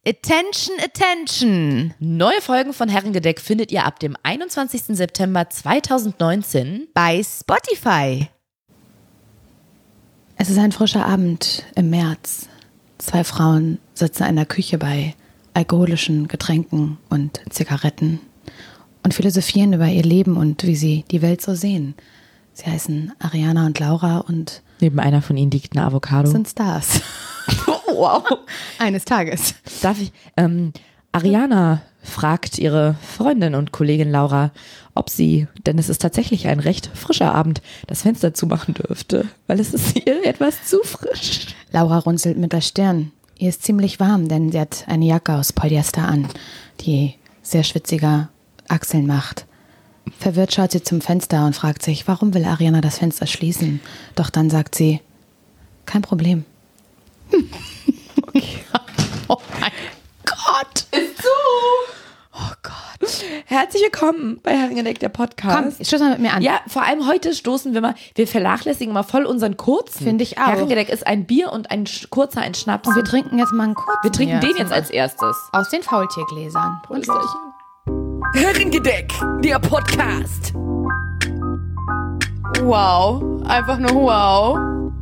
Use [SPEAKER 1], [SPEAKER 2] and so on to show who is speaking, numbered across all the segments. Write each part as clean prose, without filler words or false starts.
[SPEAKER 1] Attention, attention!
[SPEAKER 2] Neue Folgen von Herrengedeck findet ihr ab dem 21. September 2019
[SPEAKER 1] bei Spotify.
[SPEAKER 3] Es ist ein frischer Abend im März. 2 Frauen sitzen in der Küche bei alkoholischen Getränken und Zigaretten und philosophieren über ihr Leben und wie sie die Welt so sehen. Sie heißen Ariana und Laura und
[SPEAKER 2] neben einer von ihnen liegt eine Avocado.
[SPEAKER 3] Sind Stars.
[SPEAKER 2] Wow.
[SPEAKER 3] Eines Tages.
[SPEAKER 2] Darf ich? Ariana fragt ihre Freundin und Kollegin Laura, ob sie, denn es ist tatsächlich ein recht frischer Abend, das Fenster zumachen dürfte, weil es ist ihr etwas zu frisch.
[SPEAKER 3] Laura runzelt mit der Stirn. Ihr ist ziemlich warm, denn sie hat eine Jacke aus Polyester an, die sehr schwitzige Achseln macht. Verwirrt schaut sie zum Fenster und fragt sich, warum will Ariana das Fenster schließen? Doch dann sagt sie, kein Problem.
[SPEAKER 2] Okay.
[SPEAKER 3] Oh mein Gott.
[SPEAKER 2] Ist so. Oh Gott. Herzlich willkommen bei Herrengedeck, der Podcast.
[SPEAKER 3] Komm, stoß mal mit mir an.
[SPEAKER 2] Ja, vor allem heute stoßen wir vernachlässigen mal voll unseren kurzen.
[SPEAKER 3] Finde ich auch.
[SPEAKER 2] Herrengedeck ist ein Bier und ein kurzer, ein Schnaps.
[SPEAKER 3] Und wir trinken jetzt mal einen kurzen.
[SPEAKER 2] Wir trinken
[SPEAKER 3] hier.
[SPEAKER 2] den jetzt als erstes.
[SPEAKER 3] Aus den Faultiergläsern.
[SPEAKER 2] Herrengedeck, der Podcast.
[SPEAKER 1] Wow, einfach nur wow.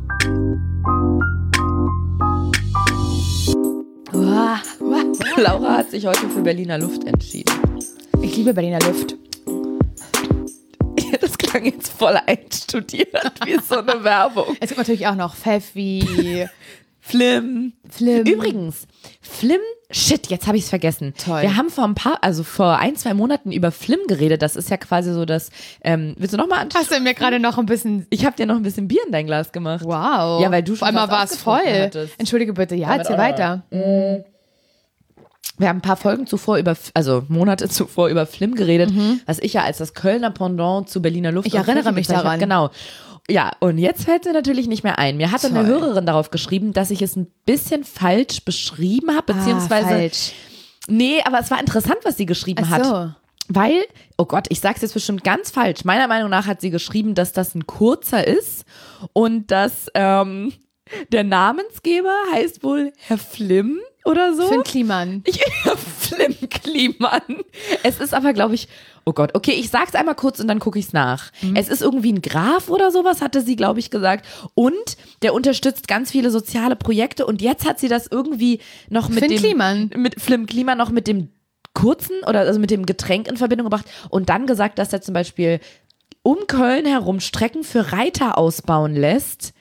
[SPEAKER 2] Laura hat sich heute für Berliner Luft entschieden.
[SPEAKER 3] Ich liebe Berliner Luft.
[SPEAKER 2] Ja, das klang jetzt voll einstudiert, wie so eine Werbung.
[SPEAKER 3] Es gibt natürlich auch noch Pfeffi,
[SPEAKER 2] Flim. Übrigens, Flim, shit, jetzt habe ich es vergessen.
[SPEAKER 3] Toll.
[SPEAKER 2] Wir haben vor 1-2 Monaten über Flim geredet. Das ist ja quasi so das, willst du nochmal anschauen?
[SPEAKER 3] Hast du mir gerade noch ein bisschen...
[SPEAKER 2] Ich habe dir noch ein bisschen Bier in dein Glas gemacht.
[SPEAKER 3] Wow.
[SPEAKER 2] Ja, weil du schon
[SPEAKER 3] Auf einmal
[SPEAKER 2] was
[SPEAKER 3] war es voll.
[SPEAKER 2] ausgetrunken hattest.
[SPEAKER 3] Entschuldige bitte, ja, erzähl weiter.
[SPEAKER 2] Wir haben ein paar Folgen zuvor Monate zuvor über Flim geredet, was ich ja als das Kölner Pendant zu Berliner Luft.
[SPEAKER 3] Ich erinnere mich
[SPEAKER 2] bezeichnet
[SPEAKER 3] daran.
[SPEAKER 2] habe. Genau. Ja, und jetzt fällt mir natürlich nicht mehr ein. Mir hatte eine Hörerin darauf geschrieben, dass ich es ein bisschen falsch beschrieben habe, beziehungsweise.
[SPEAKER 3] Falsch.
[SPEAKER 2] Nee, aber es war interessant, was sie geschrieben hat.
[SPEAKER 3] So.
[SPEAKER 2] Weil, oh Gott, ich sag's jetzt bestimmt ganz falsch. Meiner Meinung nach hat sie geschrieben, dass das ein kurzer ist und dass der Namensgeber heißt wohl Herr Flim oder so.
[SPEAKER 3] Finn Kliman.
[SPEAKER 2] Flim Kliman. Es ist aber, glaube ich, oh Gott, okay, ich sag's einmal kurz und dann gucke ich's nach. Es ist irgendwie ein Graf oder sowas, hatte sie, glaube ich, gesagt. Und der unterstützt ganz viele soziale Projekte und jetzt hat sie das irgendwie noch mit
[SPEAKER 3] Finn Kliman.
[SPEAKER 2] Mit Flim Kliman noch mit dem kurzen oder also mit dem Getränk in Verbindung gebracht und dann gesagt, dass er zum Beispiel um Köln herum Strecken für Reiter ausbauen lässt.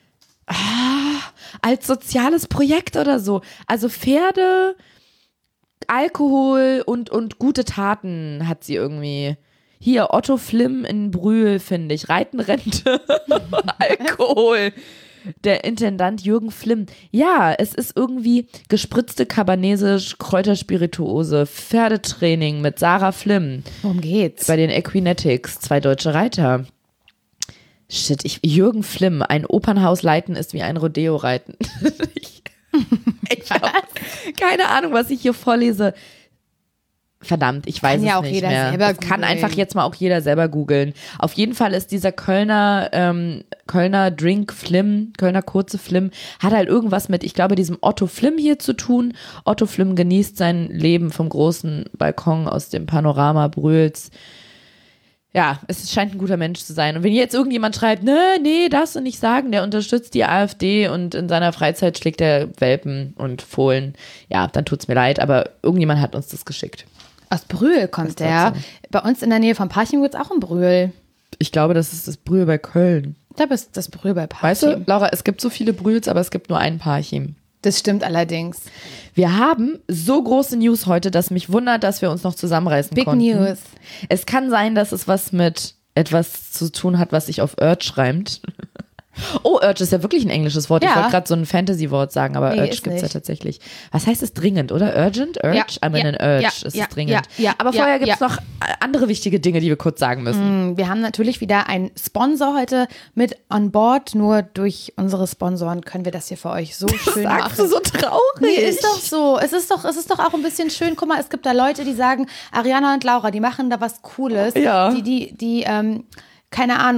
[SPEAKER 2] Als soziales Projekt oder so. Also Pferde, Alkohol und gute Taten hat sie irgendwie. Hier, Otto Flim in Brühl, finde ich. Reitenrente, Alkohol. Der Intendant Jürgen Flim. Ja, es ist irgendwie gespritzte Cabernet Kräuterspirituose, Pferdetraining mit Sarah Flim.
[SPEAKER 3] Worum geht's?
[SPEAKER 2] Bei den Equinetics, 2 deutsche Reiter. Shit, Jürgen Flim, ein Opernhaus leiten ist wie ein Rodeo reiten. Ich habe keine Ahnung, was ich hier vorlese. Verdammt, ich weiß
[SPEAKER 3] ja
[SPEAKER 2] es
[SPEAKER 3] auch
[SPEAKER 2] nicht
[SPEAKER 3] jeder
[SPEAKER 2] mehr.
[SPEAKER 3] selber
[SPEAKER 2] Das kann
[SPEAKER 3] googeln.
[SPEAKER 2] einfach jetzt mal auch jeder selber googeln. Auf jeden Fall ist dieser Kölner Drink Flim, Kölner kurze Flim, hat halt irgendwas mit, ich glaube, diesem Otto Flim hier zu tun. Otto Flim genießt sein Leben vom großen Balkon aus dem Panorama Brühls. Ja, es scheint ein guter Mensch zu sein. Und wenn jetzt irgendjemand schreibt, nee, darfst du nicht sagen, der unterstützt die AfD und in seiner Freizeit schlägt er Welpen und Fohlen, ja, dann tut's mir leid, aber irgendjemand hat uns das geschickt.
[SPEAKER 3] Aus Brühl kommt der. Bei uns in der Nähe von Parchim gibt es auch ein Brühl.
[SPEAKER 2] Ich glaube, das ist das Brühl bei Köln.
[SPEAKER 3] Da bist das Brühl bei Parchim.
[SPEAKER 2] Weißt du, Laura, es gibt so viele Brühls, aber es gibt nur einen Parchim.
[SPEAKER 3] Das stimmt allerdings.
[SPEAKER 2] Wir haben so große News heute, dass mich wundert, dass wir uns noch zusammenreißen
[SPEAKER 3] Big
[SPEAKER 2] konnten.
[SPEAKER 3] News.
[SPEAKER 2] Es kann sein, dass es was mit etwas zu tun hat, was sich auf Urge reimt. Oh, Urge ist ja wirklich ein englisches Wort.
[SPEAKER 3] Ja.
[SPEAKER 2] Ich wollte gerade so ein Fantasy-Wort sagen, aber
[SPEAKER 3] Nee,
[SPEAKER 2] Urge
[SPEAKER 3] ist
[SPEAKER 2] gibt es ja
[SPEAKER 3] nicht.
[SPEAKER 2] tatsächlich. Was heißt es dringend, oder? Urgent? Urge?
[SPEAKER 3] Ja.
[SPEAKER 2] I'm in an Urge.
[SPEAKER 3] Ja.
[SPEAKER 2] Es
[SPEAKER 3] Ja.
[SPEAKER 2] ist dringend.
[SPEAKER 3] Ja.
[SPEAKER 2] Aber
[SPEAKER 3] Ja.
[SPEAKER 2] vorher gibt es
[SPEAKER 3] Ja.
[SPEAKER 2] noch andere wichtige Dinge, die wir kurz sagen müssen.
[SPEAKER 3] Wir haben natürlich wieder einen Sponsor heute mit on board. Nur durch unsere Sponsoren können wir das hier für euch so schön machen.
[SPEAKER 2] Sagst du so traurig?
[SPEAKER 3] Nee, ist doch so. Es ist doch auch ein bisschen schön. Guck mal, es gibt da Leute, die sagen, Ariana und Laura, die machen da was Cooles.
[SPEAKER 2] Ja.
[SPEAKER 3] Die keine Ahnung,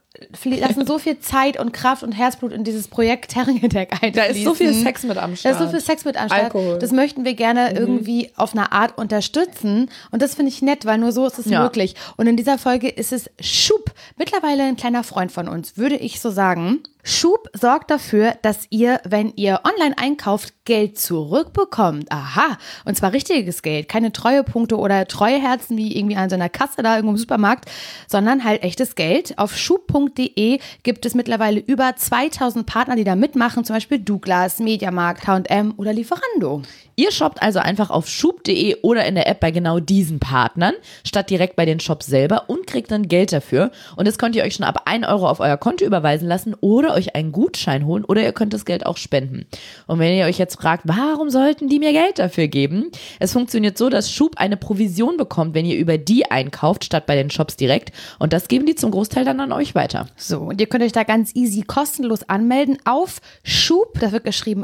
[SPEAKER 3] lassen so viel Zeit und Kraft und Herzblut in dieses Projekt Herrengedeck einfließen.
[SPEAKER 2] Da ist so viel Sex mit am Start.
[SPEAKER 3] Da ist so viel Sex mit am Start.
[SPEAKER 2] Alkohol.
[SPEAKER 3] Das möchten wir gerne irgendwie auf eine Art unterstützen. Und das finde ich nett, weil nur so ist es möglich. Und in dieser Folge ist es Schub. Mittlerweile ein kleiner Freund von uns, würde ich so sagen. Schub sorgt dafür, dass ihr, wenn ihr online einkauft, Geld zurückbekommt. Aha. Und zwar richtiges Geld. Keine Treuepunkte oder Treueherzen wie irgendwie an so einer Kasse da irgendwo im Supermarkt, sondern halt echtes Geld. Auf schub.de gibt es mittlerweile über 2000 Partner, die da mitmachen. Zum Beispiel Douglas, Mediamarkt, H&M oder Lieferando.
[SPEAKER 2] Ihr shoppt also einfach auf schub.de oder in der App bei genau diesen Partnern, statt direkt bei den Shops selber und kriegt dann Geld dafür. Und das könnt ihr euch schon ab 1 Euro auf euer Konto überweisen lassen oder euch einen Gutschein holen oder ihr könnt das Geld auch spenden. Und wenn ihr euch jetzt fragt, warum sollten die mir Geld dafür geben? Es funktioniert so, dass Schub eine Provision bekommt, wenn ihr über die einkauft, statt bei den Shops direkt. Und das geben die zum Großteil dann an euch weiter.
[SPEAKER 3] So, und ihr könnt euch da ganz easy kostenlos anmelden auf Schub, das wird geschrieben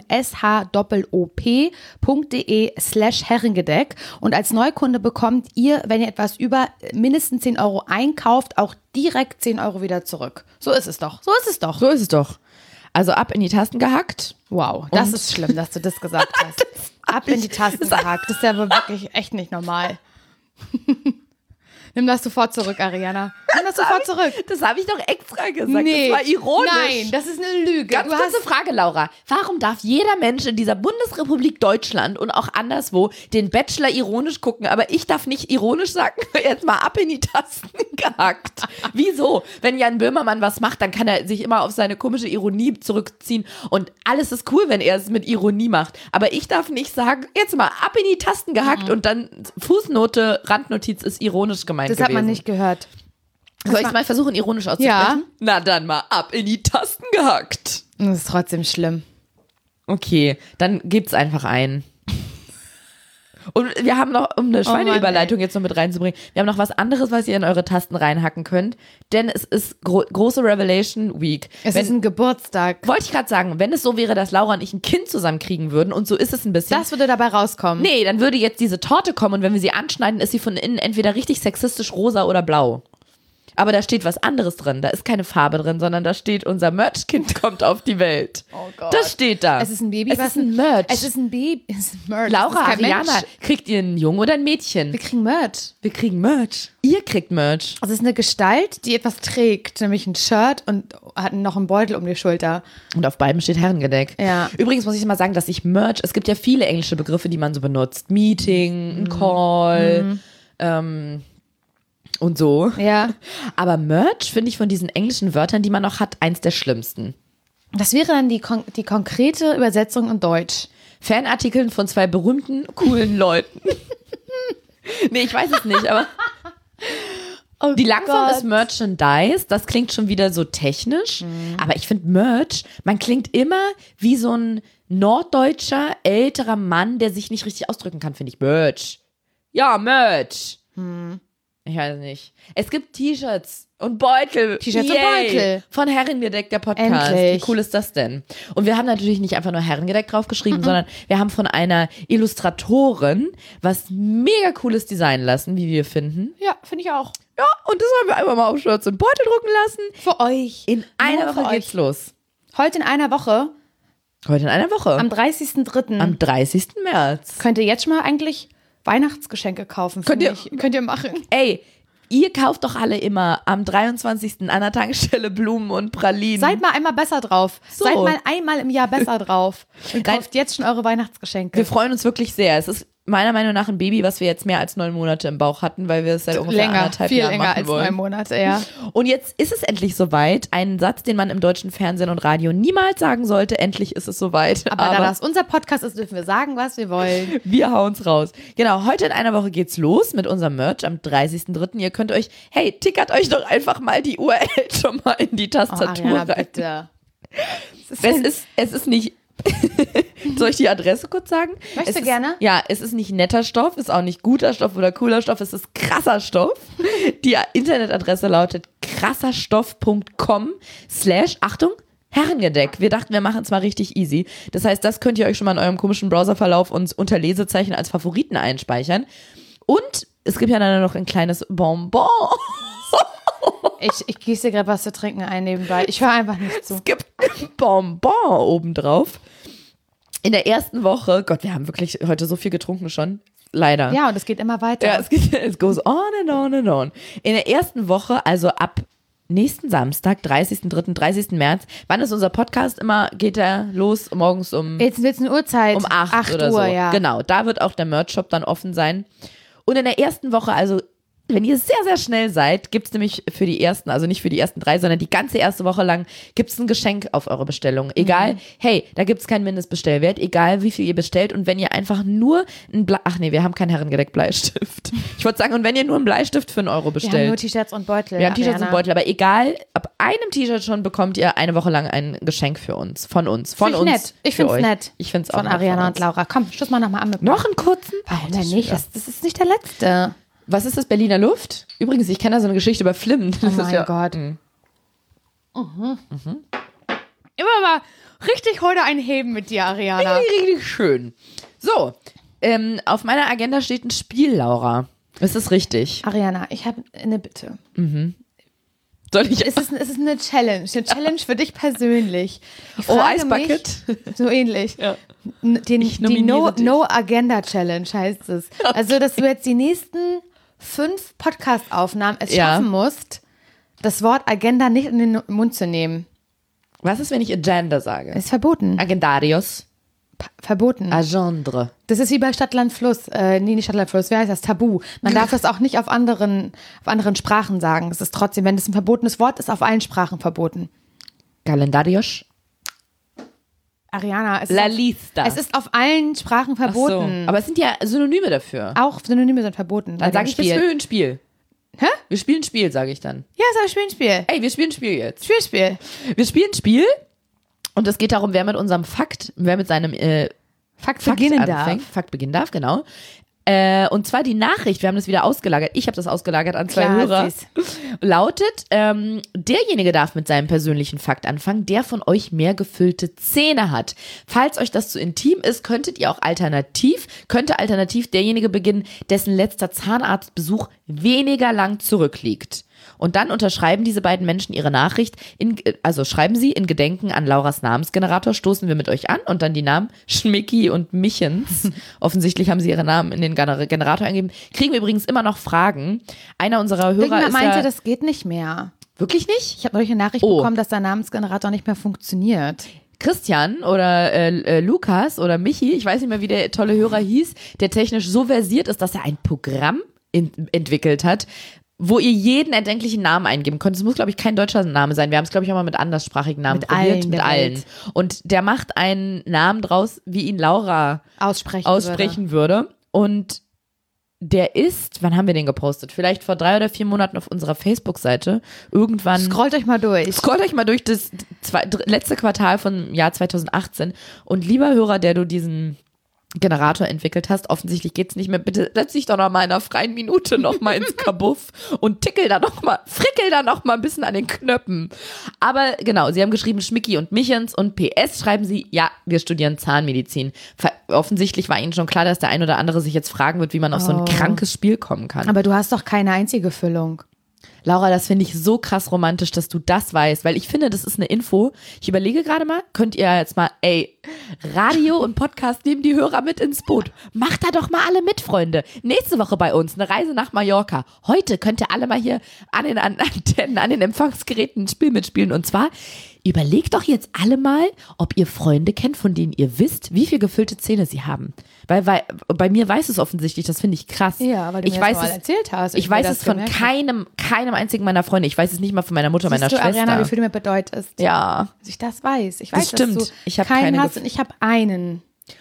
[SPEAKER 3] shop.de/Herrengedeck. Und als Neukunde bekommt ihr, wenn ihr etwas über mindestens 10 Euro einkauft, auch direkt 10 Euro wieder zurück. So ist es doch.
[SPEAKER 2] So ist es doch. Also ab in die Tasten gehackt.
[SPEAKER 3] Wow, das ist schlimm, dass du das gesagt hast. Ab in die Tasten gehackt. Das ist ja wohl wirklich echt nicht normal. Nimm das sofort zurück, Ariana. Nimm das sofort zurück.
[SPEAKER 2] Das habe ich doch extra gesagt. Nee. Das war ironisch.
[SPEAKER 3] Nein, das ist eine Lüge.
[SPEAKER 2] Ganz kurze Frage, Laura. Warum darf jeder Mensch in dieser Bundesrepublik Deutschland und auch anderswo den Bachelor ironisch gucken, aber ich darf nicht ironisch sagen, jetzt mal ab in die Tasten gehackt. Wieso? Wenn Jan Böhmermann was macht, dann kann er sich immer auf seine komische Ironie zurückziehen und alles ist cool, wenn er es mit Ironie macht. Aber ich darf nicht sagen, jetzt mal ab in die Tasten gehackt und dann Fußnote, Randnotiz ist ironisch gemeint.
[SPEAKER 3] Das hat man nicht gehört.
[SPEAKER 2] Soll ich es mal versuchen, ironisch auszusprechen?
[SPEAKER 3] Ja.
[SPEAKER 2] Na dann mal ab in die Tasten gehackt.
[SPEAKER 3] Das ist trotzdem schlimm.
[SPEAKER 2] Okay, dann gibt's einfach ein. Und wir haben noch, um eine Schweineüberleitung jetzt noch mit reinzubringen, wir haben noch was anderes, was ihr in eure Tasten reinhacken könnt, denn es ist große Revelation Week.
[SPEAKER 3] Es ist ein Geburtstag.
[SPEAKER 2] Wollte ich gerade sagen, wenn es so wäre, dass Laura und ich ein Kind zusammen kriegen würden und so ist es ein bisschen.
[SPEAKER 3] Das würde dabei rauskommen.
[SPEAKER 2] Nee, dann würde jetzt diese Torte kommen und wenn wir sie anschneiden, ist sie von innen entweder richtig sexistisch rosa oder blau. Aber da steht was anderes drin. Da ist keine Farbe drin, sondern da steht, unser Merch-Kind kommt auf die Welt.
[SPEAKER 3] Oh Gott.
[SPEAKER 2] Das steht da.
[SPEAKER 3] Es ist ein Baby.
[SPEAKER 2] Es ist ein Merch.
[SPEAKER 3] Es ist ein Baby. Es ist ein Merch.
[SPEAKER 2] Laura,
[SPEAKER 3] es ist kein
[SPEAKER 2] Ariana,
[SPEAKER 3] Mensch.
[SPEAKER 2] kriegt ihr einen Jungen oder ein Mädchen?
[SPEAKER 3] Wir kriegen Merch.
[SPEAKER 2] Wir kriegen Merch. Ihr kriegt Merch.
[SPEAKER 3] Also es ist eine Gestalt, die etwas trägt, nämlich ein Shirt und hat noch einen Beutel um die Schulter.
[SPEAKER 2] Und auf beiden steht Herrengedeck.
[SPEAKER 3] Ja.
[SPEAKER 2] Übrigens muss ich mal sagen, dass ich Merch, es gibt ja viele englische Begriffe, die man so benutzt. Meeting, ein Call, und so.
[SPEAKER 3] Ja.
[SPEAKER 2] Aber Merch finde ich von diesen englischen Wörtern, die man noch hat, eins der schlimmsten.
[SPEAKER 3] Das wäre dann die konkrete Übersetzung in Deutsch.
[SPEAKER 2] Fanartikeln von 2 berühmten, coolen Leuten. Nee, ich weiß es nicht, aber die Langform ist Merchandise, das klingt schon wieder so technisch, aber ich finde Merch, man klingt immer wie so ein norddeutscher, älterer Mann, der sich nicht richtig ausdrücken kann, finde ich. Merch. Ja, Merch. Ich weiß nicht. Es gibt T-Shirts und Beutel.
[SPEAKER 3] T-Shirts und Beutel.
[SPEAKER 2] Von Herrengedeck, der Podcast.
[SPEAKER 3] Endlich.
[SPEAKER 2] Wie cool ist das denn? Und wir haben natürlich nicht einfach nur Herrengedeck draufgeschrieben, sondern wir haben von einer Illustratorin was mega cooles designen lassen, wie wir finden.
[SPEAKER 3] Ja, finde ich auch.
[SPEAKER 2] Ja, und das haben wir einfach mal auf Shirts und Beutel drucken lassen.
[SPEAKER 3] Für euch.
[SPEAKER 2] In einer
[SPEAKER 3] Nur für
[SPEAKER 2] Woche geht's
[SPEAKER 3] euch.
[SPEAKER 2] los.
[SPEAKER 3] Heute in einer Woche,
[SPEAKER 2] Heute in einer Woche.
[SPEAKER 3] am 30.03.
[SPEAKER 2] Am 30. März.
[SPEAKER 3] könnt ihr jetzt schon mal eigentlich Weihnachtsgeschenke kaufen.
[SPEAKER 2] Könnt ihr-
[SPEAKER 3] Könnt ihr machen.
[SPEAKER 2] Ey, ihr kauft doch alle immer am 23. an der Tankstelle Blumen und Pralinen.
[SPEAKER 3] Seid mal einmal besser drauf.
[SPEAKER 2] So.
[SPEAKER 3] Seid mal einmal im Jahr besser drauf. Und
[SPEAKER 2] Nein.
[SPEAKER 3] kauft jetzt schon eure Weihnachtsgeschenke.
[SPEAKER 2] Wir freuen uns wirklich sehr. Es ist meiner Meinung nach ein Baby, was wir jetzt mehr als 9 Monate im Bauch hatten, weil wir es seit ungefähr
[SPEAKER 3] länger,
[SPEAKER 2] 1,5
[SPEAKER 3] viel
[SPEAKER 2] Jahren
[SPEAKER 3] länger
[SPEAKER 2] machen
[SPEAKER 3] als
[SPEAKER 2] wollen.
[SPEAKER 3] 9 Monate, ja.
[SPEAKER 2] Und jetzt ist es endlich soweit. Ein Satz, den man im deutschen Fernsehen und Radio niemals sagen sollte. Endlich ist es soweit.
[SPEAKER 3] Aber da das unser Podcast ist, dürfen wir sagen, was wir wollen.
[SPEAKER 2] Wir hauen's raus. Genau, heute in einer Woche geht's los mit unserem Merch am 30.03. Ihr könnt euch, hey, tickert euch doch einfach mal die URL schon mal in die Tastatur
[SPEAKER 3] Ariana,
[SPEAKER 2] rein.
[SPEAKER 3] bitte.
[SPEAKER 2] Es ist nicht. Soll ich die Adresse kurz sagen?
[SPEAKER 3] Möchtest du
[SPEAKER 2] Es
[SPEAKER 3] gerne?
[SPEAKER 2] Ist, ja, es ist nicht netter Stoff, ist auch nicht guter Stoff oder cooler Stoff, es ist krasser Stoff. Die Internetadresse lautet krasserstoff.com/ Achtung, Herrengedeck. Wir dachten, wir machen es mal richtig easy. Das heißt, das könnt ihr euch schon mal in eurem komischen Browserverlauf uns unter Lesezeichen als Favoriten einspeichern. Und es gibt ja dann noch ein kleines Bonbon.
[SPEAKER 3] Ich gieße dir gerade was zu trinken ein nebenbei. Ich höre einfach nicht zu.
[SPEAKER 2] Es gibt ein Bonbon obendrauf. In der ersten Woche, Gott, wir haben wirklich heute so viel getrunken schon. Leider.
[SPEAKER 3] Ja, und es geht immer weiter.
[SPEAKER 2] Ja, es goes on and on and on. In der ersten Woche, also ab nächsten Samstag, 30.03., 30. März, wann ist unser Podcast immer, geht er los? Morgens um
[SPEAKER 3] Jetzt wird es eine Uhrzeit.
[SPEAKER 2] um 8 oder
[SPEAKER 3] Uhr,
[SPEAKER 2] so.
[SPEAKER 3] ja.
[SPEAKER 2] Genau, da wird auch der Merch-Shop dann offen sein. Und in der ersten Woche, also wenn ihr sehr, sehr schnell seid, gibt es nämlich für die ersten, also nicht für die ersten 3, sondern die ganze erste Woche lang, gibt es ein Geschenk auf eure Bestellung. Egal, hey, da gibt es keinen Mindestbestellwert, egal wie viel ihr bestellt. Und wenn ihr einfach nur wir haben keinen Herrengedeck-Bleistift. Ich wollte sagen, und wenn ihr nur einen Bleistift für 1 Euro bestellt.
[SPEAKER 3] Wir haben nur T-Shirts und Beutel.
[SPEAKER 2] Wir haben T-Shirts
[SPEAKER 3] Ariana.
[SPEAKER 2] und Beutel, aber egal, ab einem T-Shirt schon bekommt ihr eine Woche lang ein Geschenk für uns, von uns, von
[SPEAKER 3] Find ich
[SPEAKER 2] uns.
[SPEAKER 3] nett. Ich
[SPEAKER 2] für
[SPEAKER 3] finde es
[SPEAKER 2] euch.
[SPEAKER 3] nett.
[SPEAKER 2] Ich finde es auch
[SPEAKER 3] Von
[SPEAKER 2] nett
[SPEAKER 3] Ariana
[SPEAKER 2] von
[SPEAKER 3] und
[SPEAKER 2] uns.
[SPEAKER 3] Laura. Komm, schluss mal nochmal an mit
[SPEAKER 2] Noch einen kurzen?
[SPEAKER 3] Warum denn nicht? Das ist nicht der letzte.
[SPEAKER 2] Was ist das, Berliner Luft? Übrigens, ich kenne da so eine Geschichte über Flimmen.
[SPEAKER 3] Oh mein Gott. Immer mal richtig heute ein Heben mit dir, Ariana.
[SPEAKER 2] Richtig schön. So, auf meiner Agenda steht ein Spiel, Laura. Ist das richtig?
[SPEAKER 3] Ariana, ich habe eine Bitte.
[SPEAKER 2] Soll ich?
[SPEAKER 3] Es ist eine Challenge für dich persönlich. Ich
[SPEAKER 2] Oh,
[SPEAKER 3] frage
[SPEAKER 2] Ice
[SPEAKER 3] mich-
[SPEAKER 2] Bucket?
[SPEAKER 3] So ähnlich.
[SPEAKER 2] Ja.
[SPEAKER 3] Die
[SPEAKER 2] nominiere dich.
[SPEAKER 3] No Agenda Challenge heißt es. Also, dass du jetzt die nächsten 5 Podcast-Aufnahmen es
[SPEAKER 2] Ja.
[SPEAKER 3] schaffen musst, das Wort Agenda nicht in den Mund zu nehmen.
[SPEAKER 2] Was ist, wenn ich Agenda sage?
[SPEAKER 3] Ist verboten.
[SPEAKER 2] Agendarios.
[SPEAKER 3] Verboten.
[SPEAKER 2] Agendre.
[SPEAKER 3] Das ist wie bei Stadtland Fluss. Nicht Stadtland Fluss, wie heißt das? Tabu. Man darf das auch nicht auf anderen Sprachen sagen. Es ist trotzdem, wenn es ein verbotenes Wort ist, auf allen Sprachen verboten.
[SPEAKER 2] Calendarios.
[SPEAKER 3] Ariana,
[SPEAKER 2] La lista.
[SPEAKER 3] es ist auf allen Sprachen
[SPEAKER 2] Ach so.
[SPEAKER 3] verboten.
[SPEAKER 2] Aber es sind ja Synonyme dafür.
[SPEAKER 3] Auch Synonyme sind verboten.
[SPEAKER 2] Dann sage ich, wir spielen ein Spiel.
[SPEAKER 3] Hä?
[SPEAKER 2] Wir spielen ein Spiel, sage ich dann.
[SPEAKER 3] Ja, sag Spiel.
[SPEAKER 2] Ey, wir spielen ein Spiel jetzt.
[SPEAKER 3] Spiel.
[SPEAKER 2] Wir spielen ein Spiel und es geht darum, wer mit seinem
[SPEAKER 3] Fakt
[SPEAKER 2] Fakt
[SPEAKER 3] beginnen
[SPEAKER 2] anfängt.
[SPEAKER 3] darf.
[SPEAKER 2] Fakt beginnen darf, genau. Und zwar die Nachricht, wir haben das wieder ausgelagert, ich habe das ausgelagert an 2
[SPEAKER 3] Klar,
[SPEAKER 2] Hörer,
[SPEAKER 3] süß.
[SPEAKER 2] lautet, derjenige darf mit seinem persönlichen Fakt anfangen, der von euch mehr gefüllte Zähne hat. Falls euch das zu intim ist, könnte alternativ derjenige beginnen, dessen letzter Zahnarztbesuch weniger lang zurückliegt. Und dann unterschreiben diese beiden Menschen ihre Nachricht, schreiben sie in Gedenken an Lauras Namensgenerator, stoßen wir mit euch an und dann die Namen Schmicki und Michens. Offensichtlich haben sie ihre Namen in den Generator eingegeben. Kriegen wir übrigens immer noch Fragen. Einer unserer Hörer
[SPEAKER 3] Irgendjemand
[SPEAKER 2] ist
[SPEAKER 3] meinte,
[SPEAKER 2] ja
[SPEAKER 3] das geht nicht mehr.
[SPEAKER 2] wirklich nicht?
[SPEAKER 3] Ich habe neulich eine Nachricht bekommen, dass der Namensgenerator nicht mehr funktioniert.
[SPEAKER 2] Christian oder Lukas oder Michi, ich weiß nicht mehr, wie der tolle Hörer hieß, der technisch so versiert ist, dass er ein Programm entwickelt hat, wo ihr jeden erdenklichen Namen eingeben könnt. Es muss, glaube ich, kein deutscher Name sein. Wir haben es, glaube ich, auch mal mit anderssprachigen Namen
[SPEAKER 3] Mit
[SPEAKER 2] probiert.
[SPEAKER 3] allen
[SPEAKER 2] Mit
[SPEAKER 3] der
[SPEAKER 2] allen.
[SPEAKER 3] Welt.
[SPEAKER 2] Und der macht einen Namen draus, wie ihn Laura aussprechen würde. Und der ist, wann haben wir den gepostet? Vielleicht vor 3 oder 4 Monaten auf unserer Facebook-Seite. Irgendwann.
[SPEAKER 3] Scrollt euch mal durch.
[SPEAKER 2] Scrollt euch mal durch das letzte Quartal vom Jahr 2018. Und lieber Hörer, der du diesen Generator entwickelt hast, offensichtlich geht's nicht mehr. Bitte setz dich doch noch mal in einer freien Minute noch mal ins Kabuff und frickel da noch mal ein bisschen an den Knöpfen. Aber genau, sie haben geschrieben Schmicki und Michens und PS schreiben sie, ja, wir studieren Zahnmedizin. Offensichtlich war ihnen schon klar, dass der ein oder andere sich jetzt fragen wird, wie man auf so ein krankes Spiel kommen kann.
[SPEAKER 3] Aber du hast doch keine einzige Füllung.
[SPEAKER 2] Laura, das finde ich so krass romantisch, dass du das weißt, weil ich finde, das ist eine Info. Ich überlege gerade mal, könnt ihr jetzt mal, Radio und Podcast nehmen die Hörer mit ins Boot. Macht da doch mal alle mit, Freunde. Nächste Woche bei uns eine Reise nach Mallorca. Heute könnt ihr alle mal hier an den Antennen, an den Empfangsgeräten ein Spiel mitspielen. Und zwar, überlegt doch jetzt alle mal, ob ihr Freunde kennt, von denen ihr wisst, wie viel gefüllte Zähne sie haben. Weil bei mir weiß es offensichtlich, das finde ich krass.
[SPEAKER 3] Ja, weil du mir das mal erzählt hast.
[SPEAKER 2] Ich weiß es von keinem einzigen meiner Freunde. Ich weiß es nicht mal von meiner Mutter, meiner
[SPEAKER 3] Siehst du,
[SPEAKER 2] Schwester.
[SPEAKER 3] Ariana, wie viel du mir bedeutest?
[SPEAKER 2] Ja.
[SPEAKER 3] Dass ich das weiß. Ich
[SPEAKER 2] Das
[SPEAKER 3] weiß,
[SPEAKER 2] stimmt.
[SPEAKER 3] dass du
[SPEAKER 2] Ich hab
[SPEAKER 3] keinen
[SPEAKER 2] keine
[SPEAKER 3] hast und ich habe einen.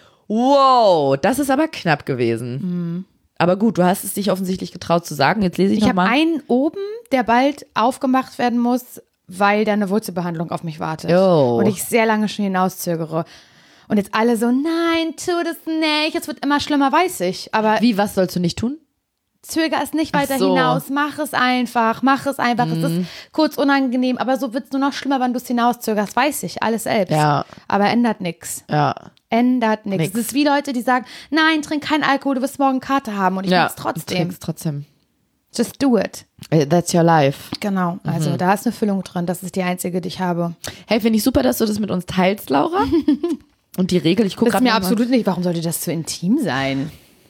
[SPEAKER 2] Wow, das ist aber knapp gewesen. Aber gut, du hast es dich offensichtlich getraut zu sagen. Jetzt lese ich
[SPEAKER 3] Ich habe
[SPEAKER 2] nochmal.
[SPEAKER 3] einen oben, der bald aufgemacht werden muss, weil da eine Wurzelbehandlung auf mich wartet.
[SPEAKER 2] Oh.
[SPEAKER 3] Und ich sehr lange schon hinauszögere. Und jetzt alle so, nein, tu das nicht, es wird immer schlimmer, weiß ich. Aber
[SPEAKER 2] Was sollst du nicht tun?
[SPEAKER 3] zöger es nicht weiter
[SPEAKER 2] Ach so.
[SPEAKER 3] hinaus, mach es einfach. Es ist kurz unangenehm, aber so wird es nur noch schlimmer, wenn du es hinauszögerst, weiß ich, alles selbst.
[SPEAKER 2] Ja.
[SPEAKER 3] Aber ändert nichts.
[SPEAKER 2] Ja.
[SPEAKER 3] Ändert nichts.
[SPEAKER 2] Nix.
[SPEAKER 3] Es ist wie Leute, die sagen, nein, trink keinen Alkohol, du wirst morgen Kater haben und ich
[SPEAKER 2] Ja,
[SPEAKER 3] mach's trotzdem.
[SPEAKER 2] trink's trotzdem.
[SPEAKER 3] Just do it.
[SPEAKER 2] That's your life.
[SPEAKER 3] Genau, also da ist eine Füllung drin. Das ist die einzige, die ich habe.
[SPEAKER 2] Hey, finde ich super, dass du das mit uns teilst, Laura. Und die Regel, ich gucke
[SPEAKER 3] Das ist
[SPEAKER 2] gerade
[SPEAKER 3] mir absolut nicht. Warum sollte das so intim sein?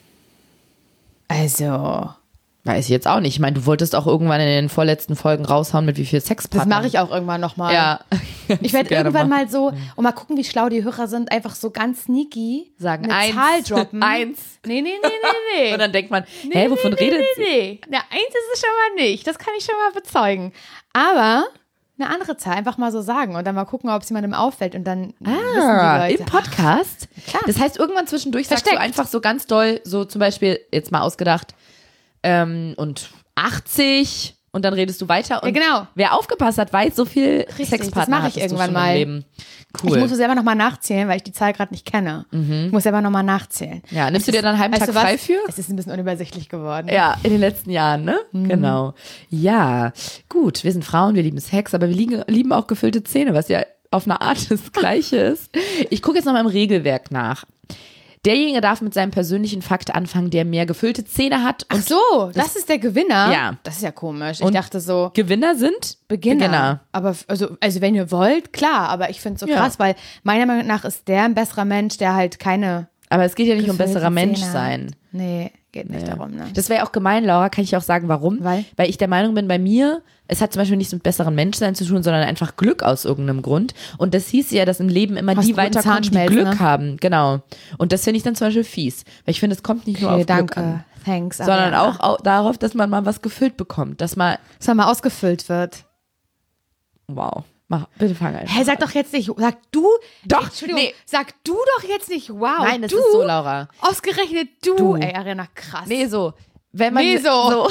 [SPEAKER 3] Also,
[SPEAKER 2] weiß ich jetzt auch nicht. Ich meine, du wolltest auch irgendwann in den vorletzten Folgen raushauen, mit wie viel Sexpartnern.
[SPEAKER 3] das mache ich auch irgendwann nochmal.
[SPEAKER 2] Ja.
[SPEAKER 3] Ich werde
[SPEAKER 2] Gerne
[SPEAKER 3] irgendwann
[SPEAKER 2] machen.
[SPEAKER 3] mal so, und mal gucken, wie schlau die Hörer sind, einfach so ganz sneaky
[SPEAKER 2] Sagen
[SPEAKER 3] eine
[SPEAKER 2] 1,
[SPEAKER 3] Zahl droppen.
[SPEAKER 2] 1.
[SPEAKER 3] Nee.
[SPEAKER 2] Und dann denkt man, hä, wovon redet sie?
[SPEAKER 3] Nee. Ja, 1 ist es schon mal nicht. Das kann ich schon mal bezeugen. Aber eine andere Zahl einfach mal so sagen und dann mal gucken, ob es jemandem auffällt und dann wissen die Leute.
[SPEAKER 2] Im Podcast?
[SPEAKER 3] Klar.
[SPEAKER 2] Das heißt, irgendwann zwischendurch sagst
[SPEAKER 3] Versteckt.
[SPEAKER 2] du einfach so ganz doll, so zum Beispiel, jetzt mal ausgedacht, und 80 und dann redest du weiter. Und
[SPEAKER 3] Ja, genau.
[SPEAKER 2] wer aufgepasst hat, weiß, so viel
[SPEAKER 3] Richtig,
[SPEAKER 2] Sexpartner
[SPEAKER 3] das mache ich
[SPEAKER 2] hattest du
[SPEAKER 3] irgendwann
[SPEAKER 2] schon
[SPEAKER 3] mal.
[SPEAKER 2] im Leben. Cool.
[SPEAKER 3] Ich muss selber nochmal nachzählen, weil ich die Zahl gerade nicht kenne. Ich muss selber nochmal nachzählen.
[SPEAKER 2] Ja, nimmst du dir dann einen halben
[SPEAKER 3] Weißt
[SPEAKER 2] Tag
[SPEAKER 3] du was?
[SPEAKER 2] frei für?
[SPEAKER 3] Es ist ein bisschen unübersichtlich geworden.
[SPEAKER 2] Ja, in den letzten Jahren, ne? Genau. Ja, gut, wir sind Frauen, wir lieben Sex, aber wir lieben auch gefüllte Zähne, was ja auf eine Art das Gleiche ist. Ich gucke jetzt noch mal im Regelwerk nach. Derjenige darf mit seinem persönlichen Fakt anfangen, der mehr gefüllte Zähne hat.
[SPEAKER 3] Ach
[SPEAKER 2] Und
[SPEAKER 3] so, das ist der Gewinner?
[SPEAKER 2] Ja.
[SPEAKER 3] Das ist ja komisch. Ich
[SPEAKER 2] Und
[SPEAKER 3] dachte so,
[SPEAKER 2] Gewinner sind
[SPEAKER 3] Beginner. Aber also wenn ihr wollt, klar, aber ich finde es so
[SPEAKER 2] Ja.
[SPEAKER 3] krass, weil meiner Meinung nach ist der ein besserer Mensch, der halt keine
[SPEAKER 2] Aber es geht ja nicht um besserer
[SPEAKER 3] gefüllte
[SPEAKER 2] Mensch
[SPEAKER 3] Zähne hat.
[SPEAKER 2] sein.
[SPEAKER 3] Nee, geht nicht darum, ne?
[SPEAKER 2] Das wäre auch gemein, Laura, kann ich auch sagen, warum?
[SPEAKER 3] Weil?
[SPEAKER 2] Weil ich der Meinung bin, bei mir, es hat zum Beispiel nichts mit besseren Menschsein zu tun, sondern einfach Glück aus irgendeinem Grund. Und das hieß ja, dass im Leben immer
[SPEAKER 3] Hast
[SPEAKER 2] die
[SPEAKER 3] guten
[SPEAKER 2] weiterkommen, die
[SPEAKER 3] Zahnschmelz,
[SPEAKER 2] Glück
[SPEAKER 3] ne?
[SPEAKER 2] haben. Genau. Und das finde ich dann zum Beispiel fies. Weil ich finde, es kommt nicht nur auf Glück an,
[SPEAKER 3] danke, thanks.
[SPEAKER 2] sondern
[SPEAKER 3] Ariana.
[SPEAKER 2] auch darauf, dass man mal was gefüllt bekommt. Dass man,
[SPEAKER 3] Dass man mal ausgefüllt wird.
[SPEAKER 2] wow, bitte fang an.
[SPEAKER 3] Hä, sag doch jetzt nicht, sag du,
[SPEAKER 2] Doch,
[SPEAKER 3] Entschuldigung,
[SPEAKER 2] nee.
[SPEAKER 3] sag du doch jetzt nicht, wow,
[SPEAKER 2] Nein, das
[SPEAKER 3] du,
[SPEAKER 2] ist so, Laura.
[SPEAKER 3] ausgerechnet du.
[SPEAKER 2] Du.
[SPEAKER 3] Ey, Ariana, krass.
[SPEAKER 2] Nee, so. Wenn man
[SPEAKER 3] nee, so.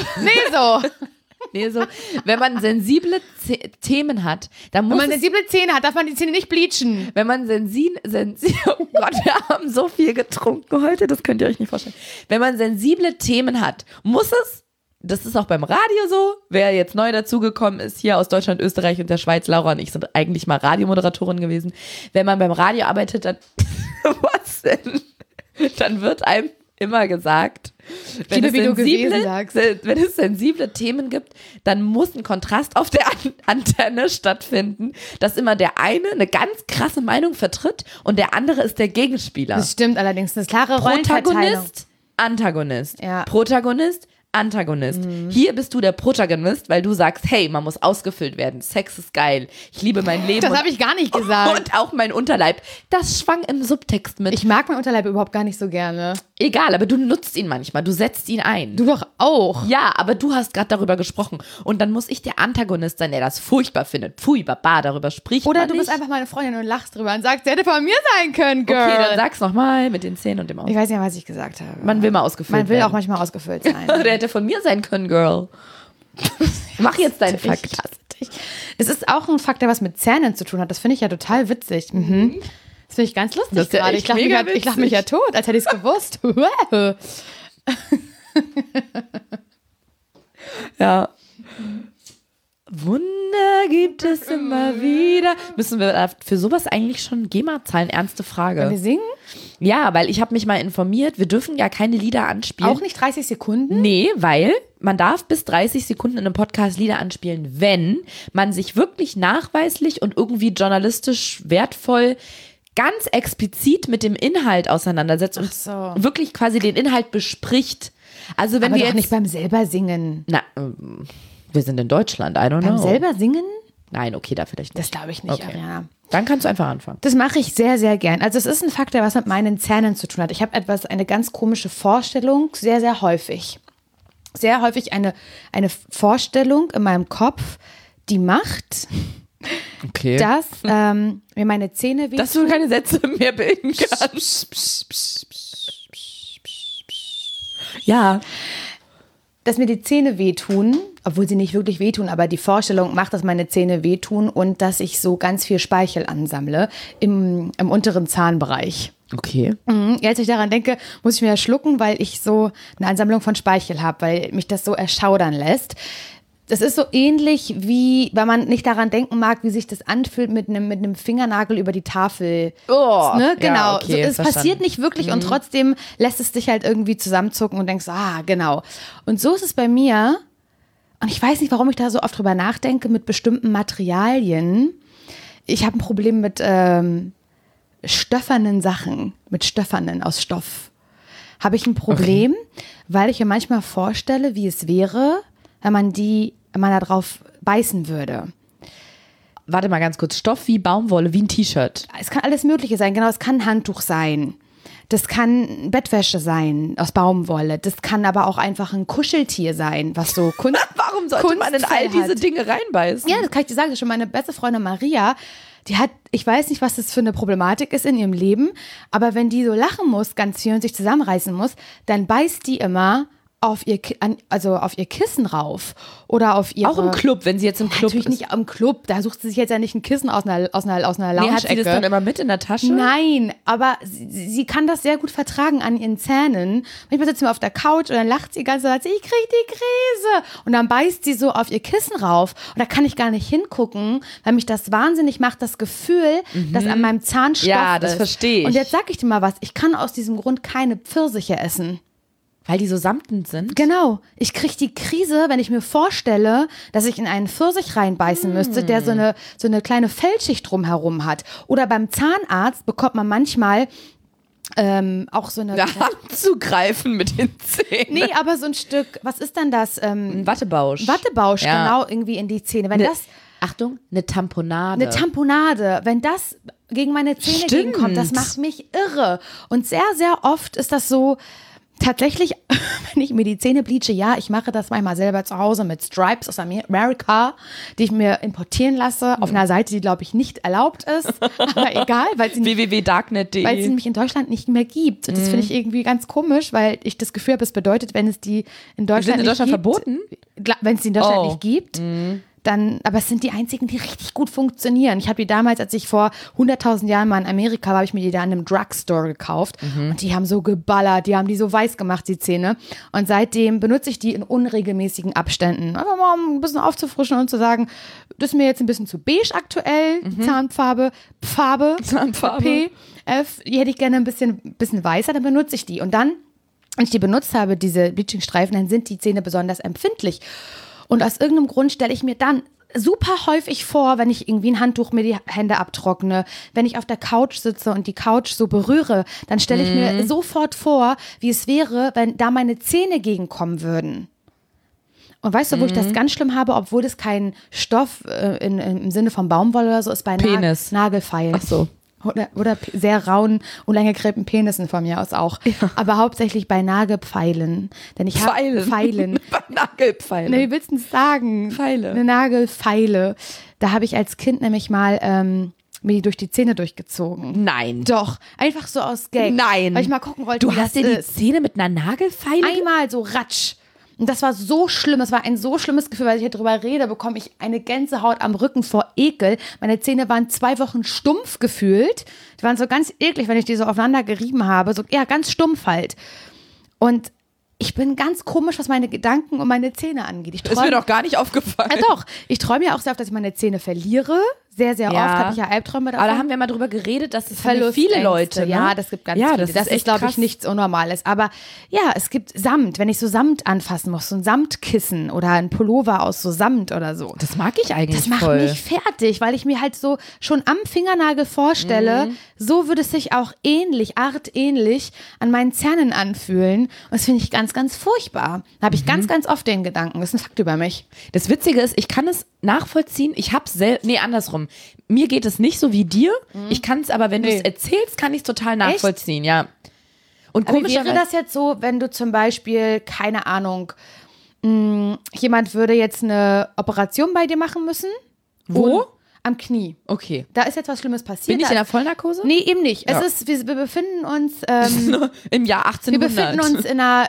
[SPEAKER 2] Nee, so. Wenn man sensible Themen hat, dann muss
[SPEAKER 3] Wenn man
[SPEAKER 2] es
[SPEAKER 3] sensible Zähne hat, darf man die Zähne nicht bleachen.
[SPEAKER 2] Wenn man oh Gott, wir haben so viel getrunken heute, das könnt ihr euch nicht vorstellen. Wenn man sensible Themen hat, muss es, das ist auch beim Radio so, wer jetzt neu dazugekommen ist, hier aus Deutschland, Österreich und der Schweiz, Laura und ich sind eigentlich mal Radiomoderatorin gewesen. Wenn man beim Radio arbeitet, dann, was denn? Dann wird einem immer gesagt, wenn es sensible Themen gibt, dann muss ein Kontrast auf der Antenne stattfinden, dass immer der eine ganz krasse Meinung vertritt und der andere ist der Gegenspieler.
[SPEAKER 3] Das stimmt allerdings, das ist klare Rollenverteilung.
[SPEAKER 2] Protagonist, Antagonist.
[SPEAKER 3] Ja.
[SPEAKER 2] Protagonist, Antagonist. Hier bist du der Protagonist, weil du sagst, hey, man muss ausgefüllt werden. Sex ist geil. Ich liebe mein Leben.
[SPEAKER 3] Das habe ich gar nicht gesagt.
[SPEAKER 2] Und auch mein Unterleib. Das schwang im Subtext mit.
[SPEAKER 3] Ich mag meinen Unterleib überhaupt gar nicht so gerne.
[SPEAKER 2] Egal, aber du nutzt ihn manchmal. Du setzt ihn ein.
[SPEAKER 3] Du doch auch.
[SPEAKER 2] Ja, aber du hast gerade darüber gesprochen. Und dann muss ich der Antagonist sein, der das furchtbar findet. Pfui, baba, darüber spricht
[SPEAKER 3] Oder
[SPEAKER 2] man
[SPEAKER 3] du
[SPEAKER 2] nicht.
[SPEAKER 3] bist einfach meine Freundin und lachst drüber und sagst, sie hätte von mir sein können, Girl.
[SPEAKER 2] Okay, dann sag's nochmal mit den Zähnen und dem Aus.
[SPEAKER 3] Ich weiß nicht, was ich gesagt habe.
[SPEAKER 2] Man will mal ausgefüllt
[SPEAKER 3] Man will
[SPEAKER 2] werden.
[SPEAKER 3] auch manchmal ausgefüllt sein.
[SPEAKER 2] Der hätte von mir sein können, Girl. Mach jetzt deinen Fakt.
[SPEAKER 3] Es ist auch ein Fakt, der was mit Zähnen zu tun hat. Das finde ich ja total witzig. Mhm. Das finde ich ganz lustig
[SPEAKER 2] Das ist ja
[SPEAKER 3] gerade.
[SPEAKER 2] echt
[SPEAKER 3] Ich lache mich,
[SPEAKER 2] mega
[SPEAKER 3] ich lach mich ja tot, als hätte ich es gewusst.
[SPEAKER 2] Ja. Wunder gibt es immer wieder. Müssen wir für sowas eigentlich schon GEMA zahlen? Ernste Frage.
[SPEAKER 3] Wenn wir singen,
[SPEAKER 2] Ja, weil ich habe mich mal informiert, wir dürfen ja keine Lieder anspielen.
[SPEAKER 3] auch nicht 30 Sekunden.
[SPEAKER 2] Nee, weil man darf bis 30 Sekunden in einem Podcast Lieder anspielen, wenn man sich wirklich nachweislich und irgendwie journalistisch wertvoll ganz explizit mit dem Inhalt auseinandersetzt und
[SPEAKER 3] so.
[SPEAKER 2] wirklich quasi den Inhalt bespricht. Also wenn
[SPEAKER 3] Aber
[SPEAKER 2] wir
[SPEAKER 3] doch
[SPEAKER 2] jetzt
[SPEAKER 3] nicht beim selber singen.
[SPEAKER 2] na, wir sind in Deutschland, I don't
[SPEAKER 3] Beim
[SPEAKER 2] know.
[SPEAKER 3] selber singen?
[SPEAKER 2] Nein, okay, da vielleicht
[SPEAKER 3] Das
[SPEAKER 2] nicht.
[SPEAKER 3] glaube ich nicht,
[SPEAKER 2] Okay.
[SPEAKER 3] Ariana.
[SPEAKER 2] Dann kannst du einfach anfangen.
[SPEAKER 3] Das mache ich sehr, sehr gern. Also es ist ein Fakt, der was mit meinen Zähnen zu tun hat. Ich habe eine ganz komische Vorstellung, sehr, sehr häufig. Sehr häufig eine Vorstellung in meinem Kopf, die macht,
[SPEAKER 2] Okay.
[SPEAKER 3] dass mir meine Zähne
[SPEAKER 2] Dass du keine Sätze mehr bilden kannst. Ja.
[SPEAKER 3] dass mir die Zähne wehtun, obwohl sie nicht wirklich wehtun, aber die Vorstellung macht, dass meine Zähne wehtun und dass ich so ganz viel Speichel ansammle im unteren Zahnbereich.
[SPEAKER 2] Okay.
[SPEAKER 3] Als ich daran denke, muss ich mir ja schlucken, weil ich so eine Ansammlung von Speichel habe, weil mich das so erschaudern lässt. Das ist so ähnlich wie, wenn man nicht daran denken mag, wie sich das anfühlt mit einem Fingernagel über die Tafel.
[SPEAKER 2] Oh,
[SPEAKER 3] Ne? Genau.
[SPEAKER 2] ja, okay,
[SPEAKER 3] So, es
[SPEAKER 2] verstanden.
[SPEAKER 3] passiert nicht wirklich und trotzdem lässt es dich halt irgendwie zusammenzucken und denkst, genau. Und so ist es bei mir, Und ich weiß nicht, warum ich da so oft drüber nachdenke, mit bestimmten Materialien. Ich habe ein Problem mit stöffernen Sachen, mit stöffernen aus Stoff. Habe ich ein Problem, weil ich mir manchmal vorstelle, wie es wäre, wenn man da drauf beißen würde.
[SPEAKER 2] Warte mal ganz kurz. Stoff wie Baumwolle, wie ein T-Shirt.
[SPEAKER 3] Es kann alles Mögliche sein, genau. Es kann ein Handtuch sein. Das kann Bettwäsche sein aus Baumwolle. Das kann aber auch einfach ein Kuscheltier sein, was so
[SPEAKER 2] Warum sollte man in all diese Dinge reinbeißen?
[SPEAKER 3] Ja, das kann ich dir sagen. Das ist schon meine beste Freundin Maria. Die hat, ich weiß nicht, was das für eine Problematik ist in ihrem Leben, aber wenn die so lachen muss, ganz viel und sich zusammenreißen muss, dann beißt die immer auf ihr Kissen rauf oder auf ihre...
[SPEAKER 2] Auch im Club, wenn sie jetzt im Club
[SPEAKER 3] Natürlich
[SPEAKER 2] ist.
[SPEAKER 3] nicht im Club, da sucht sie sich jetzt ja nicht ein Kissen aus einer Lounge-Ecke.
[SPEAKER 2] Nee, hat sie das dann immer mit in der Tasche?
[SPEAKER 3] Nein, aber sie kann das sehr gut vertragen an ihren Zähnen. Manchmal sitzt sie auf der Couch und dann lacht sie ganz so, sagt sie, ich krieg die Krise. Und dann beißt sie so auf ihr Kissen rauf. Und da kann ich gar nicht hingucken, weil mich das wahnsinnig macht, das Gefühl, dass an meinem Zahn Stoff ist.
[SPEAKER 2] Ja, das verstehe ich.
[SPEAKER 3] Und jetzt sag ich dir mal was, ich kann aus diesem Grund keine Pfirsiche essen.
[SPEAKER 2] Weil die so samtend sind?
[SPEAKER 3] Genau. Ich kriege die Krise, wenn ich mir vorstelle, dass ich in einen Pfirsich reinbeißen müsste, der so eine kleine Fellschicht drumherum hat. Oder beim Zahnarzt bekommt man manchmal auch so eine...
[SPEAKER 2] Da abzugreifen mit den Zähnen.
[SPEAKER 3] Nee, aber so ein Stück, was ist denn das?
[SPEAKER 2] Ein Wattebausch.
[SPEAKER 3] Wattebausch,
[SPEAKER 2] Ja.
[SPEAKER 3] genau, irgendwie in die Zähne. Wenn
[SPEAKER 2] Achtung, eine Tamponade.
[SPEAKER 3] Eine Tamponade, wenn das gegen meine Zähne
[SPEAKER 2] Stimmt.
[SPEAKER 3] gegenkommt, das macht mich irre. Und sehr, sehr oft ist das so... Tatsächlich, wenn ich mir die Zähne bleache, ja, ich mache das manchmal selber zu Hause mit Stripes aus Amerika, die ich mir importieren lasse, auf einer Seite, die, glaube ich, nicht erlaubt ist. Aber egal, weil sie
[SPEAKER 2] www.darknet.de
[SPEAKER 3] nämlich in Deutschland nicht mehr gibt. Und das finde ich irgendwie ganz komisch, weil ich das Gefühl habe, es bedeutet, wenn es die in Deutschland
[SPEAKER 2] Sind in Deutschland
[SPEAKER 3] nicht
[SPEAKER 2] verboten?
[SPEAKER 3] gibt, wenn es die in Deutschland nicht gibt, dann, aber es sind die einzigen, die richtig gut funktionieren. Ich habe die damals, als ich vor 100.000 Jahren mal in Amerika war, habe ich mir die da in einem Drugstore gekauft und die haben so geballert, die haben die so weiß gemacht, die Zähne. Und seitdem benutze ich die in unregelmäßigen Abständen. Einfach mal um ein bisschen aufzufrischen und zu sagen, das ist mir jetzt ein bisschen zu beige aktuell, die Zahnfarbe, P, F, die hätte ich gerne ein bisschen weißer, dann benutze ich die. Und dann, wenn ich die benutzt habe, diese Bleachingstreifen, dann sind die Zähne besonders empfindlich. Und aus irgendeinem Grund stelle ich mir dann super häufig vor, wenn ich irgendwie ein Handtuch mir die Hände abtrockne, wenn ich auf der Couch sitze und die Couch so berühre, dann stelle ich mir sofort vor, wie es wäre, wenn da meine Zähne gegenkommen würden. Und weißt du, wo ich das ganz schlimm habe, obwohl das kein Stoff im Sinne von Baumwolle oder so ist, bei
[SPEAKER 2] Penis.
[SPEAKER 3] Nagelfeilen.
[SPEAKER 2] Ach so.
[SPEAKER 3] Oder sehr rauen, unlanggekräbten Penissen von mir aus auch. Ja. Aber hauptsächlich bei Nagelpfeilen. Denn ich habe Pfeilen.
[SPEAKER 2] Bei Nagelpfeilen.
[SPEAKER 3] Ne, wie willst du denn sagen?
[SPEAKER 2] Pfeile.
[SPEAKER 3] Eine Nagelfeile. Da habe ich als Kind nämlich mal mir die durch die Zähne durchgezogen.
[SPEAKER 2] Nein.
[SPEAKER 3] Doch, einfach so aus Gag.
[SPEAKER 2] Nein.
[SPEAKER 3] Weil ich mal gucken wollte,
[SPEAKER 2] Du
[SPEAKER 3] wie
[SPEAKER 2] hast
[SPEAKER 3] das
[SPEAKER 2] dir die
[SPEAKER 3] ist.
[SPEAKER 2] Zähne mit einer Nagelfeile?
[SPEAKER 3] Einmal so ratsch. Und das war so schlimm, es war ein so schlimmes Gefühl, weil ich hier drüber rede, bekomme ich eine Gänsehaut am Rücken vor Ekel. Meine Zähne waren 2 Wochen stumpf gefühlt. Die waren so ganz eklig, wenn ich die so aufeinander gerieben habe. So, ja, ganz stumpf halt. Und ich bin ganz komisch, was meine Gedanken und meine Zähne angeht.
[SPEAKER 2] Ist mir doch gar nicht aufgefallen.
[SPEAKER 3] Ja, doch. Ich träume ja auch sehr oft, dass ich meine Zähne verliere. Sehr, sehr oft habe ich ja Albträume davon.
[SPEAKER 2] Aber da haben wir mal drüber geredet, dass es
[SPEAKER 3] Verlustängste.
[SPEAKER 2] viele Leute, ne?
[SPEAKER 3] Ja, das gibt ganz viele.
[SPEAKER 2] Das ist echt
[SPEAKER 3] glaube ich,
[SPEAKER 2] krass.
[SPEAKER 3] nichts Unnormales. Aber ja, es gibt Samt. Wenn ich so Samt anfassen muss, so ein Samtkissen oder ein Pullover aus so Samt oder so.
[SPEAKER 2] Das mag ich eigentlich
[SPEAKER 3] Das macht
[SPEAKER 2] voll.
[SPEAKER 3] mich fertig, weil ich mir halt so schon am Fingernagel vorstelle, so würde es sich auch artähnlich an meinen Zähnen anfühlen. Und das finde ich ganz, ganz furchtbar. Da habe ich ganz, ganz oft den Gedanken. Das ist ein Fakt über mich.
[SPEAKER 2] Das Witzige ist, ich kann es nachvollziehen. Ich habe andersrum. Mir geht es nicht so wie dir. Ich kann es aber, wenn du es erzählst, kann ich es total nachvollziehen, ja. Und
[SPEAKER 3] Aber wie wäre das jetzt so, wenn du zum Beispiel, keine Ahnung, jemand würde jetzt eine Operation bei dir machen müssen?
[SPEAKER 2] Wo?
[SPEAKER 3] Und am Knie.
[SPEAKER 2] Okay.
[SPEAKER 3] Da ist jetzt was Schlimmes passiert.
[SPEAKER 2] Bin ich
[SPEAKER 3] Da
[SPEAKER 2] in der
[SPEAKER 3] ist-
[SPEAKER 2] Vollnarkose?
[SPEAKER 3] Nee, eben nicht.
[SPEAKER 2] Ja.
[SPEAKER 3] Wir befinden uns
[SPEAKER 2] Im Jahr 1800.
[SPEAKER 3] Wir befinden uns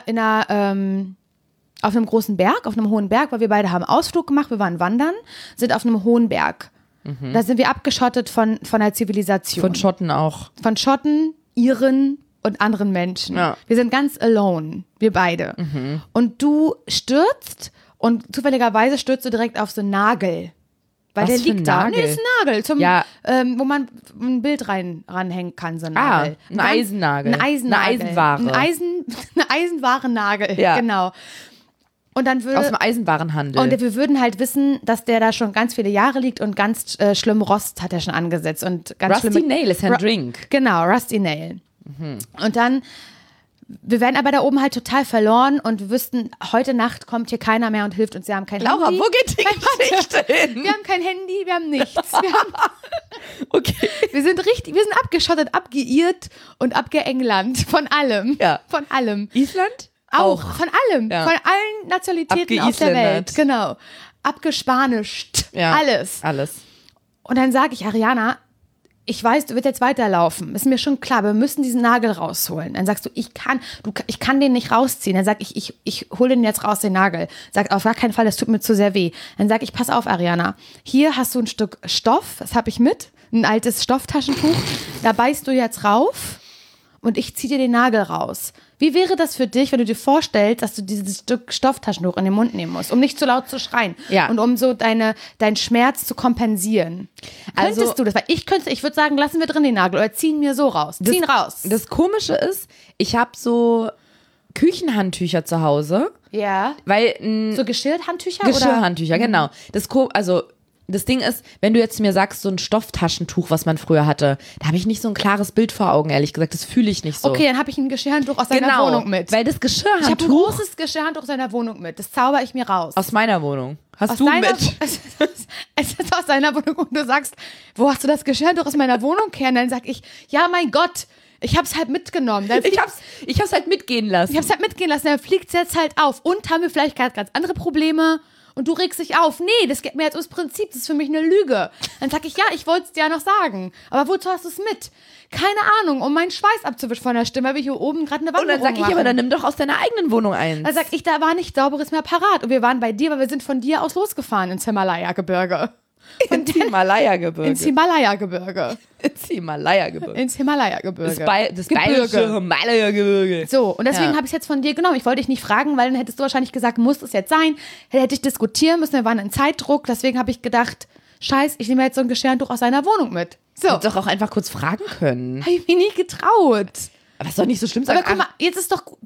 [SPEAKER 3] auf einem großen Berg, auf einem hohen Berg, weil wir beide haben Ausflug gemacht, wir waren wandern, sind auf einem hohen Berg. Da sind wir abgeschottet von der Zivilisation.
[SPEAKER 2] Von Schotten auch.
[SPEAKER 3] Von Schotten, Iren und anderen Menschen.
[SPEAKER 2] Ja.
[SPEAKER 3] Wir sind ganz alone, wir beide. Und du stürzt und zufälligerweise stürzt du direkt auf so einen Nagel. Weil
[SPEAKER 2] Was
[SPEAKER 3] der
[SPEAKER 2] für ein
[SPEAKER 3] liegt da.
[SPEAKER 2] Nagel?
[SPEAKER 3] Nee, das ist ein Nagel,
[SPEAKER 2] Ja.
[SPEAKER 3] wo man ein Bild ranhängen kann, so ein Nagel.
[SPEAKER 2] ein Eisennagel.
[SPEAKER 3] Ein Eisennagel.
[SPEAKER 2] Eine Eisenware.
[SPEAKER 3] Eine Eisenware-Nagel,
[SPEAKER 2] Ja.
[SPEAKER 3] genau. Und dann
[SPEAKER 2] Aus dem Eisenwarenhandel.
[SPEAKER 3] Und wir würden halt wissen, dass der da schon ganz viele Jahre liegt und ganz schlimm Rost hat er schon angesetzt. Und ganz
[SPEAKER 2] Rusty Nail ist ja ein Drink.
[SPEAKER 3] Genau, Rusty Nail. Und dann, wir wären aber da oben halt total verloren und wir wüssten, heute Nacht kommt hier keiner mehr und hilft uns. Wir haben kein
[SPEAKER 2] Laura,
[SPEAKER 3] Handy.
[SPEAKER 2] wo geht die Geschichte hin?
[SPEAKER 3] Wir haben kein Handy, wir haben nichts.
[SPEAKER 2] Okay.
[SPEAKER 3] Wir sind abgeschottet, abgeirrt und abgeengland. Von allem.
[SPEAKER 2] Ja.
[SPEAKER 3] Von allem.
[SPEAKER 2] Island?
[SPEAKER 3] Auch. Von allem.
[SPEAKER 2] Ja.
[SPEAKER 3] Von allen Nationalitäten auf der
[SPEAKER 2] Abgeisländert.
[SPEAKER 3] Welt. Genau. Abgespanischt.
[SPEAKER 2] Ja.
[SPEAKER 3] Alles. Und dann sage ich, Ariana, ich weiß, du wirst jetzt weiterlaufen. Ist mir schon klar, wir müssen diesen Nagel rausholen. Dann sagst du, ich kann den nicht rausziehen. Dann sag ich hole den jetzt raus, den Nagel. Sag, auf gar keinen Fall, das tut mir zu sehr weh. Dann sag ich, pass auf, Ariana, hier hast du ein Stück Stoff, das habe ich mit, ein altes Stofftaschentuch. Da beißt du jetzt rauf und ich ziehe dir den Nagel raus. Wie wäre das für dich, wenn du dir vorstellst, dass du dieses Stück Stofftaschentuch in den Mund nehmen musst, um nicht zu laut zu schreien und um so deinen Schmerz zu kompensieren? Könntest du das? Weil ich würde sagen, lassen wir drin den Nagel oder ziehen mir so raus. Ziehen raus. Das
[SPEAKER 2] Komische ist, ich habe so Küchenhandtücher zu Hause.
[SPEAKER 3] Ja.
[SPEAKER 2] Weil
[SPEAKER 3] So Geschirrhandtücher?
[SPEAKER 2] Geschirrhandtücher, genau. Das Ding ist, wenn du jetzt mir sagst, so ein Stofftaschentuch, was man früher hatte, da habe ich nicht so ein klares Bild vor Augen, ehrlich gesagt. Das fühle ich nicht so.
[SPEAKER 3] Okay, dann habe ich ein Geschirrhandtuch aus deiner Wohnung mit.
[SPEAKER 2] Weil das Geschirrhandtuch...
[SPEAKER 3] Ich habe ein großes Geschirrhandtuch aus deiner Wohnung mit. Das zauber ich mir raus.
[SPEAKER 2] Aus meiner Wohnung. Hast
[SPEAKER 3] aus
[SPEAKER 2] du
[SPEAKER 3] deiner,
[SPEAKER 2] mit?
[SPEAKER 3] Es ist aus deiner Wohnung und du sagst, wo hast du das Geschirrhandtuch aus meiner Wohnung her? Und dann sag ich, ja, mein Gott, ich hab's halt mitgenommen.
[SPEAKER 2] Ich hab's halt mitgehen lassen.
[SPEAKER 3] Dann fliegt's jetzt halt auf. Und haben wir vielleicht ganz andere Probleme? Und du regst dich auf. Nee, das geht mir jetzt ums Prinzip. Das ist für mich eine Lüge. Dann sag ich, ja, ich wollte es dir ja noch sagen. Aber wozu hast du es mit? Keine Ahnung, um meinen Schweiß abzuwischen von der Stimme, weil wir hier oben gerade eine Wanderung
[SPEAKER 2] Und dann sag ich, aber dann nimm doch aus deiner eigenen Wohnung eins.
[SPEAKER 3] Dann sag ich, da war nichts Sauberes mehr parat. Und wir waren bei dir, weil wir sind von dir aus losgefahren ins Himalaya-Gebirge.
[SPEAKER 2] Ins Himalaya-Gebirge.
[SPEAKER 3] Ins Himalaya-Gebirge.
[SPEAKER 2] Ins Himalaya-Gebirge.
[SPEAKER 3] Ins Himalaya-Gebirge.
[SPEAKER 2] Das bayerische Himalaya-Gebirge.
[SPEAKER 3] So, und deswegen habe ich es jetzt von dir genommen. Ich wollte dich nicht fragen, weil dann hättest du wahrscheinlich gesagt, muss es jetzt sein. Hätte ich diskutieren müssen, wir waren in Zeitdruck. Deswegen habe ich gedacht, scheiß, ich nehme jetzt so ein Geschirrhandtuch aus deiner Wohnung mit. So.
[SPEAKER 2] Hättest doch auch einfach kurz fragen können.
[SPEAKER 3] Habe ich mir nie getraut.
[SPEAKER 2] Aber ist doch nicht so schlimm.
[SPEAKER 3] Aber guck mal, jetzt ist doch gut,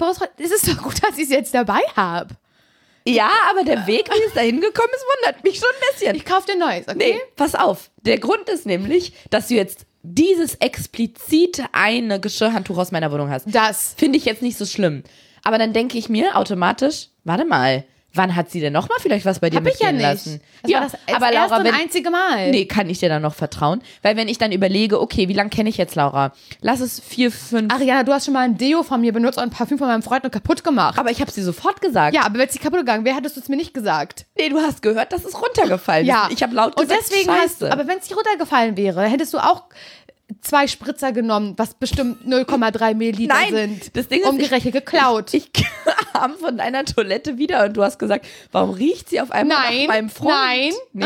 [SPEAKER 3] dass ich es jetzt dabei habe.
[SPEAKER 2] Ja, aber der Weg, wie es dahin gekommen ist, wundert mich schon ein bisschen.
[SPEAKER 3] Ich kaufe dir Neues, okay?
[SPEAKER 2] Nee, pass auf. Der Grund ist nämlich, dass du jetzt dieses explizit eine Geschirrhandtuch aus meiner Wohnung hast.
[SPEAKER 3] Das
[SPEAKER 2] finde ich jetzt nicht so schlimm. Aber dann denke ich mir automatisch, warte mal, wann hat sie denn nochmal vielleicht was bei dir mitgehen lassen?
[SPEAKER 3] Das war das
[SPEAKER 2] aber Laura,
[SPEAKER 3] erste und einzige Mal.
[SPEAKER 2] Nee, kann ich dir dann noch vertrauen? Weil wenn ich dann überlege, okay, wie lange kenne ich jetzt Laura? Lass es 4, 5...
[SPEAKER 3] Ariana, du hast schon mal ein Deo von mir benutzt und ein Parfüm von meinem Freund und kaputt gemacht.
[SPEAKER 2] Aber ich habe sie sofort gesagt.
[SPEAKER 3] Ja, aber wenn es nicht kaputt gegangen wäre, hättest du es mir nicht gesagt.
[SPEAKER 2] Nee, du hast gehört, dass es runtergefallen ist. Ich habe laut gesagt,
[SPEAKER 3] und deswegen
[SPEAKER 2] Scheiße.
[SPEAKER 3] aber wenn es nicht runtergefallen wäre, hättest du auch 2 Spritzer genommen, was bestimmt 0,3 Milliliter sind.
[SPEAKER 2] Das Ding ist,
[SPEAKER 3] umgerechnet geklaut.
[SPEAKER 2] Ich kam von deiner Toilette wieder und du hast gesagt, warum riecht sie auf einmal nach meinem Freund?
[SPEAKER 3] Nein,
[SPEAKER 2] nee?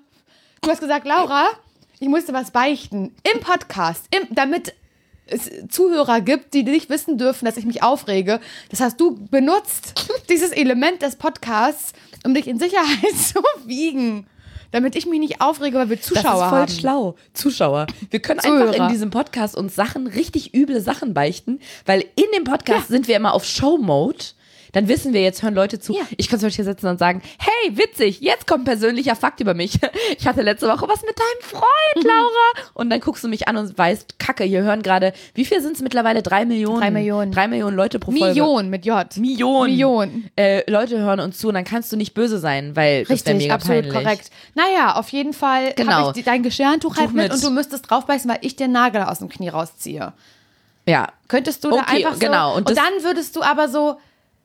[SPEAKER 3] Du hast gesagt, Laura, ich musste was beichten. Im Podcast, damit es Zuhörer gibt, die nicht wissen dürfen, dass ich mich aufrege. Das hast du benutzt, dieses Element des Podcasts, um dich in Sicherheit zu wiegen. Damit ich mich nicht aufrege, weil wir Zuschauer haben.
[SPEAKER 2] Das ist voll
[SPEAKER 3] haben.
[SPEAKER 2] schlau. Zuschauer. Wir können einfach in diesem Podcast uns richtig üble Sachen beichten, weil in dem Podcast sind wir immer auf Show-Mode. Dann wissen wir, jetzt hören Leute zu. Ja. Ich kann zum Beispiel hier sitzen und sagen, hey, witzig, jetzt kommt persönlicher Fakt über mich. Ich hatte letzte Woche was mit deinem Freund, Laura. Und dann guckst du mich an und weißt, Kacke, hier hören gerade, wie viel sind es mittlerweile? 3 Millionen?
[SPEAKER 3] 3 Millionen.
[SPEAKER 2] 3 Millionen Leute pro Folge.
[SPEAKER 3] Millionen mit J.
[SPEAKER 2] Millionen. Leute hören uns zu und dann kannst du nicht böse sein, weil das wäre mega
[SPEAKER 3] absolut
[SPEAKER 2] peinlich.
[SPEAKER 3] Korrekt. Naja, auf jeden Fall habe ich dein Geschirrhandtuch halt mit und du müsstest draufbeißen, weil ich den Nagel aus dem Knie rausziehe.
[SPEAKER 2] Ja.
[SPEAKER 3] Könntest du da einfach so...
[SPEAKER 2] Genau.
[SPEAKER 3] Und dann würdest du aber so...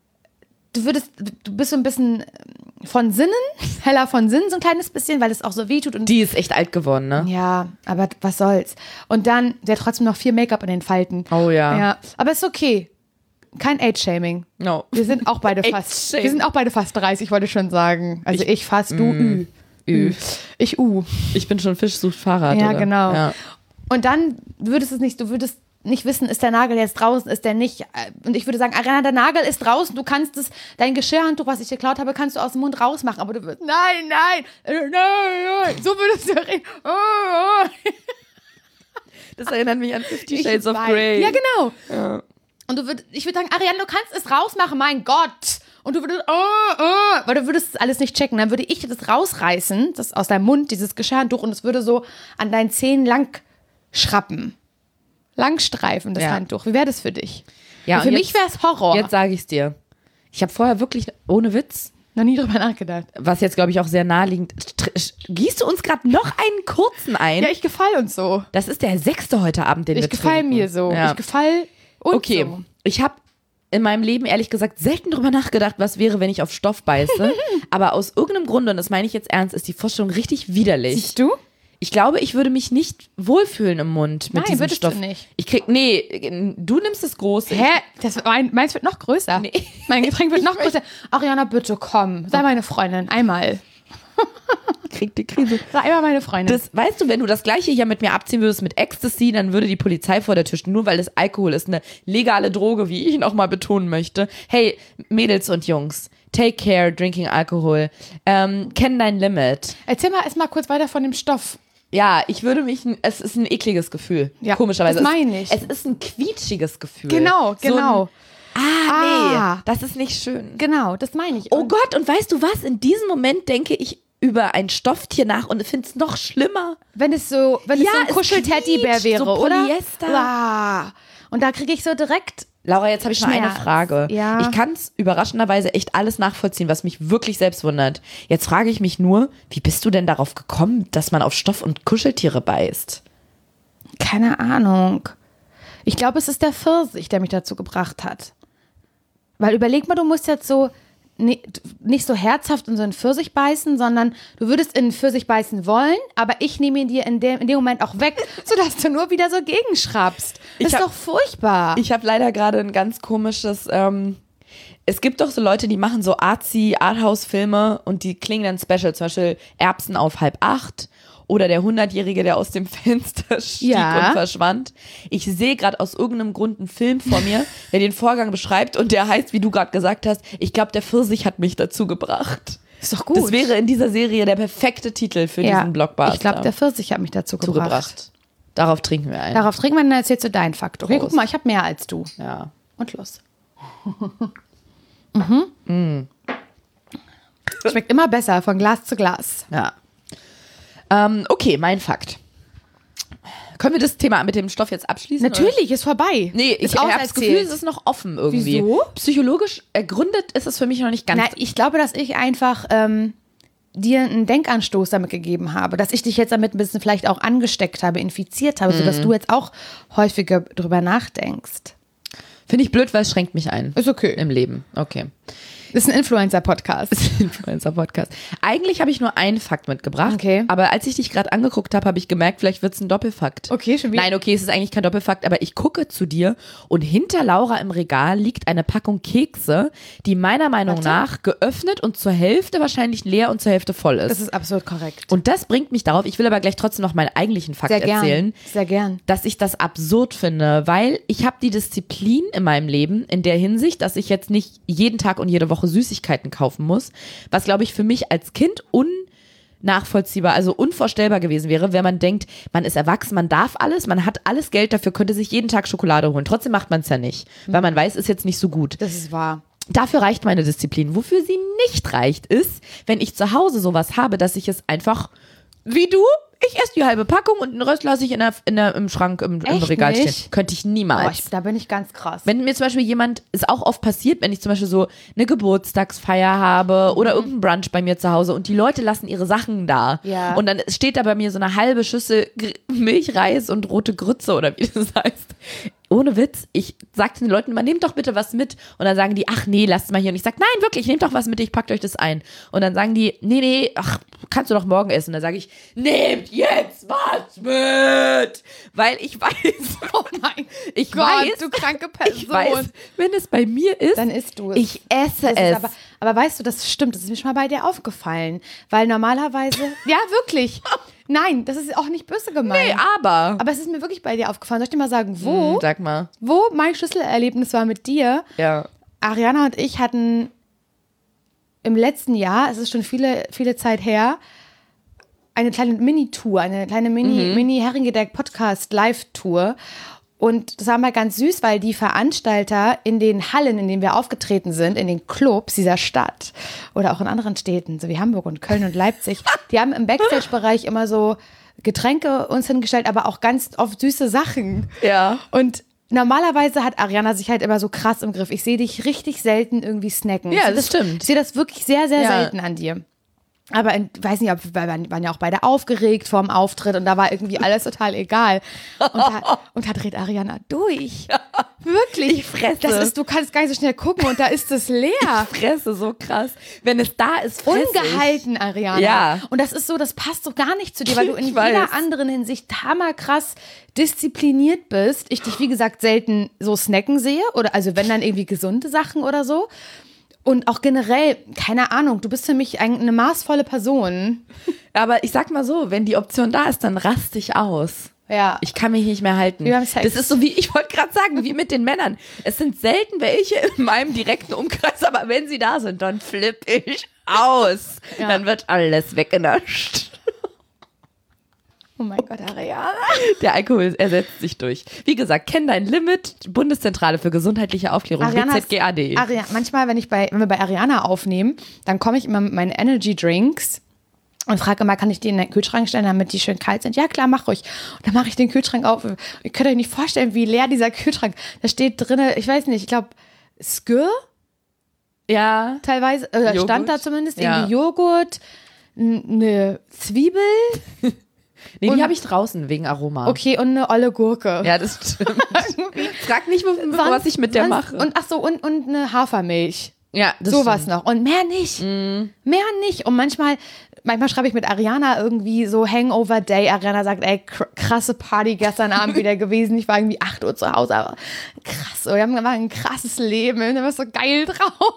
[SPEAKER 3] Du bist so ein bisschen von Sinnen, heller von Sinnen, so ein kleines bisschen, weil es auch so weh tut. Und
[SPEAKER 2] die ist echt alt geworden, ne?
[SPEAKER 3] Ja, aber was soll's. Und dann, der hat trotzdem noch viel Make-up in den Falten.
[SPEAKER 2] Oh ja.
[SPEAKER 3] Aber ist okay. Kein Age-Shaming.
[SPEAKER 2] No.
[SPEAKER 3] Wir sind auch beide fast 30, wollte ich schon sagen. Also ich fast, du Ü. Ich
[SPEAKER 2] Ich bin schon Fisch sucht Fahrrad.
[SPEAKER 3] Ja,
[SPEAKER 2] oder?
[SPEAKER 3] genau.
[SPEAKER 2] Ja.
[SPEAKER 3] Und dann du würdest nicht wissen, ist der Nagel jetzt draußen, ist der nicht. Und ich würde sagen, Ariana, der Nagel ist draußen, du kannst dein Geschirrhandtuch, was ich geklaut habe, kannst du aus dem Mund rausmachen, aber du würdest, nein, so würdest du reden.
[SPEAKER 2] Das erinnert mich an 50 Shades of Grey.
[SPEAKER 3] Ja, genau.
[SPEAKER 2] Ja.
[SPEAKER 3] Und ich würde sagen, Ariana, du kannst es rausmachen, mein Gott. und du würdest, weil du würdest das alles nicht checken. Dann würde ich das rausreißen, das aus deinem Mund, dieses Geschirrhandtuch, und es würde so an deinen Zähnen lang schrappen. Langstreifen, das Handtuch. Wie wäre das für dich?
[SPEAKER 2] Ja,
[SPEAKER 3] für mich wäre es Horror.
[SPEAKER 2] Jetzt sage ich es dir. Ich habe vorher wirklich, ohne Witz,
[SPEAKER 3] noch nie drüber nachgedacht.
[SPEAKER 2] was jetzt, glaube ich, auch sehr naheliegend, gießt du uns gerade noch einen kurzen ein?
[SPEAKER 3] Ja, ich gefall uns so.
[SPEAKER 2] Das ist der 6. heute Abend, den wir
[SPEAKER 3] Ich gefall
[SPEAKER 2] trinken.
[SPEAKER 3] mir so.
[SPEAKER 2] Ja.
[SPEAKER 3] Ich gefall uns
[SPEAKER 2] Okay,
[SPEAKER 3] so.
[SPEAKER 2] ich habe in meinem Leben ehrlich gesagt selten drüber nachgedacht, was wäre, wenn ich auf Stoff beiße. Aber aus irgendeinem Grund, und das meine ich jetzt ernst, ist die Vorstellung richtig widerlich.
[SPEAKER 3] Siehst du?
[SPEAKER 2] Ich glaube, ich würde mich nicht wohlfühlen im Mund mit
[SPEAKER 3] Nein,
[SPEAKER 2] diesem
[SPEAKER 3] würdest du
[SPEAKER 2] Stoff.
[SPEAKER 3] nicht.
[SPEAKER 2] Du nimmst das große.
[SPEAKER 3] Hä? Meins wird noch größer.
[SPEAKER 2] Nee.
[SPEAKER 3] Mein Getränk wird noch größer. Ariana, bitte komm. Sei meine Freundin. Einmal.
[SPEAKER 2] Ich krieg die Krise.
[SPEAKER 3] Sei einmal meine Freundin.
[SPEAKER 2] Das, weißt du, wenn du das Gleiche hier mit mir abziehen würdest mit Ecstasy, dann würde die Polizei vor der Tür stehen, nur weil das Alkohol ist, eine legale Droge, wie ich nochmal betonen möchte. Hey, Mädels und Jungs, take care, drinking Alkohol. Kenn dein Limit.
[SPEAKER 3] Erzähl mal erstmal kurz weiter von dem Stoff.
[SPEAKER 2] Ja, ich würde mich, es ist ein ekliges Gefühl,
[SPEAKER 3] Ja,
[SPEAKER 2] komischerweise.
[SPEAKER 3] das meine ich.
[SPEAKER 2] Es ist ein quietschiges Gefühl.
[SPEAKER 3] Genau.
[SPEAKER 2] Nee,
[SPEAKER 3] Ah.
[SPEAKER 2] das ist nicht schön.
[SPEAKER 3] Genau, das meine ich.
[SPEAKER 2] Oh Gott, und weißt du was? In diesem Moment denke ich über ein Stofftier nach und finde es noch schlimmer.
[SPEAKER 3] Wenn es so ein
[SPEAKER 2] es
[SPEAKER 3] Kuschel-Teddybär
[SPEAKER 2] quietscht,
[SPEAKER 3] wäre,
[SPEAKER 2] so
[SPEAKER 3] oder?
[SPEAKER 2] Polyester.
[SPEAKER 3] Ah. Und da kriege ich so direkt.
[SPEAKER 2] Laura, jetzt habe ich mal eine
[SPEAKER 3] Schmerz.
[SPEAKER 2] Frage.
[SPEAKER 3] Ja.
[SPEAKER 2] Ich kann es überraschenderweise echt alles nachvollziehen, was mich wirklich selbst wundert. Jetzt frage ich mich nur, wie bist du denn darauf gekommen, dass man auf Stoff- und Kuscheltiere beißt?
[SPEAKER 3] Keine Ahnung. Ich glaube, es ist der Pfirsich, der mich dazu gebracht hat. Weil überleg mal, du musst jetzt so nicht so herzhaft in so einen Pfirsich beißen, sondern du würdest in einen Pfirsich beißen wollen, aber ich nehme ihn dir in dem Moment auch weg, sodass du nur wieder so gegenschrappst. Das ist doch furchtbar.
[SPEAKER 2] Ich habe leider gerade ein ganz komisches, es gibt doch so Leute, die machen so artsy Arthouse-Filme und die klingen dann special, zum Beispiel Erbsen auf 7:30 oder der 100-Jährige, der aus dem Fenster stieg und verschwand. Ich sehe gerade aus irgendeinem Grund einen Film vor mir, der den Vorgang beschreibt und der heißt, wie du gerade gesagt hast, ich glaube, der Pfirsich hat mich dazu gebracht.
[SPEAKER 3] Ist doch gut.
[SPEAKER 2] Das wäre in dieser Serie der perfekte Titel für diesen Blockbuster.
[SPEAKER 3] Ich glaube, der Pfirsich hat mich dazu gebracht.
[SPEAKER 2] Darauf trinken wir ein.
[SPEAKER 3] Darauf trinken wir, dann erzählst du deinen Fakt. Okay,
[SPEAKER 2] Prost.
[SPEAKER 3] guck mal, ich habe mehr als du.
[SPEAKER 2] Ja.
[SPEAKER 3] Und los. Schmeckt immer besser von Glas zu Glas.
[SPEAKER 2] Ja. Okay, mein Fakt. Können wir das Thema mit dem Stoff jetzt abschließen?
[SPEAKER 3] Natürlich, ist vorbei.
[SPEAKER 2] Nee, ich
[SPEAKER 3] ist
[SPEAKER 2] habe das Gefühl, es ist noch offen irgendwie.
[SPEAKER 3] Wieso?
[SPEAKER 2] Psychologisch ergründet ist es für mich noch nicht ganz.
[SPEAKER 3] Na, ich glaube, dass ich einfach dir einen Denkanstoß damit gegeben habe, dass ich dich jetzt damit ein bisschen vielleicht auch angesteckt habe, infiziert habe, sodass du jetzt auch häufiger drüber nachdenkst.
[SPEAKER 2] Finde ich blöd, weil es schränkt mich ein.
[SPEAKER 3] Ist okay.
[SPEAKER 2] Im Leben. Okay.
[SPEAKER 3] Das ist ein Influencer-Podcast.
[SPEAKER 2] Influencer-Podcast. Eigentlich habe ich nur einen Fakt mitgebracht.
[SPEAKER 3] Okay.
[SPEAKER 2] Aber als ich dich gerade angeguckt habe, habe ich gemerkt, vielleicht wird es ein Doppelfakt.
[SPEAKER 3] Okay, schon wieder.
[SPEAKER 2] Nein, okay, es ist eigentlich kein Doppelfakt, aber ich gucke zu dir und hinter Laura im Regal liegt eine Packung Kekse, die meiner Meinung nach geöffnet und zur Hälfte wahrscheinlich leer und zur Hälfte voll ist.
[SPEAKER 3] Das ist absolut korrekt.
[SPEAKER 2] Und das bringt mich darauf, ich will aber gleich trotzdem noch meinen eigentlichen Fakt
[SPEAKER 3] Sehr gern.
[SPEAKER 2] erzählen.
[SPEAKER 3] Sehr gern.
[SPEAKER 2] Dass ich das absurd finde, weil ich habe die Disziplin in meinem Leben in der Hinsicht, dass ich jetzt nicht jeden Tag und jede Woche Süßigkeiten kaufen muss, was glaube ich für mich als Kind unnachvollziehbar, also unvorstellbar gewesen wäre, wenn man denkt, man ist erwachsen, man darf alles, man hat alles Geld dafür, könnte sich jeden Tag Schokolade holen. Trotzdem macht man es ja nicht, weil man weiß, ist jetzt nicht so gut.
[SPEAKER 3] Das ist wahr.
[SPEAKER 2] Dafür reicht meine Disziplin. Wofür sie nicht reicht, ist, wenn ich zu Hause sowas habe, dass ich es einfach, wie du, ich esse die halbe Packung und den Rest lasse ich im Schrank, im
[SPEAKER 3] Echt
[SPEAKER 2] Regal
[SPEAKER 3] nicht?
[SPEAKER 2] stehen. Könnte ich niemals.
[SPEAKER 3] Da bin ich ganz krass.
[SPEAKER 2] Wenn mir zum Beispiel jemand, ist auch oft passiert, wenn ich zum Beispiel so eine Geburtstagsfeier habe oder irgendein Brunch bei mir zu Hause und die Leute lassen ihre Sachen da.
[SPEAKER 3] Ja.
[SPEAKER 2] Und dann steht da bei mir so eine halbe Schüssel Milchreis und rote Grütze oder wie das heißt. Ohne Witz, ich sag den Leuten, man nehmt doch bitte was mit. Und dann sagen die, ach nee, lasst mal hier. Und ich sag, nein, wirklich, nehmt doch was mit, ich packt euch das ein. Und dann sagen die, nee, ach, kannst du doch morgen essen. Und dann sage ich, nehmt jetzt was mit. Weil ich weiß,
[SPEAKER 3] Oh mein
[SPEAKER 2] ich
[SPEAKER 3] Gott,
[SPEAKER 2] weiß,
[SPEAKER 3] du kranke Person.
[SPEAKER 2] ich weiß, wenn es bei mir ist,
[SPEAKER 3] Dann isst du es.
[SPEAKER 2] ich esse
[SPEAKER 3] Das
[SPEAKER 2] es.
[SPEAKER 3] ist aber weißt du, das stimmt, das ist mir schon mal bei dir aufgefallen. Weil normalerweise, ja wirklich, nein, das ist auch nicht böse gemeint.
[SPEAKER 2] Nee, aber
[SPEAKER 3] Aber es ist mir wirklich bei dir aufgefallen. Soll ich dir mal sagen, wo?
[SPEAKER 2] sag mal.
[SPEAKER 3] Wo mein Schlüsselerlebnis war mit dir?
[SPEAKER 2] Ja.
[SPEAKER 3] Ariana und ich hatten im letzten Jahr, es ist schon viele, viele Zeit her, eine kleine Mini-Tour, eine kleine Mini-Herringedeck-Podcast-Live-Tour. Und das war mal ganz süß, weil die Veranstalter in den Hallen, in denen wir aufgetreten sind, in den Clubs dieser Stadt oder auch in anderen Städten, so wie Hamburg und Köln und Leipzig, die haben im Backstage-Bereich immer so Getränke uns hingestellt, aber auch ganz oft süße Sachen.
[SPEAKER 2] Ja.
[SPEAKER 3] Und normalerweise hat Ariana sich halt immer so krass im Griff. Ich sehe dich richtig selten irgendwie snacken.
[SPEAKER 2] Ja, das stimmt.
[SPEAKER 3] Ich sehe das wirklich sehr, sehr
[SPEAKER 2] Ja.
[SPEAKER 3] selten an dir. Aber weiß nicht, wir waren ja auch beide aufgeregt vor dem Auftritt und da war irgendwie alles total egal. Und da dreht Ariana durch. Wirklich.
[SPEAKER 2] Ich fresse.
[SPEAKER 3] Das ist, du kannst gar nicht so schnell gucken und da ist es leer.
[SPEAKER 2] Ich fresse so krass. Wenn es da ist, fresse
[SPEAKER 3] Ungehalten, Ariana.
[SPEAKER 2] Ja.
[SPEAKER 3] Und das ist so, das passt so gar nicht zu dir, weil du in
[SPEAKER 2] Ich weiß.
[SPEAKER 3] jeder anderen Hinsicht hammerkrass diszipliniert bist. Ich dich, wie gesagt, selten so snacken sehe oder also wenn dann irgendwie gesunde Sachen oder so. Und auch generell, keine Ahnung, du bist für mich eine maßvolle Person.
[SPEAKER 2] Aber ich sag mal so, wenn die Option da ist, dann raste ich aus.
[SPEAKER 3] Ja.
[SPEAKER 2] Ich kann mich nicht mehr halten.
[SPEAKER 3] Wir haben Sex.
[SPEAKER 2] Das ist so wie, ich wollte gerade sagen, wie mit den Männern. Es sind selten welche in meinem direkten Umkreis, aber wenn sie da sind, dann flippe ich aus.
[SPEAKER 3] Ja.
[SPEAKER 2] Dann wird alles weggenascht.
[SPEAKER 3] Oh mein Gott, Ariana.
[SPEAKER 2] Der Alkohol ersetzt sich durch. Wie gesagt, kenn dein Limit, Bundeszentrale für gesundheitliche Aufklärung, BZGAD.
[SPEAKER 3] Manchmal, wenn wir bei Ariana aufnehmen, dann komme ich immer mit meinen Energy Drinks und frage immer, kann ich die in den Kühlschrank stellen, damit die schön kalt sind? Ja, klar, mach ruhig. Und dann mache ich den Kühlschrank auf. Ihr könnt euch nicht vorstellen, wie leer dieser Kühlschrank. Da steht drin, ich weiß nicht, ich glaube, Skür
[SPEAKER 2] Ja.
[SPEAKER 3] teilweise, oder
[SPEAKER 2] Joghurt.
[SPEAKER 3] stand da zumindest,
[SPEAKER 2] Ja.
[SPEAKER 3] irgendwie Joghurt, eine Zwiebel,
[SPEAKER 2] Nee,
[SPEAKER 3] Und-
[SPEAKER 2] die habe ich draußen wegen Aroma.
[SPEAKER 3] okay, und eine olle Gurke.
[SPEAKER 2] Ja, das stimmt. Frag nicht, was ich mit der mache.
[SPEAKER 3] Und ach so, und eine Hafermilch.
[SPEAKER 2] Ja, das
[SPEAKER 3] Sowas
[SPEAKER 2] stimmt.
[SPEAKER 3] noch. Und mehr nicht. Mehr nicht. Und manchmal schreibe ich mit Ariana irgendwie so Hangover Day. Ariana sagt, ey, krasse Party gestern Abend wieder gewesen. Ich war irgendwie 8 Uhr zu Hause, aber krass. Wir haben ein krasses Leben. Wir waren so geil drauf.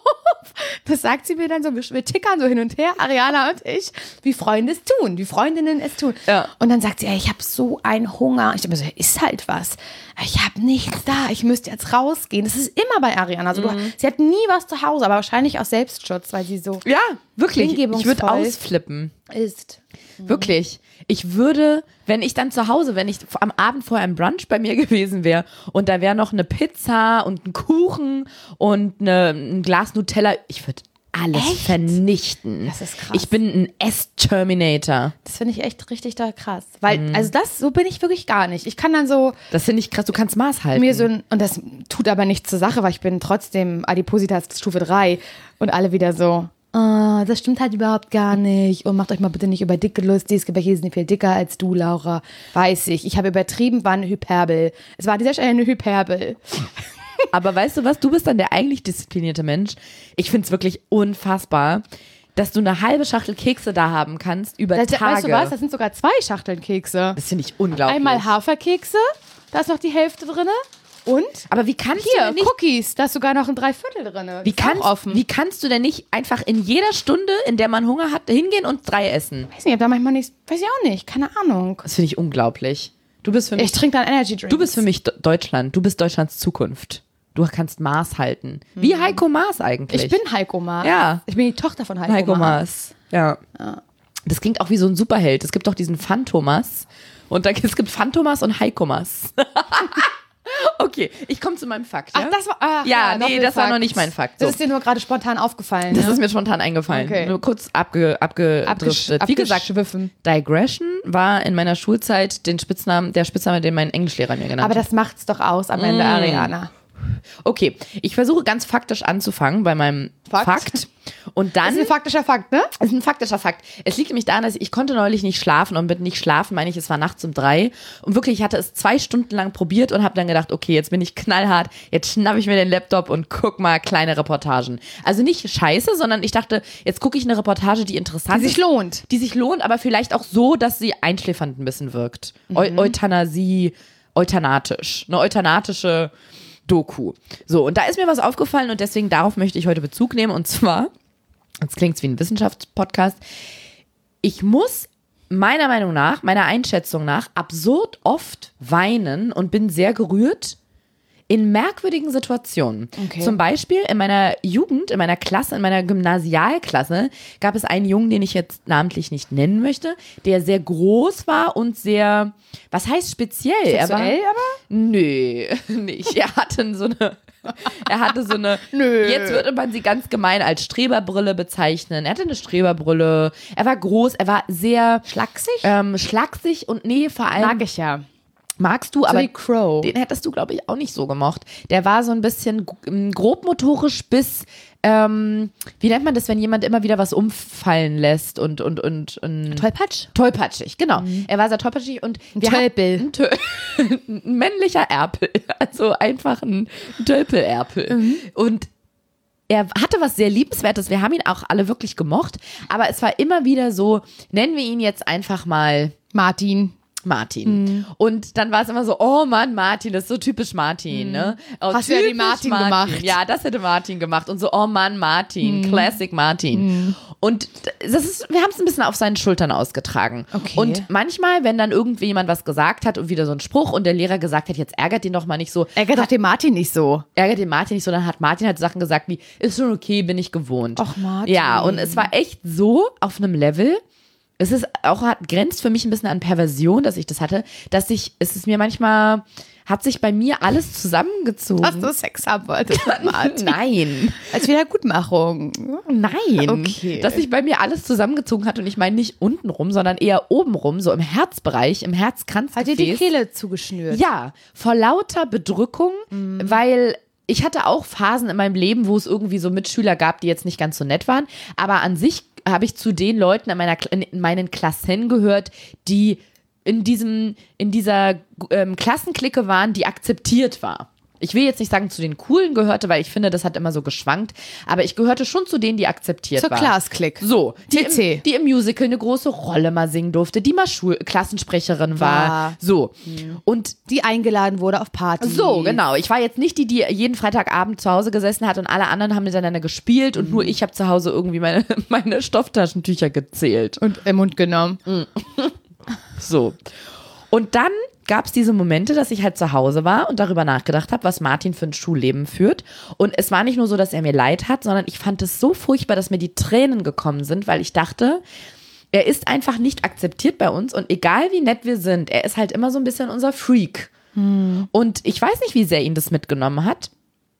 [SPEAKER 3] Das sagt sie mir dann so. Wir tickern so hin und her, Ariana und ich, wie Freunde es tun, wie Freundinnen es tun.
[SPEAKER 2] Ja.
[SPEAKER 3] Und dann sagt sie, ey, ich habe so einen Hunger. Ich denke mir so, ist halt was. Ich habe nichts da. Ich müsste jetzt rausgehen. Das ist immer bei Ariana. Also sie hat nie was zu Hause, aber wahrscheinlich aus Selbstschutz, weil sie so
[SPEAKER 2] Ja, wirklich. Ich
[SPEAKER 3] hingebungsvoll
[SPEAKER 2] würde ausflippen.
[SPEAKER 3] ist.
[SPEAKER 2] Wirklich. Ich würde, wenn ich dann zu Hause, wenn ich am Abend vorher im Brunch bei mir gewesen wäre und da wäre noch eine Pizza und ein Kuchen und ein Glas Nutella, ich würde alles
[SPEAKER 3] Echt?
[SPEAKER 2] vernichten.
[SPEAKER 3] Das ist krass.
[SPEAKER 2] Ich bin ein Ess-Terminator.
[SPEAKER 3] Das finde ich echt richtig da krass. Weil, also so bin ich wirklich gar nicht. Ich kann dann so
[SPEAKER 2] Das finde ich krass. Du kannst Maß halten.
[SPEAKER 3] mir so und das tut aber nichts zur Sache, weil ich bin trotzdem Adipositas Stufe 3 und alle wieder so, das stimmt halt überhaupt gar nicht und macht euch mal bitte nicht über Dicke lustig, es gibt welche, die sind viel dicker als du, Laura. Weiß ich. Ich habe übertrieben, war eine Hyperbel. Es war an dieser Stelle eine Hyperbel.
[SPEAKER 2] Aber weißt du was? Du bist dann der eigentlich disziplinierte Mensch. Ich finde es wirklich unfassbar, dass du eine halbe Schachtel Kekse da haben kannst über Tage.
[SPEAKER 3] Weißt du was? Das sind sogar 2 Schachteln Kekse.
[SPEAKER 2] Das finde ich unglaublich.
[SPEAKER 3] Einmal Haferkekse, da ist noch die Hälfte drin. Und
[SPEAKER 2] Aber wie kannst du
[SPEAKER 3] hier,
[SPEAKER 2] denn nicht
[SPEAKER 3] Cookies, da ist sogar noch ein Dreiviertel drin.
[SPEAKER 2] Wie kannst du denn nicht einfach in jeder Stunde, in der man Hunger hat, hingehen und 3 essen?
[SPEAKER 3] Weiß nicht, ich hab da manchmal nichts, weiß ich auch nicht, keine Ahnung.
[SPEAKER 2] Das finde ich unglaublich. Du bist für mich,
[SPEAKER 3] Ich trinke dann Energy Drinks.
[SPEAKER 2] du bist für mich Deutschland. Du bist Deutschlands Zukunft. Du kannst Maß halten. Wie Heiko Maas eigentlich.
[SPEAKER 3] Ich bin Heiko Maas.
[SPEAKER 2] Ja.
[SPEAKER 3] Ich bin die Tochter von Heiko,
[SPEAKER 2] Heiko
[SPEAKER 3] Maas.
[SPEAKER 2] Maas. Ja. Das klingt auch wie so ein Superheld. Es gibt doch diesen Phantomas. Und es gibt Phantomas und Heiko Maas. Okay, ich komme zu meinem Fakt. Ja?
[SPEAKER 3] Ach, das war.
[SPEAKER 2] Ja, nee, das war
[SPEAKER 3] Doppelfakt.
[SPEAKER 2] noch nicht mein Fakt. So.
[SPEAKER 3] Das ist dir nur gerade spontan aufgefallen.
[SPEAKER 2] Das
[SPEAKER 3] ne?
[SPEAKER 2] ist mir spontan eingefallen.
[SPEAKER 3] Okay.
[SPEAKER 2] Nur kurz abgedriftet. Wie gesagt,
[SPEAKER 3] abgeschwiffen.
[SPEAKER 2] Digression war in meiner Schulzeit der Spitzname, den mein Englischlehrer mir genannt
[SPEAKER 3] Aber
[SPEAKER 2] hat.
[SPEAKER 3] das macht's doch aus am Ende, Ariana.
[SPEAKER 2] Okay, ich versuche ganz faktisch anzufangen bei meinem
[SPEAKER 3] Fakt.
[SPEAKER 2] Fakt. Und dann
[SPEAKER 3] Das ist ein faktischer Fakt, ne?
[SPEAKER 2] Das ist ein faktischer Fakt. Es liegt nämlich daran, dass ich konnte neulich nicht schlafen und mit nicht schlafen meine ich, es war nachts um 3 und wirklich, ich hatte es 2 Stunden lang probiert und habe dann gedacht, okay, jetzt bin ich knallhart, jetzt schnappe ich mir den Laptop und guck mal kleine Reportagen. Also nicht scheiße, sondern ich dachte, jetzt gucke ich eine Reportage, die interessant
[SPEAKER 3] Die sich
[SPEAKER 2] ist.
[SPEAKER 3] lohnt.
[SPEAKER 2] Die sich lohnt, aber vielleicht auch so, dass sie einschläfernd ein bisschen wirkt. Euthanasie, euthanatisch. Eine euthanatische Doku. So, und da ist mir was aufgefallen und deswegen darauf möchte ich heute Bezug nehmen und zwar, jetzt klingt es wie ein Wissenschaftspodcast, ich muss meiner Meinung nach, meiner Einschätzung nach, absurd oft weinen und bin sehr gerührt in merkwürdigen Situationen.
[SPEAKER 3] Okay.
[SPEAKER 2] Zum Beispiel in meiner Jugend, in meiner Klasse, in meiner Gymnasialklasse gab es einen Jungen, den ich jetzt namentlich nicht nennen möchte, der sehr groß war und sehr, was heißt speziell?
[SPEAKER 3] Sexuell aber?
[SPEAKER 2] Nö, nicht. Er hatte so eine,
[SPEAKER 3] Nö.
[SPEAKER 2] Jetzt würde man sie ganz gemein als Streberbrille bezeichnen. Er hatte eine Streberbrille, er war groß, er war sehr schlaksig und vor allem.
[SPEAKER 3] Mag ich ja.
[SPEAKER 2] Magst du,
[SPEAKER 3] So
[SPEAKER 2] aber
[SPEAKER 3] wie Crow.
[SPEAKER 2] den hättest du, glaube ich, auch nicht so gemocht. Der war so ein bisschen grobmotorisch bis, wie nennt man das, wenn jemand immer wieder was umfallen lässt und
[SPEAKER 3] Tollpatsch?
[SPEAKER 2] tollpatschig, genau. Er war sehr tollpatschig und
[SPEAKER 3] Tölpel.
[SPEAKER 2] ein männlicher Erpel, also einfach ein Tölpelerpel. Und er hatte was sehr Liebenswertes, wir haben ihn auch alle wirklich gemocht, aber es war immer wieder so, nennen wir ihn jetzt einfach mal
[SPEAKER 3] Martin.
[SPEAKER 2] Und dann war es immer so, oh Mann, Martin, das ist so typisch Martin, ne? Oh,
[SPEAKER 3] Hast du ja die
[SPEAKER 2] typisch
[SPEAKER 3] Martin gemacht.
[SPEAKER 2] Ja, das hätte Martin gemacht. Und so, oh Mann, Martin, Classic Martin. Und wir haben es ein bisschen auf seinen Schultern ausgetragen.
[SPEAKER 3] Okay.
[SPEAKER 2] Und manchmal, wenn dann irgendwie jemand was gesagt hat und wieder so ein Spruch und der Lehrer gesagt hat, jetzt ärgert den doch mal nicht so.
[SPEAKER 3] Ärgert doch den Martin nicht so.
[SPEAKER 2] Ärgert den Martin nicht so, dann hat Martin halt Sachen gesagt wie, ist schon okay, bin ich gewohnt.
[SPEAKER 3] Och, Martin.
[SPEAKER 2] Ja, und es war echt so auf einem Level, es ist auch, grenzt für mich ein bisschen an Perversion, dass ich das hatte, hat sich bei mir alles zusammengezogen.
[SPEAKER 3] Dass du Sex haben wolltest mit Martin.
[SPEAKER 2] Nein.
[SPEAKER 3] Als Wiedergutmachung.
[SPEAKER 2] Nein.
[SPEAKER 3] Okay.
[SPEAKER 2] Dass sich bei mir alles zusammengezogen hat und ich meine nicht untenrum, sondern eher obenrum, so im Herzbereich, im Herzkranzgefäß.
[SPEAKER 3] Hat dir die Kehle zugeschnürt?
[SPEAKER 2] Ja, vor lauter Bedrückung, weil ich hatte auch Phasen in meinem Leben, wo es irgendwie so Mitschüler gab, die jetzt nicht ganz so nett waren, aber an sich habe ich zu den Leuten in meinen Klassen gehört, die in dieser Klassenklicke waren, die akzeptiert war. Ich will jetzt nicht sagen, zu den Coolen gehörte, weil ich finde, das hat immer so geschwankt, aber ich gehörte schon zu denen, die akzeptiert
[SPEAKER 3] Zur
[SPEAKER 2] waren.
[SPEAKER 3] Class-Click.
[SPEAKER 2] So,
[SPEAKER 3] TC.
[SPEAKER 2] die im Musical eine große Rolle mal singen durfte, die mal Klassensprecherin war. So. Und
[SPEAKER 3] Die eingeladen wurde auf Partys.
[SPEAKER 2] so, genau. Ich war jetzt nicht die jeden Freitagabend zu Hause gesessen hat und alle anderen haben miteinander gespielt und nur ich habe zu Hause irgendwie meine Stofftaschentücher gezählt.
[SPEAKER 3] Und im Mund genommen.
[SPEAKER 2] So. Und dann gab es diese Momente, dass ich halt zu Hause war und darüber nachgedacht habe, was Martin für ein Schulleben führt. Und es war nicht nur so, dass er mir leid hat, sondern ich fand es so furchtbar, dass mir die Tränen gekommen sind, weil ich dachte, er ist einfach nicht akzeptiert bei uns und egal wie nett wir sind, er ist halt immer so ein bisschen unser Freak. Und ich weiß nicht, wie sehr ihn das mitgenommen hat,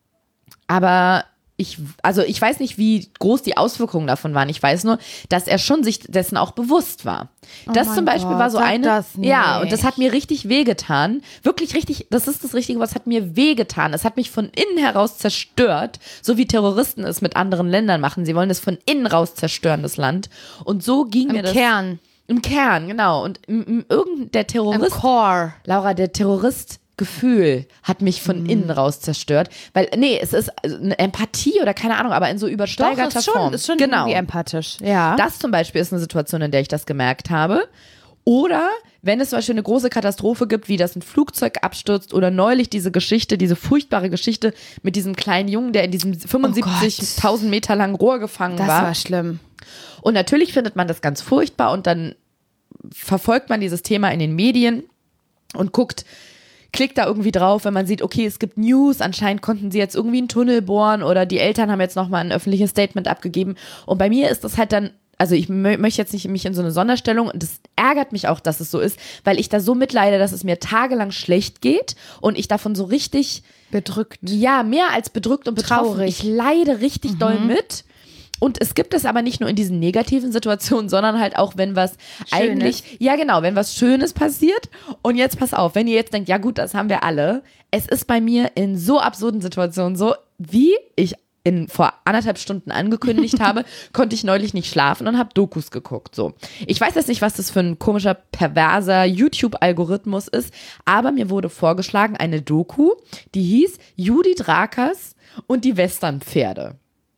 [SPEAKER 2] aber ich weiß nicht, wie groß die Auswirkungen davon waren. Ich weiß nur, dass er schon sich dessen auch bewusst war. Das
[SPEAKER 3] mein
[SPEAKER 2] zum Beispiel
[SPEAKER 3] Gott,
[SPEAKER 2] war so
[SPEAKER 3] sag
[SPEAKER 2] eine.
[SPEAKER 3] das nicht.
[SPEAKER 2] Ja, und das hat mir richtig wehgetan. Wirklich richtig, das ist das Richtige, was hat mir wehgetan. Es hat mich von innen heraus zerstört, so wie Terroristen es mit anderen Ländern machen. Sie wollen es von innen raus zerstören, das Land. Und so ging mir das.
[SPEAKER 3] Kern.
[SPEAKER 2] Im Kern, genau. Und der
[SPEAKER 3] Im
[SPEAKER 2] Terrorist.
[SPEAKER 3] Core.
[SPEAKER 2] Laura, der Terroristgefühl hat mich von innen raus zerstört. Weil, es ist eine Empathie oder keine Ahnung, aber in so übersteigerter Form.
[SPEAKER 3] Ist schon
[SPEAKER 2] genau.
[SPEAKER 3] irgendwie empathisch. Ja.
[SPEAKER 2] Das zum Beispiel ist eine Situation, in der ich das gemerkt habe. Oder wenn es zum Beispiel eine große Katastrophe gibt, wie das ein Flugzeug abstürzt oder neulich diese furchtbare Geschichte mit diesem kleinen Jungen, der in diesem 75.000 Meter langen Rohr gefangen
[SPEAKER 3] das
[SPEAKER 2] war.
[SPEAKER 3] war schlimm.
[SPEAKER 2] Und natürlich findet man das ganz furchtbar und dann verfolgt man dieses Thema in den Medien und klickt da irgendwie drauf, wenn man sieht, okay, es gibt News, anscheinend konnten sie jetzt irgendwie einen Tunnel bohren oder die Eltern haben jetzt nochmal ein öffentliches Statement abgegeben. Und bei mir ist das halt dann, also ich möchte jetzt nicht mich in so eine Sonderstellung, und das ärgert mich auch, dass es so ist, weil ich da so mitleide, dass es mir tagelang schlecht geht und ich davon so richtig
[SPEAKER 3] Bedrückt.
[SPEAKER 2] ja, mehr als bedrückt und betroffen.
[SPEAKER 3] Traurig.
[SPEAKER 2] Ich leide richtig doll mit. Und es gibt es aber nicht nur in diesen negativen Situationen, sondern halt auch, wenn was eigentlich, ja genau, wenn was Schönes passiert. Und jetzt pass auf, wenn ihr jetzt denkt, ja gut, das haben wir alle. Es ist bei mir in so absurden Situationen so, wie ich vor 1,5 Stunden angekündigt habe, konnte ich neulich nicht schlafen und habe Dokus geguckt. So. Ich weiß jetzt nicht, was das für ein komischer, perverser YouTube-Algorithmus ist, aber mir wurde vorgeschlagen eine Doku, die hieß Judith Rakers und die Westernpferde.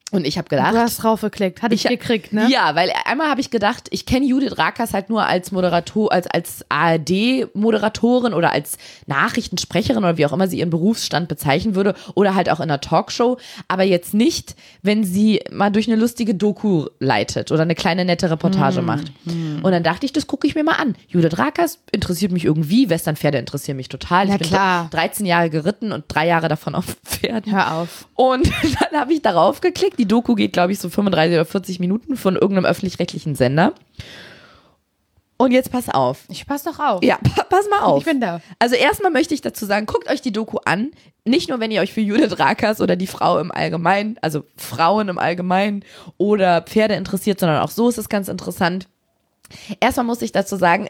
[SPEAKER 2] Und ich habe gedacht,
[SPEAKER 3] Du hast draufgeklickt, hatte ich gekriegt, ne?
[SPEAKER 2] ja, weil einmal habe ich gedacht, ich kenne Judith Rakers halt nur als als ARD-Moderatorin oder als Nachrichtensprecherin oder wie auch immer sie ihren Berufsstand bezeichnen würde oder halt auch in einer Talkshow, aber jetzt nicht, wenn sie mal durch eine lustige Doku leitet oder eine kleine nette Reportage macht. Und dann dachte ich, das gucke ich mir mal an. Judith Rakers interessiert mich irgendwie, Westernpferde interessieren mich total.
[SPEAKER 3] Na
[SPEAKER 2] Ich bin
[SPEAKER 3] klar.
[SPEAKER 2] 13 Jahre geritten und 3 Jahre davon auf Pferden.
[SPEAKER 3] Hör auf.
[SPEAKER 2] Und dann habe ich darauf geklickt. Die Doku geht, glaube ich, so 35 oder 40 Minuten von irgendeinem öffentlich-rechtlichen Sender. Und jetzt pass auf.
[SPEAKER 3] Ich pass doch auf.
[SPEAKER 2] Ja, pass mal auf.
[SPEAKER 3] Ich bin da.
[SPEAKER 2] Also erstmal möchte ich dazu sagen, guckt euch die Doku an. Nicht nur, wenn ihr euch für Judith Rakers oder die Frau im Allgemeinen, also Frauen im Allgemeinen oder Pferde interessiert, sondern auch so ist es ganz interessant. Erstmal muss ich dazu sagen,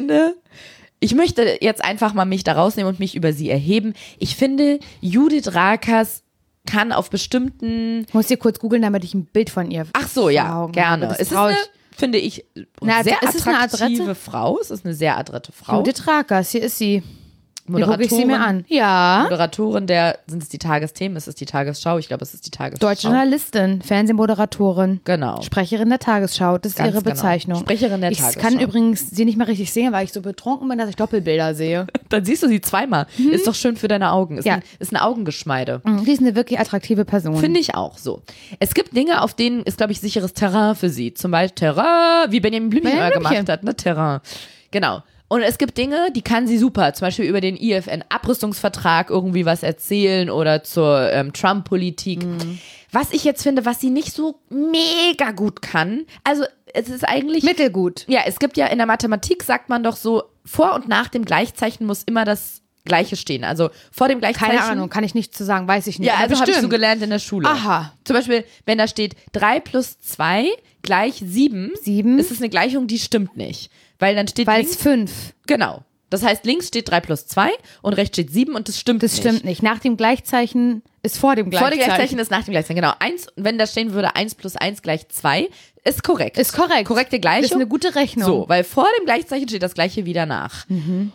[SPEAKER 2] ich möchte jetzt einfach mal mich da rausnehmen und mich über sie erheben. Ich finde, Judith Rakers kann auf bestimmten...
[SPEAKER 3] Ich muss hier kurz googeln, damit ich ein Bild von ihr
[SPEAKER 2] Ach so, ja,
[SPEAKER 3] vor Augen
[SPEAKER 2] gerne.
[SPEAKER 3] habe. Das
[SPEAKER 2] Es ist
[SPEAKER 3] trau
[SPEAKER 2] eine,
[SPEAKER 3] ich.
[SPEAKER 2] finde ich,
[SPEAKER 3] Na,
[SPEAKER 2] sehr
[SPEAKER 3] ist es eine
[SPEAKER 2] attraktive
[SPEAKER 3] Adrette?
[SPEAKER 2] Frau. Es ist eine sehr adrette Frau.
[SPEAKER 3] Judith Rakers, hier ist sie. Hier gucke ich sie mir an. Ja.
[SPEAKER 2] Moderatorin sind es die Tagesthemen, ist es die Tagesschau? Ich glaube, es ist die Tagesschau.
[SPEAKER 3] Deutsche Journalistin, Fernsehmoderatorin.
[SPEAKER 2] Genau.
[SPEAKER 3] Sprecherin der Tagesschau, das ist
[SPEAKER 2] Ganz
[SPEAKER 3] ihre
[SPEAKER 2] genau.
[SPEAKER 3] Bezeichnung.
[SPEAKER 2] Sprecherin der
[SPEAKER 3] Ich
[SPEAKER 2] Tagesschau.
[SPEAKER 3] kann übrigens sie nicht mehr richtig sehen, weil ich so betrunken bin, dass ich Doppelbilder sehe.
[SPEAKER 2] Dann siehst du sie zweimal. Ist doch schön für deine Augen. Ist,
[SPEAKER 3] Ja.
[SPEAKER 2] ist ein Augengeschmeide.
[SPEAKER 3] Die ist eine wirklich attraktive Person.
[SPEAKER 2] Finde ich auch so. Es gibt Dinge, auf denen ist, glaube ich, sicheres Terrain für sie. Zum Beispiel Terrain, wie Benjamin Blümchen immer
[SPEAKER 3] Benjamin
[SPEAKER 2] gemacht hat, ne? Terrain. Genau. Und es gibt Dinge, die kann sie super. Zum Beispiel über den IFN-Abrüstungsvertrag irgendwie was erzählen oder zur Trump-Politik. Was ich jetzt finde, was sie nicht so mega gut kann, also es ist eigentlich...
[SPEAKER 3] Mittelgut.
[SPEAKER 2] Ja, es gibt ja in der Mathematik, sagt man doch so, vor und nach dem Gleichzeichen muss immer das Gleiche stehen. Also vor dem Gleichzeichen...
[SPEAKER 3] Keine Ahnung, kann ich nicht zu sagen, weiß ich nicht.
[SPEAKER 2] Ja,
[SPEAKER 3] Aber
[SPEAKER 2] also habe ich so
[SPEAKER 3] bestimmt.
[SPEAKER 2] gelernt in der Schule.
[SPEAKER 3] Aha.
[SPEAKER 2] Zum Beispiel, wenn da steht 3 plus 2 gleich 7, ist es eine Gleichung, die stimmt nicht. Weil dann steht
[SPEAKER 3] Weil es
[SPEAKER 2] links,
[SPEAKER 3] 5.
[SPEAKER 2] genau. Das heißt, links steht 3 plus 2 und rechts steht 7 und das stimmt
[SPEAKER 3] Das
[SPEAKER 2] nicht.
[SPEAKER 3] stimmt nicht. Nach dem Gleichzeichen ist vor dem
[SPEAKER 2] Vor
[SPEAKER 3] Gleichzeichen.
[SPEAKER 2] dem Gleichzeichen ist nach dem Gleichzeichen, genau. Wenn da stehen würde 1 plus 1 gleich 2, ist korrekt.
[SPEAKER 3] Ist korrekt.
[SPEAKER 2] Korrekte Gleichung.
[SPEAKER 3] Das ist eine gute Rechnung.
[SPEAKER 2] So, weil vor dem Gleichzeichen steht das Gleiche wieder nach.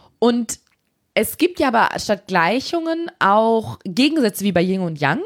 [SPEAKER 2] Und es gibt ja aber statt Gleichungen auch Gegensätze wie bei Yin und Yang.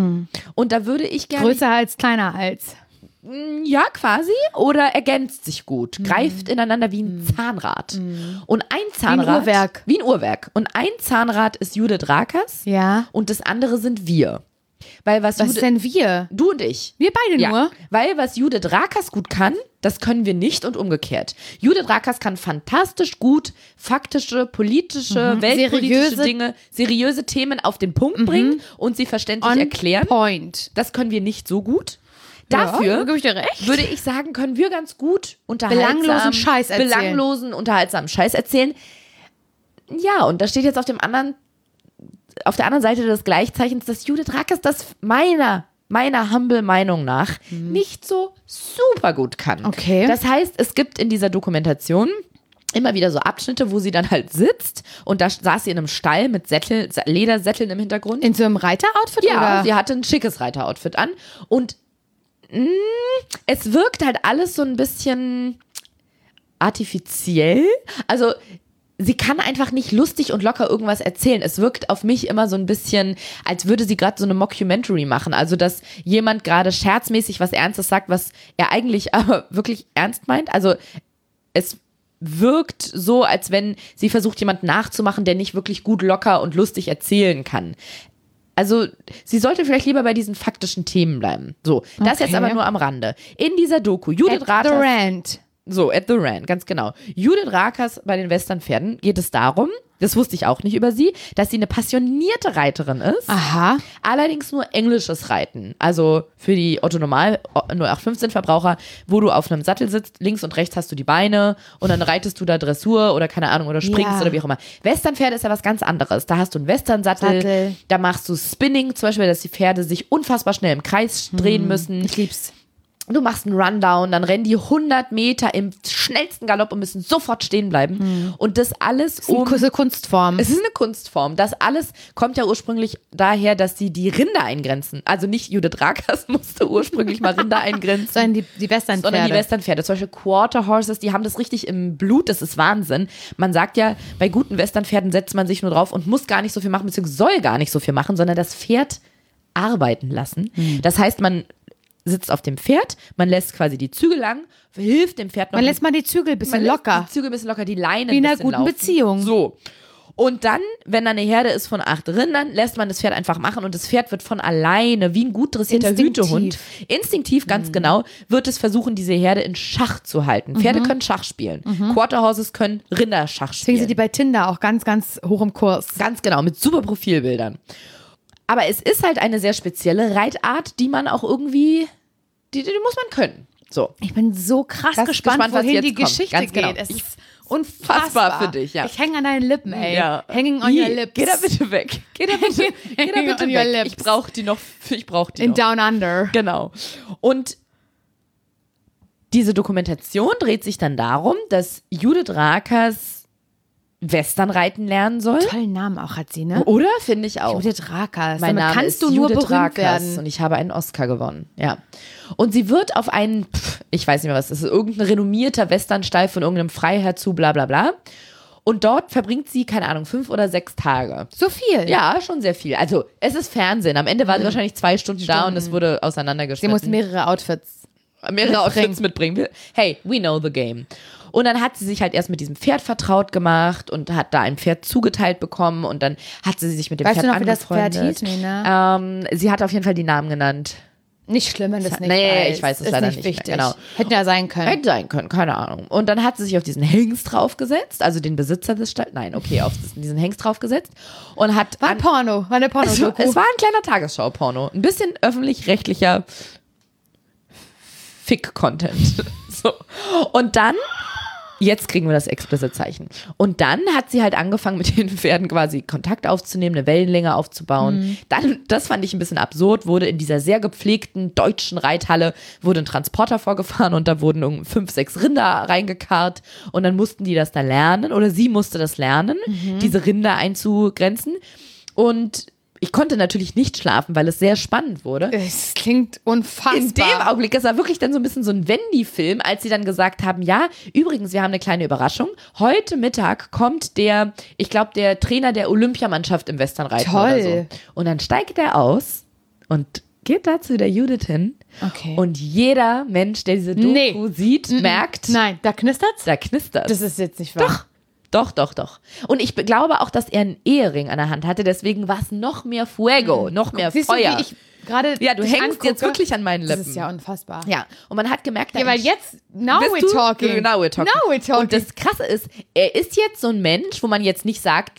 [SPEAKER 2] Und da würde ich gerne...
[SPEAKER 3] Größer als, kleiner als.
[SPEAKER 2] Ja, quasi. Oder ergänzt sich gut. Greift ineinander wie ein Zahnrad. Und ein Zahnrad...
[SPEAKER 3] Uhrwerk.
[SPEAKER 2] Wie ein Uhrwerk. Und ein Zahnrad ist Judith Rakers.
[SPEAKER 3] Ja.
[SPEAKER 2] Und das andere sind wir. Weil was
[SPEAKER 3] Was ist denn wir?
[SPEAKER 2] Du und ich.
[SPEAKER 3] Wir beide
[SPEAKER 2] Ja,
[SPEAKER 3] nur?
[SPEAKER 2] weil was Judith Rakers gut kann, das können wir nicht und umgekehrt. Judith Rakers kann fantastisch gut faktische, politische, weltpolitische
[SPEAKER 3] Seriöse-
[SPEAKER 2] Dinge, seriöse Themen auf den Punkt bringen und sie verständlich
[SPEAKER 3] On
[SPEAKER 2] erklären.
[SPEAKER 3] point.
[SPEAKER 2] Das können wir nicht so gut.
[SPEAKER 3] Ja,
[SPEAKER 2] Dafür
[SPEAKER 3] gebe ich dir recht.
[SPEAKER 2] würde ich sagen, können wir ganz gut
[SPEAKER 3] Belanglosen Scheiß erzählen.
[SPEAKER 2] belanglosen, unterhaltsamen Scheiß erzählen. Ja, und da steht jetzt auf der anderen Seite des Gleichzeichens, dass Judith Rakers das meiner humble Meinung nach nicht so super gut kann.
[SPEAKER 3] Okay.
[SPEAKER 2] Das heißt, es gibt in dieser Dokumentation immer wieder so Abschnitte, wo sie dann halt sitzt und da saß sie in einem Stall mit Ledersätteln im Hintergrund.
[SPEAKER 3] In so einem Reiteroutfit?
[SPEAKER 2] Ja,
[SPEAKER 3] oder?
[SPEAKER 2] sie hatte ein schickes Reiteroutfit an und es wirkt halt alles so ein bisschen artifiziell. Also sie kann einfach nicht lustig und locker irgendwas erzählen. Es wirkt auf mich immer so ein bisschen, als würde sie gerade so eine Mockumentary machen. Also, dass jemand gerade scherzmäßig was Ernstes sagt, was er eigentlich aber wirklich ernst meint. Also, es wirkt so, als wenn sie versucht, jemanden nachzumachen, der nicht wirklich gut locker und lustig erzählen kann. Also, sie sollte vielleicht lieber bei diesen faktischen Themen bleiben. So, das
[SPEAKER 3] Okay.
[SPEAKER 2] jetzt aber nur am Rande. In dieser Doku, Judith
[SPEAKER 3] At the
[SPEAKER 2] Rakers.
[SPEAKER 3] Rand.
[SPEAKER 2] So, at the Rand, ganz genau. Judith Rakers bei den Westernpferden geht es darum, das wusste ich auch nicht über sie, dass sie eine passionierte Reiterin ist.
[SPEAKER 3] Aha.
[SPEAKER 2] Allerdings nur englisches Reiten. Also für die Otto-Normal 0815-Verbraucher, wo du auf einem Sattel sitzt, links und rechts hast du die Beine und dann reitest du da Dressur oder keine Ahnung oder springst
[SPEAKER 3] Ja.
[SPEAKER 2] oder wie auch immer. Westernpferde ist ja was ganz anderes. Da hast du einen Westernsattel,
[SPEAKER 3] Sattel.
[SPEAKER 2] da machst du Spinning, zum Beispiel, dass die Pferde sich unfassbar schnell im Kreis drehen müssen.
[SPEAKER 3] Ich lieb's.
[SPEAKER 2] Du machst einen Rundown, dann rennen die 100 Meter im schnellsten Galopp und müssen sofort stehen bleiben. Und das alles
[SPEAKER 3] Das ist eine Kunstform.
[SPEAKER 2] Es ist eine Kunstform. Das alles kommt ja ursprünglich daher, dass sie die Rinder eingrenzen. Also nicht Judith Rakers musste ursprünglich mal Rinder eingrenzen.
[SPEAKER 3] sondern die Westernpferde.
[SPEAKER 2] Sondern die Westernpferde. Zum Beispiel Quarter Horses, die haben das richtig im Blut. Das ist Wahnsinn. Man sagt ja, bei guten Westernpferden setzt man sich nur drauf und muss gar nicht so viel machen, beziehungsweise soll gar nicht so viel machen, sondern das Pferd arbeiten lassen. Das heißt, man sitzt auf dem Pferd, man lässt quasi die Zügel lang, hilft dem Pferd noch.
[SPEAKER 3] Man lässt mal die Zügel ein bisschen locker.
[SPEAKER 2] Die Zügel ein bisschen locker, die Leine
[SPEAKER 3] Wie in
[SPEAKER 2] ein
[SPEAKER 3] einer
[SPEAKER 2] bisschen
[SPEAKER 3] guten
[SPEAKER 2] laufen.
[SPEAKER 3] Beziehung.
[SPEAKER 2] So. Und dann, wenn da eine Herde ist von 8 Rindern, lässt man das Pferd einfach machen und das Pferd wird von alleine, wie ein gut dressierter Hütehund, instinktiv ganz genau, wird es versuchen, diese Herde in Schach zu halten. Pferde können Schach spielen. Quarterhorses können Rinderschach
[SPEAKER 3] Deswegen
[SPEAKER 2] spielen.
[SPEAKER 3] sind die bei Tinder auch ganz, ganz hoch im Kurs.
[SPEAKER 2] Ganz genau, mit super Profilbildern. Aber es ist halt eine sehr spezielle Reitart, die man auch irgendwie, die muss man können. So.
[SPEAKER 3] Ich bin so krass
[SPEAKER 2] Ganz
[SPEAKER 3] gespannt,
[SPEAKER 2] gespannt, was
[SPEAKER 3] wohin
[SPEAKER 2] jetzt
[SPEAKER 3] die
[SPEAKER 2] kommt.
[SPEAKER 3] Geschichte
[SPEAKER 2] Ganz genau.
[SPEAKER 3] geht. Es ist unfassbar
[SPEAKER 2] für dich, ja.
[SPEAKER 3] Ich hänge an deinen Lippen, ey.
[SPEAKER 2] Ja.
[SPEAKER 3] Hanging on your lips.
[SPEAKER 2] Geh da bitte weg. Geh da bitte
[SPEAKER 3] Hanging on your
[SPEAKER 2] weg.
[SPEAKER 3] lips.
[SPEAKER 2] Ich brauche die noch.
[SPEAKER 3] In Down Under.
[SPEAKER 2] Genau. Und diese Dokumentation dreht sich dann darum, dass Judith Rakers Western reiten lernen soll.
[SPEAKER 3] Tollen Namen auch hat sie, ne?
[SPEAKER 2] Oder? Finde ich auch.
[SPEAKER 3] Judith Rakers.
[SPEAKER 2] Mein
[SPEAKER 3] Damit
[SPEAKER 2] Name
[SPEAKER 3] kannst
[SPEAKER 2] ist
[SPEAKER 3] du nur
[SPEAKER 2] Judith
[SPEAKER 3] berühmt
[SPEAKER 2] Rakers
[SPEAKER 3] werden.
[SPEAKER 2] und ich habe einen Oscar gewonnen. Ja. Und sie wird auf einen, ich weiß nicht mehr was, das ist irgendein renommierter Westernstall von irgendeinem Freiherr zu, bla bla bla. Und dort verbringt sie, keine Ahnung, 5 oder 6 Tage.
[SPEAKER 3] So viel?
[SPEAKER 2] Ja, schon sehr viel. Also es ist Fernsehen. Am Ende war sie wahrscheinlich 2 Stunden da und es wurde
[SPEAKER 3] Sie
[SPEAKER 2] auseinandergeschnitten.
[SPEAKER 3] muss mehrere Outfits.
[SPEAKER 2] Mehrere Outfits mitbringen. Hey, we know the game. Und dann hat sie sich halt erst mit diesem Pferd vertraut gemacht und hat da ein Pferd zugeteilt bekommen und dann hat sie sich mit dem
[SPEAKER 3] Weißt
[SPEAKER 2] Pferd
[SPEAKER 3] du noch, wie das Pferd
[SPEAKER 2] angefreundet.
[SPEAKER 3] hieß? Nee, ne?
[SPEAKER 2] Sie hat auf jeden Fall die Namen genannt.
[SPEAKER 3] Nicht schlimm, wenn das nicht
[SPEAKER 2] Nee, ich weiß es
[SPEAKER 3] ist
[SPEAKER 2] leider
[SPEAKER 3] nicht
[SPEAKER 2] nicht mehr,
[SPEAKER 3] wichtig.
[SPEAKER 2] genau.
[SPEAKER 3] Hätte ja sein können.
[SPEAKER 2] Hätte sein können, keine Ahnung. Und dann hat sie sich auf diesen Hengst draufgesetzt, also den Besitzer des Stalls, nein, okay, auf diesen Hengst draufgesetzt und hat
[SPEAKER 3] War ein Porno, war eine porno
[SPEAKER 2] es war ein kleiner Tagesschau-Porno. Ein bisschen öffentlich-rechtlicher Fick-Content. So. Und dann, jetzt kriegen wir das Explicit-Zeichen. Und dann hat sie halt angefangen, mit den Pferden quasi Kontakt aufzunehmen, eine Wellenlänge aufzubauen. Dann, das fand ich ein bisschen absurd, wurde in dieser sehr gepflegten deutschen Reithalle, wurde ein Transporter vorgefahren und da wurden 5, 6 Rinder reingekarrt und dann mussten die das da lernen oder sie musste das lernen, diese Rinder einzugrenzen. Und ich konnte natürlich nicht schlafen, weil es sehr spannend wurde.
[SPEAKER 3] Es klingt unfassbar.
[SPEAKER 2] In dem Augenblick, das war wirklich dann so ein bisschen so ein Wendy-Film, als sie dann gesagt haben, ja, übrigens, wir haben eine kleine Überraschung. Heute Mittag kommt der Trainer der Olympiamannschaft im Westernreiten
[SPEAKER 3] Toll.
[SPEAKER 2] oder so. Und dann steigt er aus und geht da zu der Judith hin.
[SPEAKER 3] Okay.
[SPEAKER 2] Und jeder Mensch, der diese Doku sieht, merkt,
[SPEAKER 3] Nein, da knistert's?
[SPEAKER 2] da knistert.
[SPEAKER 3] Das ist jetzt nicht wahr.
[SPEAKER 2] Doch. Und ich glaube auch, dass er einen Ehering an der Hand hatte, deswegen war es noch mehr Fuego, noch mehr
[SPEAKER 3] Siehst
[SPEAKER 2] Feuer.
[SPEAKER 3] du, wie ich gerade
[SPEAKER 2] Ja, du
[SPEAKER 3] dich
[SPEAKER 2] hängst
[SPEAKER 3] angucke?
[SPEAKER 2] jetzt wirklich an meinen Lippen.
[SPEAKER 3] Das ist ja unfassbar.
[SPEAKER 2] Ja, und man hat gemerkt,
[SPEAKER 3] Ja, weil jetzt, now we're talking.
[SPEAKER 2] Now we're talking.
[SPEAKER 3] Now we're talking.
[SPEAKER 2] Und das Krasse ist, er ist jetzt so ein Mensch, wo man jetzt nicht sagt,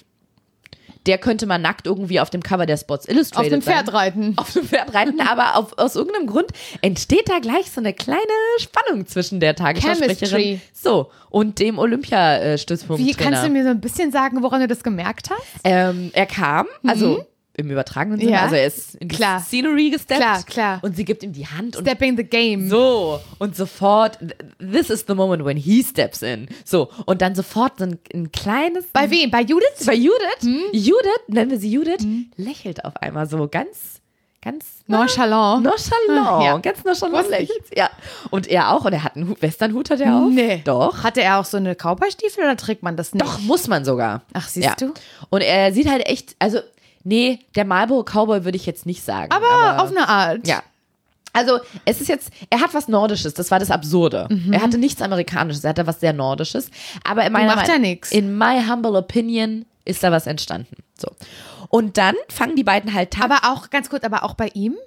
[SPEAKER 2] der könnte mal nackt irgendwie auf dem Cover der Sports Illustrated
[SPEAKER 3] Auf dem
[SPEAKER 2] sein.
[SPEAKER 3] Pferd reiten.
[SPEAKER 2] Auf dem Pferd reiten, aber aus irgendeinem Grund entsteht da gleich so eine kleine Spannung zwischen der Tagesschausprecherin
[SPEAKER 3] Chemistry.
[SPEAKER 2] und dem Olympiastützpunkttrainer.
[SPEAKER 3] Wie kannst du mir so ein bisschen sagen, woran du das gemerkt hast?
[SPEAKER 2] Er kam, also im übertragenen Sinne,
[SPEAKER 3] Ja.
[SPEAKER 2] also er ist in die
[SPEAKER 3] Klar.
[SPEAKER 2] Scenery gesteppt
[SPEAKER 3] Klar.
[SPEAKER 2] und sie gibt ihm die Hand und
[SPEAKER 3] Stepping the game.
[SPEAKER 2] so, und sofort, this is the moment when he steps in. So, und dann sofort so ein kleines.
[SPEAKER 3] Bei wem? Bei Judith?
[SPEAKER 2] Bei Judith. Judith, nennen wir sie Judith, lächelt auf einmal so ganz
[SPEAKER 3] Nonchalant.
[SPEAKER 2] nonchalant.
[SPEAKER 3] Ja.
[SPEAKER 2] Ganz nonchalant
[SPEAKER 3] Wusste ich.
[SPEAKER 2] lächelt. Ja. Und er auch. Und er hat einen Westernhut, hat er auf.
[SPEAKER 3] Nee.
[SPEAKER 2] Doch.
[SPEAKER 3] Hatte er auch so eine Cowboy-Stiefel oder trägt man das nicht?
[SPEAKER 2] Doch, muss man sogar.
[SPEAKER 3] Ach, siehst du?
[SPEAKER 2] Und er sieht halt echt, also, nee, der Marlboro Cowboy würde ich jetzt nicht sagen.
[SPEAKER 3] Aber auf eine Art.
[SPEAKER 2] Ja. Also, es ist jetzt, er hat was Nordisches, das war das Absurde. Er hatte nichts Amerikanisches, er hatte was sehr Nordisches. Aber in meiner
[SPEAKER 3] Macht ja nix.
[SPEAKER 2] In my humble opinion ist da was entstanden. So. Und dann fangen die beiden halt
[SPEAKER 3] Aber auch, ganz kurz, aber auch bei ihm?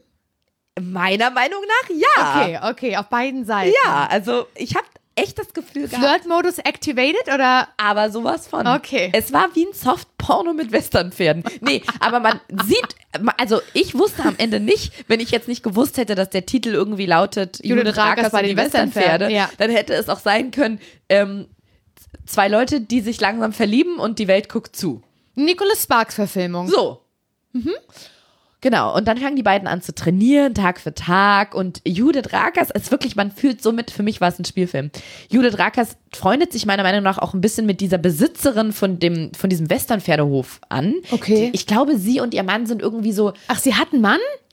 [SPEAKER 2] meiner Meinung nach, ja.
[SPEAKER 3] Okay, auf beiden Seiten.
[SPEAKER 2] Ja, also ich habe echt das Gefühl gehabt,
[SPEAKER 3] Flirt-Modus activated oder?
[SPEAKER 2] aber sowas von.
[SPEAKER 3] Okay.
[SPEAKER 2] Es war wie ein Soft-Porno mit Westernpferden. Nee, aber man sieht, also ich wusste am Ende nicht, wenn ich jetzt nicht gewusst hätte, dass der Titel irgendwie lautet
[SPEAKER 3] Judith Rakers bei
[SPEAKER 2] und
[SPEAKER 3] den
[SPEAKER 2] die Westernpferde,
[SPEAKER 3] Westernpferde, ja.
[SPEAKER 2] dann hätte es auch sein können, 2 Leute, die sich langsam verlieben und die Welt guckt zu.
[SPEAKER 3] Nicholas Sparks-Verfilmung.
[SPEAKER 2] So. Genau, und dann fangen die beiden an zu trainieren, Tag für Tag. Und Judith Rakers ist wirklich, man fühlt so mit, für mich war es ein Spielfilm. Judith Rakers freundet sich meiner Meinung nach auch ein bisschen mit dieser Besitzerin von diesem Westernpferdehof an.
[SPEAKER 3] Okay.
[SPEAKER 2] Ich glaube, sie und ihr Mann sind irgendwie so,
[SPEAKER 3] Ach, sie hat einen Mann?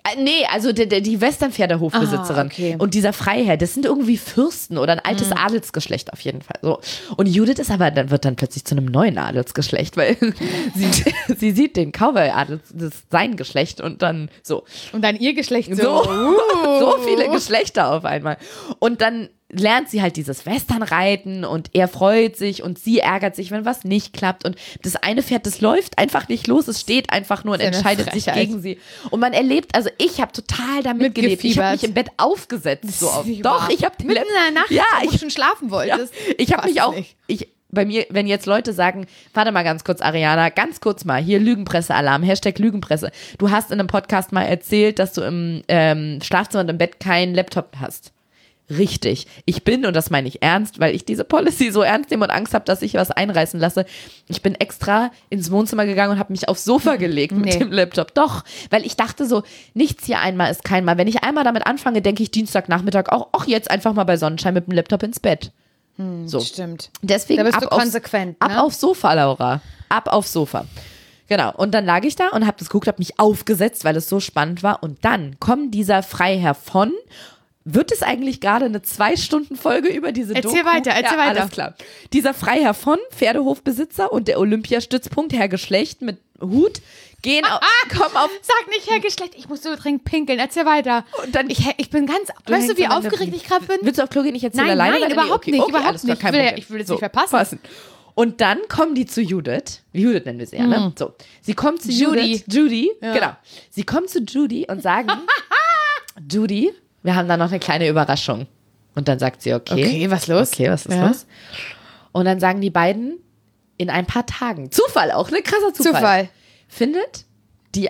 [SPEAKER 2] Nee, also die Westernpferdehofbesitzerin
[SPEAKER 3] okay.
[SPEAKER 2] und dieser Freiherr, das sind irgendwie Fürsten oder ein altes Adelsgeschlecht auf jeden Fall. So. Und Judith ist aber, wird dann plötzlich zu einem neuen Adelsgeschlecht, weil sie sieht den Cowboy-Adel, das ist sein Geschlecht und dann so.
[SPEAKER 3] Und dann ihr Geschlecht
[SPEAKER 2] So viele Geschlechter auf einmal. Und dann lernt sie halt dieses Westernreiten und er freut sich und sie ärgert sich, wenn was nicht klappt und das eine Pferd, das läuft einfach nicht los, es steht einfach nur und entscheidet sich gegen sie. Und man erlebt, also ich habe total damit gelebt. Ich habe mich im Bett aufgesetzt. So oft. Doch, ich habe die
[SPEAKER 3] mitten in der Nacht, wo du schon schlafen wolltest.
[SPEAKER 2] Ja, ich habe mich auch, bei mir, wenn jetzt Leute sagen, warte mal ganz kurz, Ariana, ganz kurz mal, hier Lügenpressealarm, #Lügenpresse. Du hast in einem Podcast mal erzählt, dass du im Schlafzimmer und im Bett keinen Laptop hast. Richtig. Ich bin, und das meine ich ernst, weil ich diese Policy so ernst nehme und Angst habe, dass ich was einreißen lasse. Ich bin extra ins Wohnzimmer gegangen und habe mich aufs Sofa gelegt mit dem Laptop. Doch, weil ich dachte so, nichts hier einmal ist kein Mal. Wenn ich einmal damit anfange, denke ich Dienstagnachmittag auch, ach jetzt einfach mal bei Sonnenschein mit dem Laptop ins Bett. So.
[SPEAKER 3] Stimmt.
[SPEAKER 2] Deswegen
[SPEAKER 3] da bist du konsequent.
[SPEAKER 2] Ab aufs Sofa, Laura. Ab aufs Sofa. Genau, und dann lag ich da und habe das geguckt, habe mich aufgesetzt, weil es so spannend war. Und dann kommt dieser Freiherr von... Wird es eigentlich gerade eine 2-Stunden-Folge über diese Doku?
[SPEAKER 3] Erzähl weiter.
[SPEAKER 2] Alles klar. Dieser Freiherr von Pferdehofbesitzer und der Olympiastützpunkt, Herr Geschlecht mit Hut, kommen auf...
[SPEAKER 3] Sag nicht, Herr Geschlecht, ich muss so dringend pinkeln. Erzähl weiter. Und dann, ich bin ganz... Weißt du, wie aufgeregt ich gerade bin?
[SPEAKER 2] Willst du auf Klo gehen? Ich erzähle alleine?
[SPEAKER 3] Nein, überhaupt nicht.
[SPEAKER 2] Überhaupt nicht.
[SPEAKER 3] Ich will es nicht verpassen.
[SPEAKER 2] Und dann kommen die zu Judith. Judith nennen wir sie ja, ne? So. Sie kommt zu
[SPEAKER 3] Judy.
[SPEAKER 2] Judy, genau. Sie kommt zu Judy und sagen, Judy... Wir haben da noch eine kleine Überraschung. Und dann sagt sie, okay,
[SPEAKER 3] was los?
[SPEAKER 2] Okay, was ist los? Und dann sagen die beiden in ein paar Tagen, Zufall auch, ne? Krasser Zufall. Findet die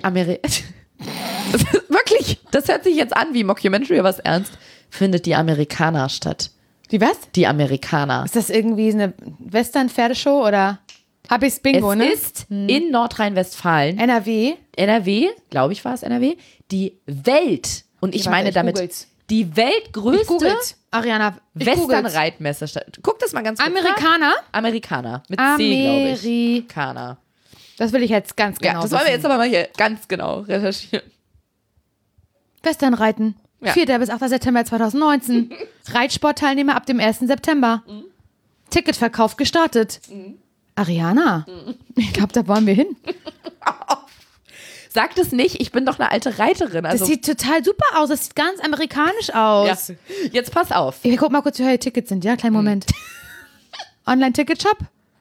[SPEAKER 2] wirklich, das hört sich jetzt an wie Mockumentary, aber was ernst, findet die Amerikaner statt.
[SPEAKER 3] Die was?
[SPEAKER 2] Die Amerikaner.
[SPEAKER 3] Ist das irgendwie eine Western-Pferdeshow oder? Hab ich's Bingo,
[SPEAKER 2] es
[SPEAKER 3] ne?
[SPEAKER 2] ist in Nordrhein-Westfalen.
[SPEAKER 3] NRW,
[SPEAKER 2] glaube ich war es NRW, die Welt. Und ich meine damit
[SPEAKER 3] googles.
[SPEAKER 2] die weltgrößte
[SPEAKER 3] Ariana,
[SPEAKER 2] Western-Reitmesse. Guck das mal ganz kurz
[SPEAKER 3] Amerikaner?
[SPEAKER 2] Amerikaner. Mit C, glaube ich. Amerikaner.
[SPEAKER 3] Das will ich jetzt ganz genau
[SPEAKER 2] das wollen wir jetzt aber mal hier ganz genau recherchieren.
[SPEAKER 3] Westernreiten. 4. bis 8. September 2019. Reitsportteilnehmer ab dem 1. September. Ticketverkauf gestartet. Ariana, ich glaube, da wollen wir hin.
[SPEAKER 2] Sag das nicht, ich bin doch eine alte Reiterin. Also
[SPEAKER 3] das sieht total super aus, das sieht ganz amerikanisch aus.
[SPEAKER 2] Ja. Jetzt pass auf.
[SPEAKER 3] Ich guck mal kurz, wie die Tickets sind, ja? Kleinen Moment. Online-Ticket-Shop?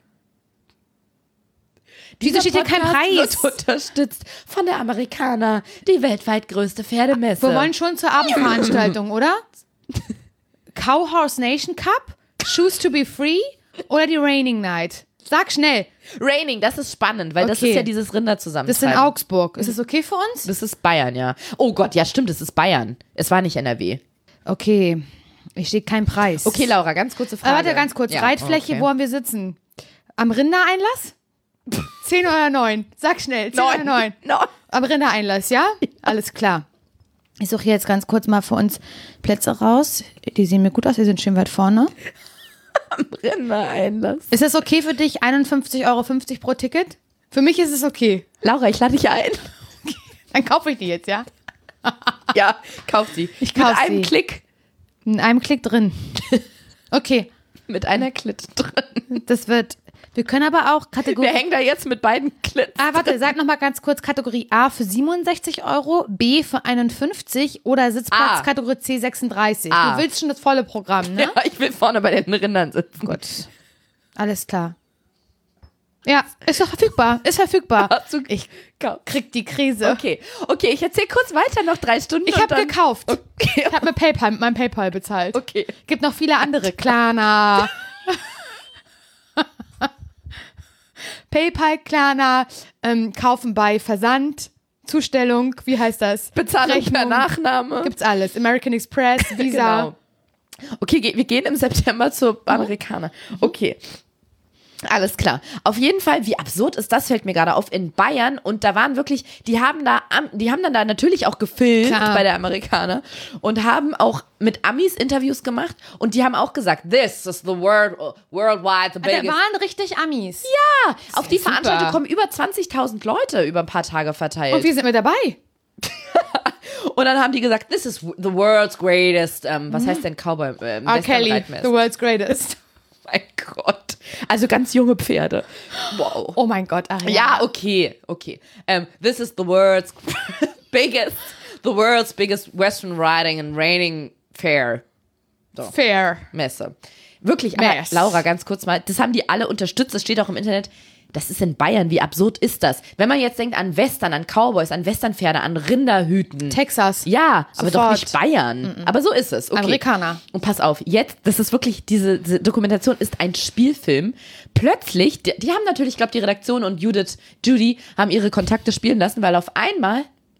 [SPEAKER 3] Wieso steht hier kein Preis?
[SPEAKER 2] Wird unterstützt von der Amerikaner, die weltweit größte Pferdemesse.
[SPEAKER 3] Wir wollen schon zur Abendveranstaltung, oder? Cow Horse Nation Cup? Choose to be free? Oder die Raining Night? Sag schnell.
[SPEAKER 2] Raining, das ist spannend, weil das ist ja dieses Rinder zusammen.
[SPEAKER 3] Das ist in Augsburg. Ist das okay für uns?
[SPEAKER 2] Das ist Bayern, ja. Oh Gott, ja stimmt, das ist Bayern. Es war nicht NRW.
[SPEAKER 3] Okay, ich stehe kein Preis.
[SPEAKER 2] Okay, Laura, ganz kurze Frage.
[SPEAKER 3] Warte, ganz kurz. Ja. Reitfläche, wo haben wir sitzen? Am Rindereinlass? 10 oder 9? Sag schnell, 10 oder 9?
[SPEAKER 2] 9.
[SPEAKER 3] Am Rindereinlass, ja? Alles klar. Ich suche jetzt ganz kurz mal für uns Plätze raus. Die sehen mir gut aus, wir sind schön weit vorne.
[SPEAKER 2] Am Rindereinlass.
[SPEAKER 3] Ist das okay für dich? 51,50 € pro Ticket? Für mich ist es okay.
[SPEAKER 2] Laura, ich lade dich ein.
[SPEAKER 3] Okay. Dann kaufe ich die jetzt, ja?
[SPEAKER 2] Ja, kauf sie.
[SPEAKER 3] Ich kauf
[SPEAKER 2] Mit einem
[SPEAKER 3] sie.
[SPEAKER 2] Klick.
[SPEAKER 3] In einem Klick drin. Okay.
[SPEAKER 2] Mit einer Klit drin.
[SPEAKER 3] Das wird... Wir können aber auch Kategorie...
[SPEAKER 2] Wir hängen da jetzt mit beiden Klits.
[SPEAKER 3] Warte, sag nochmal ganz kurz. Kategorie A für 67 €, B für 51 oder Sitzplatz Kategorie C 36. Du willst schon das volle Programm, ne?
[SPEAKER 2] Ja, ich will vorne bei den Rindern sitzen.
[SPEAKER 3] Gut. Alles klar. Ja, ist doch verfügbar. Ist verfügbar. Ich krieg die Krise.
[SPEAKER 2] Okay, ich erzähl kurz weiter, noch 3 Stunden.
[SPEAKER 3] Ich habe gekauft.
[SPEAKER 2] Okay.
[SPEAKER 3] Ich habe mit meinem PayPal bezahlt.
[SPEAKER 2] Okay.
[SPEAKER 3] Gibt noch viele andere. Klarna. PayPal, Klarna, kaufen bei Versand, Zustellung, wie heißt das?
[SPEAKER 2] Bezahlung
[SPEAKER 3] Rechnung.
[SPEAKER 2] per Nachname.
[SPEAKER 3] Gibt's alles. American Express, Visa.
[SPEAKER 2] Genau. Okay, wir gehen im September zur Amerikaner. Okay. Alles klar. Auf jeden Fall, wie absurd ist das, fällt mir gerade auf, in Bayern. Und da waren wirklich, die haben dann da natürlich auch gefilmt bei der Amerikaner und haben auch mit Amis Interviews gemacht und die haben auch gesagt, this is the worldwide the biggest.
[SPEAKER 3] Da waren richtig Amis.
[SPEAKER 2] Ja, auf die Veranstaltung kommen über 20.000 Leute über ein paar Tage verteilt.
[SPEAKER 3] Und wir sind mit dabei.
[SPEAKER 2] Und dann haben die gesagt, this is the world's greatest, was heißt denn Cowboy?
[SPEAKER 3] R. Kelly, the world's greatest.
[SPEAKER 2] Mein Gott. Also ganz junge Pferde. Wow.
[SPEAKER 3] Oh mein Gott, Ariana.
[SPEAKER 2] Ja, okay. This is the world's biggest Western Riding and Raining Fair.
[SPEAKER 3] Fair.
[SPEAKER 2] Messe. Wirklich, aber
[SPEAKER 3] Mess.
[SPEAKER 2] Laura, ganz kurz mal, das haben die alle unterstützt, das steht auch im Internet. Das ist in Bayern, wie absurd ist das? Wenn man jetzt denkt an Western, an Cowboys, an Westernpferde, an Rinderhüten.
[SPEAKER 3] Texas.
[SPEAKER 2] Ja, aber doch
[SPEAKER 3] Sofort.
[SPEAKER 2] nicht Bayern. Aber so ist es. Okay.
[SPEAKER 3] Amerikaner.
[SPEAKER 2] Und pass auf, jetzt, das ist wirklich, diese Dokumentation ist ein Spielfilm. Plötzlich, die haben natürlich, ich glaube, die Redaktion und Judy haben ihre Kontakte spielen lassen, weil auf einmal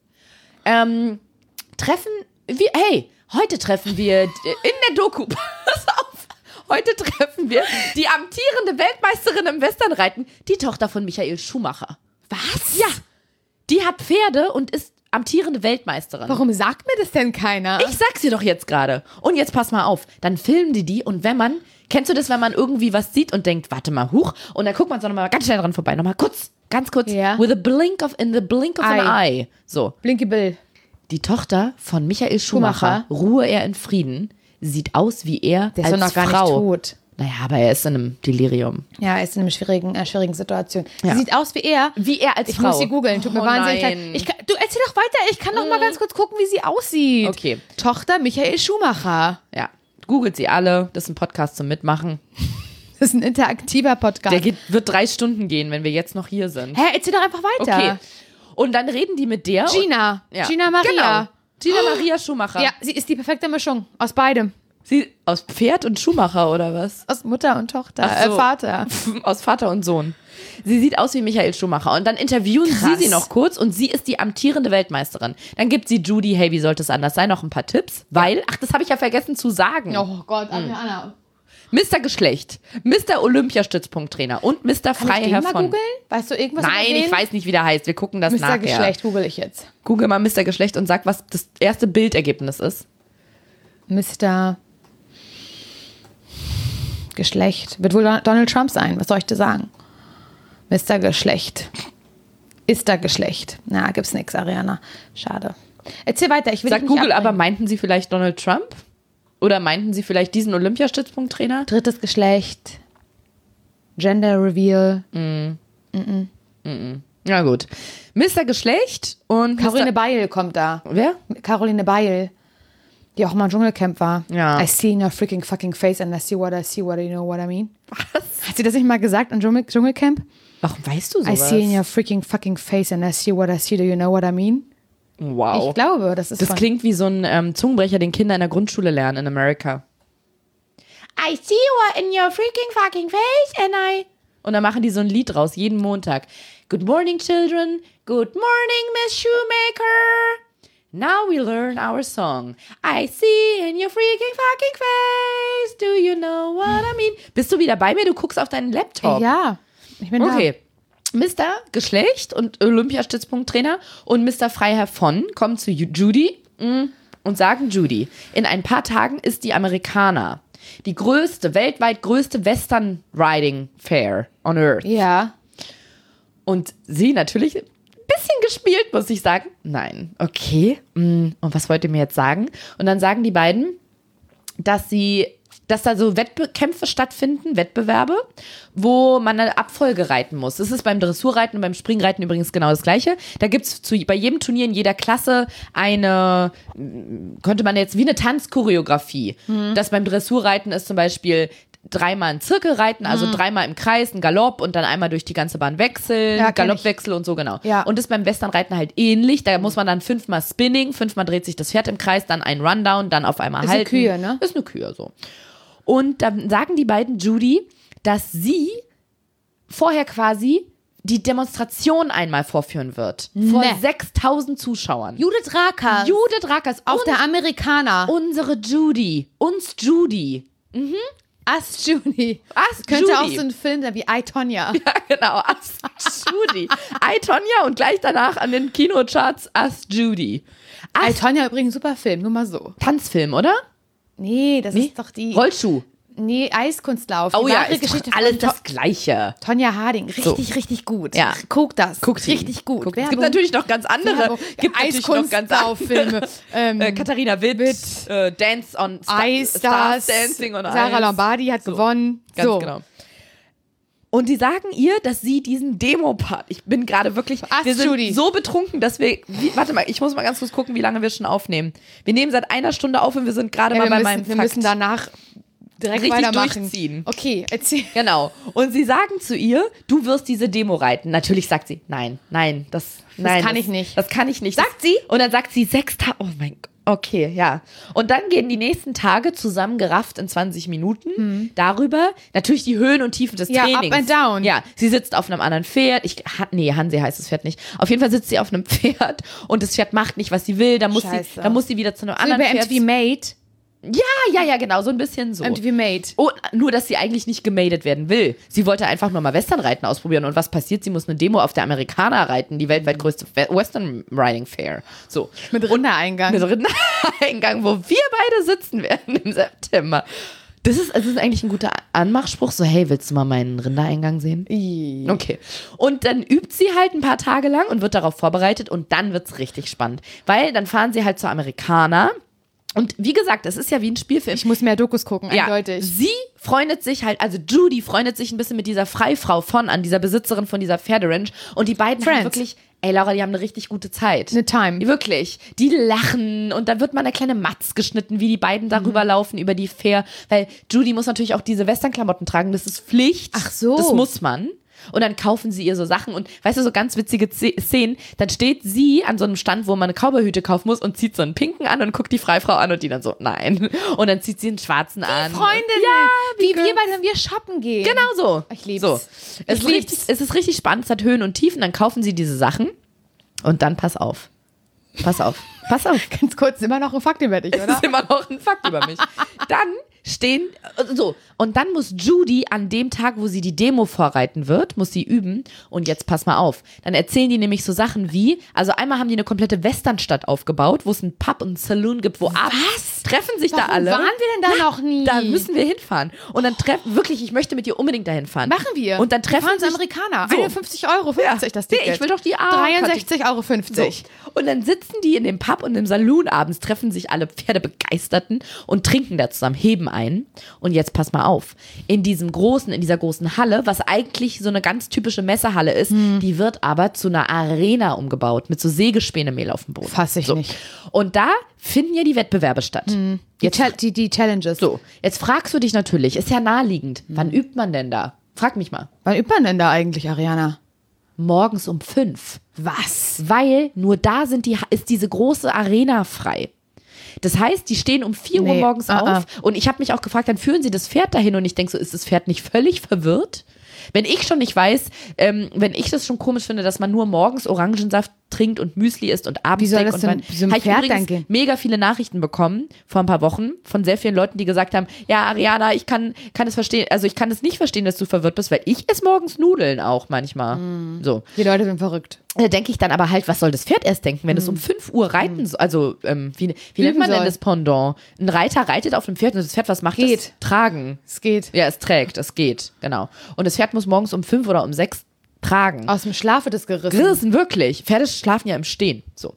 [SPEAKER 2] heute treffen wir in der Doku, pass auf, heute treffen wir die amtierende Weltmeisterin im Westernreiten, die Tochter von Michael Schumacher. Was? Ja, die hat Pferde und ist amtierende Weltmeisterin.
[SPEAKER 3] Warum sagt mir das denn keiner?
[SPEAKER 2] Ich sag's dir doch jetzt gerade. Und jetzt pass mal auf, dann filmen die und kennst du das, wenn man irgendwie was sieht und denkt, warte mal, huch, und dann guckt man so nochmal ganz schnell dran vorbei, ganz kurz,
[SPEAKER 3] Ja.
[SPEAKER 2] in the blink of an eye. So.
[SPEAKER 3] Blinky Bill.
[SPEAKER 2] Die Tochter von Michael Schumacher, Ruhe er in Frieden, sieht aus wie er
[SPEAKER 3] Der
[SPEAKER 2] als
[SPEAKER 3] ist doch noch gar
[SPEAKER 2] Frau.
[SPEAKER 3] nicht tot.
[SPEAKER 2] Naja, aber er ist in einem Delirium.
[SPEAKER 3] Ja, er ist in einer schwierigen Situation.
[SPEAKER 2] Ja.
[SPEAKER 3] Sie sieht aus wie er.
[SPEAKER 2] Wie er als
[SPEAKER 3] Ich
[SPEAKER 2] Frau.
[SPEAKER 3] muss sie googeln. Tut mir
[SPEAKER 2] Oh
[SPEAKER 3] wahnsinnig
[SPEAKER 2] nein.
[SPEAKER 3] leid. Du erzähl doch weiter. Ich kann noch mal ganz kurz gucken, wie sie aussieht.
[SPEAKER 2] Okay.
[SPEAKER 3] Tochter Michael Schumacher.
[SPEAKER 2] Ja, googelt sie alle. Das ist ein Podcast zum Mitmachen.
[SPEAKER 3] Das ist ein interaktiver Podcast.
[SPEAKER 2] Wird 3 Stunden gehen, wenn wir jetzt noch hier sind.
[SPEAKER 3] Hä, erzähl doch einfach weiter.
[SPEAKER 2] Okay. Und dann reden die mit der.
[SPEAKER 3] Gina.
[SPEAKER 2] Ja.
[SPEAKER 3] Gina Maria.
[SPEAKER 2] Genau. Gina Maria Schumacher.
[SPEAKER 3] Ja, sie ist die perfekte Mischung aus beidem.
[SPEAKER 2] Sie aus Pferd und Schumacher oder was?
[SPEAKER 3] Aus Mutter und Tochter.
[SPEAKER 2] Ach so.
[SPEAKER 3] Vater.
[SPEAKER 2] Aus Vater und Sohn. Sie sieht aus wie Michael Schumacher. Und dann interviewen sie noch kurz und sie ist die amtierende Weltmeisterin. Dann gibt sie Judy, hey, wie sollte es anders sein, noch ein paar Tipps, weil, das habe ich ja vergessen zu sagen.
[SPEAKER 3] Oh Gott, Anna.
[SPEAKER 2] Mr. Geschlecht, Mr. Olympiastützpunkttrainer und Mr.
[SPEAKER 3] Kann ich
[SPEAKER 2] Freiherr
[SPEAKER 3] den mal
[SPEAKER 2] von.
[SPEAKER 3] googeln? Weißt du irgendwas über
[SPEAKER 2] Nein,
[SPEAKER 3] den?
[SPEAKER 2] ich weiß nicht, wie der heißt. Wir gucken das
[SPEAKER 3] Mr.
[SPEAKER 2] nachher.
[SPEAKER 3] Geschlecht google ich jetzt.
[SPEAKER 2] Google mal Mr. Geschlecht und sag, was das erste Bildergebnis ist.
[SPEAKER 3] Mr. Geschlecht. Wird wohl Donald Trump sein. Was soll ich dir sagen? Mr. Geschlecht. Ist da Geschlecht? Na, gibt's nix, Ariana. Schade. Erzähl weiter. Ich will
[SPEAKER 2] Sagt
[SPEAKER 3] dich nicht
[SPEAKER 2] Google, aber
[SPEAKER 3] abbringen.
[SPEAKER 2] meinten Sie vielleicht Donald Trump? Oder meinten Sie vielleicht diesen Olympiastützpunkttrainer?
[SPEAKER 3] Drittes Geschlecht. Gender Reveal.
[SPEAKER 2] Ja gut. Mr. Geschlecht und
[SPEAKER 3] Caroline
[SPEAKER 2] Mr.
[SPEAKER 3] Beil kommt da.
[SPEAKER 2] Wer?
[SPEAKER 3] Caroline Beil. Die auch mal im Dschungelcamp war.
[SPEAKER 2] Ja.
[SPEAKER 3] I see in your freaking fucking face and I see, what you know what I mean. Was? Hat sie das nicht mal gesagt im Dschungelcamp?
[SPEAKER 2] Warum weißt du
[SPEAKER 3] I
[SPEAKER 2] sowas?
[SPEAKER 3] see in your freaking fucking face and I see, do you know what I mean?
[SPEAKER 2] Wow.
[SPEAKER 3] Ich glaube, das ist
[SPEAKER 2] Das
[SPEAKER 3] von...
[SPEAKER 2] klingt wie so ein Zungenbrecher, den Kinder in der Grundschule lernen in Amerika. I see you in your freaking fucking face and I... Und dann machen die so ein Lied raus, jeden Montag. Good morning, children. Good morning, Miss Shoemaker. Now we learn our song. I see in your freaking fucking face. Do you know what I mean? Bist du wieder bei mir? Du guckst auf deinen Laptop.
[SPEAKER 3] Ja, ich bin
[SPEAKER 2] Okay. Mr. Geschlecht und Olympiastützpunkttrainer und Mr. Freiherr von kommen zu Judy und sagen Judy, in ein paar Tagen ist die Amerikaner die weltweit größte Western Riding Fair on Earth.
[SPEAKER 3] da. Ja.
[SPEAKER 2] Und sie natürlich ein bisschen gespielt, muss ich sagen. Nein, okay. Und was wollt ihr mir jetzt sagen? Und dann sagen die beiden, dass da so Wettkämpfe stattfinden, Wettbewerbe, wo man eine Abfolge reiten muss. Das ist beim Dressurreiten und beim Springreiten übrigens genau das Gleiche. Da gibt es bei jedem Turnier in jeder Klasse könnte man jetzt wie eine Tanzchoreografie. Das beim Dressurreiten ist zum Beispiel 3-mal einen Zirkel reiten, also 3-mal im Kreis, ein Galopp und dann einmal durch die ganze Bahn wechseln,
[SPEAKER 3] Ja, kenn
[SPEAKER 2] Galoppwechsel und so, genau.
[SPEAKER 3] Ja.
[SPEAKER 2] Und das ist beim Westernreiten halt ähnlich. Da muss man dann 5-mal Spinning, 5-mal dreht sich das Pferd im Kreis, dann ein Rundown, dann auf einmal
[SPEAKER 3] Ist eine
[SPEAKER 2] halten.
[SPEAKER 3] Kühe, ne?
[SPEAKER 2] Ist eine Kühe, so. Und dann sagen die beiden Judy, dass sie vorher quasi die Demonstration einmal vorführen wird. Vor
[SPEAKER 3] Ne.
[SPEAKER 2] 6.000 Zuschauern.
[SPEAKER 3] Judith Rakers.
[SPEAKER 2] Judith Rakers.
[SPEAKER 3] Auf der Amerikaner.
[SPEAKER 2] unsere Judy. Uns Judy.
[SPEAKER 3] Ask Judy.
[SPEAKER 2] Ask
[SPEAKER 3] Könnte
[SPEAKER 2] Judy.
[SPEAKER 3] auch so ein Film sein wie I, Tonya.
[SPEAKER 2] Ja, genau. Ask Judy. I, Tonya und gleich danach an den Kinocharts Ask Judy.
[SPEAKER 3] I, Tonya übrigens super Film, nur mal so.
[SPEAKER 2] Tanzfilm, oder?
[SPEAKER 3] Nee, das ist doch die...
[SPEAKER 2] Rollschuh.
[SPEAKER 3] Nee, Eiskunstlauf.
[SPEAKER 2] Oh
[SPEAKER 3] Die
[SPEAKER 2] ja,
[SPEAKER 3] wahre
[SPEAKER 2] ist
[SPEAKER 3] Geschichte
[SPEAKER 2] doch alles
[SPEAKER 3] von
[SPEAKER 2] das Gleiche.
[SPEAKER 3] Tonja Harding. Richtig gut.
[SPEAKER 2] Ja.
[SPEAKER 3] Guckt das.
[SPEAKER 2] Guckt
[SPEAKER 3] richtig gut.
[SPEAKER 2] Guckt. Es gibt natürlich noch ganz andere.
[SPEAKER 3] Werbung.
[SPEAKER 2] Gibt natürlich noch ganz
[SPEAKER 3] Eiskunstlauf-Filme.
[SPEAKER 2] Katharina Witt, Dance on
[SPEAKER 3] Stars,
[SPEAKER 2] Dancing on
[SPEAKER 3] Sarah
[SPEAKER 2] Ice.
[SPEAKER 3] Lombardi hat gewonnen.
[SPEAKER 2] Ganz
[SPEAKER 3] so.
[SPEAKER 2] genau. Und die sagen ihr, dass sie diesen Demo-Part, ich bin gerade wirklich, wir sind
[SPEAKER 3] Judy.
[SPEAKER 2] so betrunken, dass wir, warte mal, ich muss mal ganz kurz gucken, wie lange wir schon aufnehmen. Wir nehmen seit 1 Stunde auf und wir sind gerade mal bei meinem Fakt.
[SPEAKER 3] Wir müssen danach direkt
[SPEAKER 2] Richtig
[SPEAKER 3] weitermachen.
[SPEAKER 2] durchziehen.
[SPEAKER 3] Okay, erzähl.
[SPEAKER 2] Genau. Und sie sagen zu ihr, du wirst diese Demo reiten. Natürlich sagt sie, nein, das
[SPEAKER 3] kann ich nicht.
[SPEAKER 2] Das kann ich nicht.
[SPEAKER 3] Sagt sie?
[SPEAKER 2] Und dann sagt sie 6 Tage, oh mein Gott. Okay, ja. Und dann gehen die nächsten Tage zusammengerafft in 20 Minuten darüber, natürlich die Höhen und Tiefen des Trainings.
[SPEAKER 3] Up and down.
[SPEAKER 2] Ja, sie sitzt auf einem anderen Pferd. Hansi heißt das Pferd nicht. Auf jeden Fall sitzt sie auf einem Pferd und das Pferd macht nicht, was sie will. Dann muss sie wieder zu einem anderen
[SPEAKER 3] Über
[SPEAKER 2] Pferd.
[SPEAKER 3] MTV Made.
[SPEAKER 2] Ja, genau, so ein bisschen so.
[SPEAKER 3] MTV Made.
[SPEAKER 2] Oh, nur, dass sie eigentlich nicht gemadet werden will. Sie wollte einfach nur mal Westernreiten ausprobieren. Und was passiert? Sie muss eine Demo auf der Americana reiten, die weltweit größte Western Riding Fair. So.
[SPEAKER 3] Mit Rindereingang.
[SPEAKER 2] Mit Rindereingang, wo wir beide sitzen werden im September. Das ist eigentlich ein guter Anmachspruch. So, hey, willst du mal meinen Rindereingang sehen? Okay. Und dann übt sie halt ein paar Tage lang und wird darauf vorbereitet. Und dann wird's richtig spannend. Weil dann fahren sie halt zur Americana. Und wie gesagt, das ist ja wie ein Spielfilm.
[SPEAKER 3] Ich muss mehr Dokus gucken, eindeutig.
[SPEAKER 2] Sie freundet sich halt, also Judy freundet sich ein bisschen mit dieser Freifrau an, dieser Besitzerin von dieser Pferderanch. Und die beiden haben wirklich, Laura, die haben eine richtig gute Zeit.
[SPEAKER 3] Eine Time.
[SPEAKER 2] Wirklich. Die lachen und dann wird mal eine kleine Matz geschnitten, wie die beiden darüber laufen, über die Fair. Weil Judy muss natürlich auch diese Westernklamotten tragen, das ist Pflicht.
[SPEAKER 3] Ach so.
[SPEAKER 2] Das muss man. Und dann kaufen sie ihr so Sachen und weißt du, so ganz witzige Szenen, dann steht sie an so einem Stand, wo man eine Cowboyhüte kaufen muss und zieht so einen pinken an und guckt die Freifrau an und die dann so, nein. Und dann zieht sie einen schwarzen an.
[SPEAKER 3] Freundinnen, wie wir beide, wenn wir shoppen gehen.
[SPEAKER 2] Genau so.
[SPEAKER 3] Ich lieb's.
[SPEAKER 2] So. Es ist richtig spannend, es hat Höhen und Tiefen, dann kaufen sie diese Sachen und dann pass auf.
[SPEAKER 3] Ganz kurz, immer noch ein Fakt über dich, oder?
[SPEAKER 2] Das ist immer noch ein Fakt über mich. Dann und dann muss Judy an dem Tag, wo sie die Demo vorreiten wird, muss sie üben. Und jetzt pass mal auf. Dann erzählen die nämlich so Sachen wie, also einmal haben die eine komplette Westernstadt aufgebaut, wo es einen Pub und einen Saloon gibt, wo abends treffen sich da alle.
[SPEAKER 3] Waren wir denn da noch nie?
[SPEAKER 2] Da müssen wir hinfahren. Und dann wirklich, ich möchte mit dir unbedingt dahin fahren.
[SPEAKER 3] Machen wir.
[SPEAKER 2] Und dann treffen
[SPEAKER 3] wir fahren
[SPEAKER 2] sich
[SPEAKER 3] Amerikaner.
[SPEAKER 2] So.
[SPEAKER 3] 51,50 € das Ticket.
[SPEAKER 2] Nee, ich will doch die
[SPEAKER 3] 63,50
[SPEAKER 2] So.
[SPEAKER 3] €.
[SPEAKER 2] Und dann sitzen die in dem Pub und im Saloon abends, treffen sich alle Pferdebegeisterten und trinken da zusammen, heben ein. Und jetzt pass mal auf. In dieser großen Halle, was eigentlich so eine ganz typische Messehalle ist, die wird aber zu einer Arena umgebaut, mit so Sägespänemehl auf dem Boden.
[SPEAKER 3] Fass ich nicht.
[SPEAKER 2] Und da finden ja die Wettbewerbe statt.
[SPEAKER 3] Die Challenges.
[SPEAKER 2] So, jetzt fragst du dich natürlich, ist ja naheliegend, wann übt man denn da? Frag mich mal.
[SPEAKER 3] Wann übt man denn da eigentlich, Ariana?
[SPEAKER 2] Morgens um 5.
[SPEAKER 3] Was?
[SPEAKER 2] Weil nur da ist diese große Arena frei. Das heißt, die stehen um 4 Uhr morgens auf und ich habe mich auch gefragt, dann führen sie das Pferd dahin und ich denke so, ist das Pferd nicht völlig verwirrt? Wenn ich schon nicht weiß, wenn ich das schon komisch finde, dass man nur morgens Orangensaft trinkt und Müsli isst und abends
[SPEAKER 3] Wie soll das denn so ein
[SPEAKER 2] habe ich
[SPEAKER 3] Pferd
[SPEAKER 2] übrigens
[SPEAKER 3] dann gehen?
[SPEAKER 2] mega viele Nachrichten bekommen vor ein paar Wochen von sehr vielen Leuten, die gesagt haben, ja Ariana, ich kann es verstehen, also ich kann es nicht verstehen, dass du verwirrt bist, weil ich esse morgens Nudeln auch manchmal. So.
[SPEAKER 3] Die Leute sind verrückt.
[SPEAKER 2] Da denke ich dann aber halt, was soll das Pferd erst denken, wenn es um 5 Uhr reiten soll? Also, wie nennt man denn das Pendant? Ein Reiter reitet auf einem Pferd und das Pferd, was macht es? Tragen.
[SPEAKER 3] Es geht.
[SPEAKER 2] Ja, es trägt, es geht, genau. Und das Pferd muss morgens um 5 oder um 6 tragen.
[SPEAKER 3] Aus dem Schlaf wird es gerissen.
[SPEAKER 2] Gerissen, wirklich. Pferde schlafen ja im Stehen. So.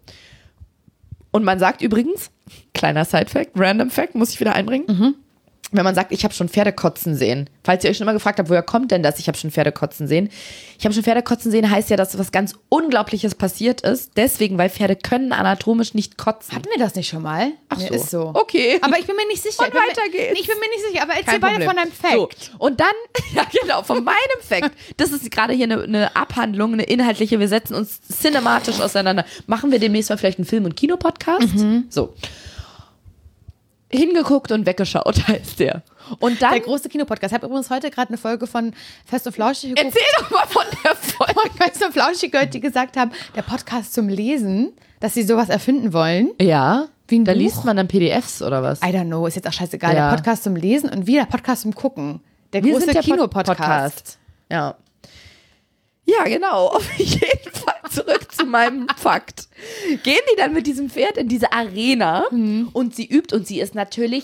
[SPEAKER 2] Und man sagt übrigens, kleiner Side-Fact, Random Fact, muss ich wieder einbringen. Wenn man sagt, ich habe schon Pferde kotzen sehen. Falls ihr euch schon immer gefragt habt, woher kommt denn das? Ich habe schon Pferde kotzen sehen. Ich habe schon Pferde kotzen sehen, heißt ja, dass was ganz Unglaubliches passiert ist. Deswegen, weil Pferde können anatomisch nicht kotzen.
[SPEAKER 3] Hatten wir das nicht schon mal?
[SPEAKER 2] Ach so.
[SPEAKER 3] Ist so.
[SPEAKER 2] Okay.
[SPEAKER 3] Aber ich bin mir nicht sicher.
[SPEAKER 2] Und weiter geht's.
[SPEAKER 3] Ich bin mir nicht sicher, aber erzähl
[SPEAKER 2] Kein
[SPEAKER 3] beide
[SPEAKER 2] Problem.
[SPEAKER 3] von deinem Fact.
[SPEAKER 2] So. Und dann, ja genau, von meinem Fact. Das ist gerade hier eine Abhandlung, eine inhaltliche. Wir setzen uns cinematisch auseinander. Machen wir demnächst mal vielleicht einen Film- und Kinopodcast? So. Hingeguckt und weggeschaut heißt der. Und dann,
[SPEAKER 3] Der große Kinopodcast. Ich habe übrigens heute gerade eine Folge von Fest und Flauschig geguckt.
[SPEAKER 2] erzähl doch mal von der Folge.
[SPEAKER 3] Von Fest und Flauschig gehört, die gesagt haben, der Podcast zum Lesen, dass sie sowas erfinden wollen.
[SPEAKER 2] Ja,
[SPEAKER 3] Wie ein
[SPEAKER 2] da
[SPEAKER 3] Buch?
[SPEAKER 2] liest man dann PDFs oder was?
[SPEAKER 3] I don't know, ist jetzt auch scheißegal.
[SPEAKER 2] Ja.
[SPEAKER 3] Der Podcast zum Lesen und wir der Podcast zum Gucken. Der
[SPEAKER 2] Wir
[SPEAKER 3] große
[SPEAKER 2] sind der
[SPEAKER 3] Kinopodcast.
[SPEAKER 2] Ja. Ja, genau. Auf jeden Fall zurück zu meinem Fakt. Gehen die dann mit diesem Pferd in diese Arena und sie übt und sie ist natürlich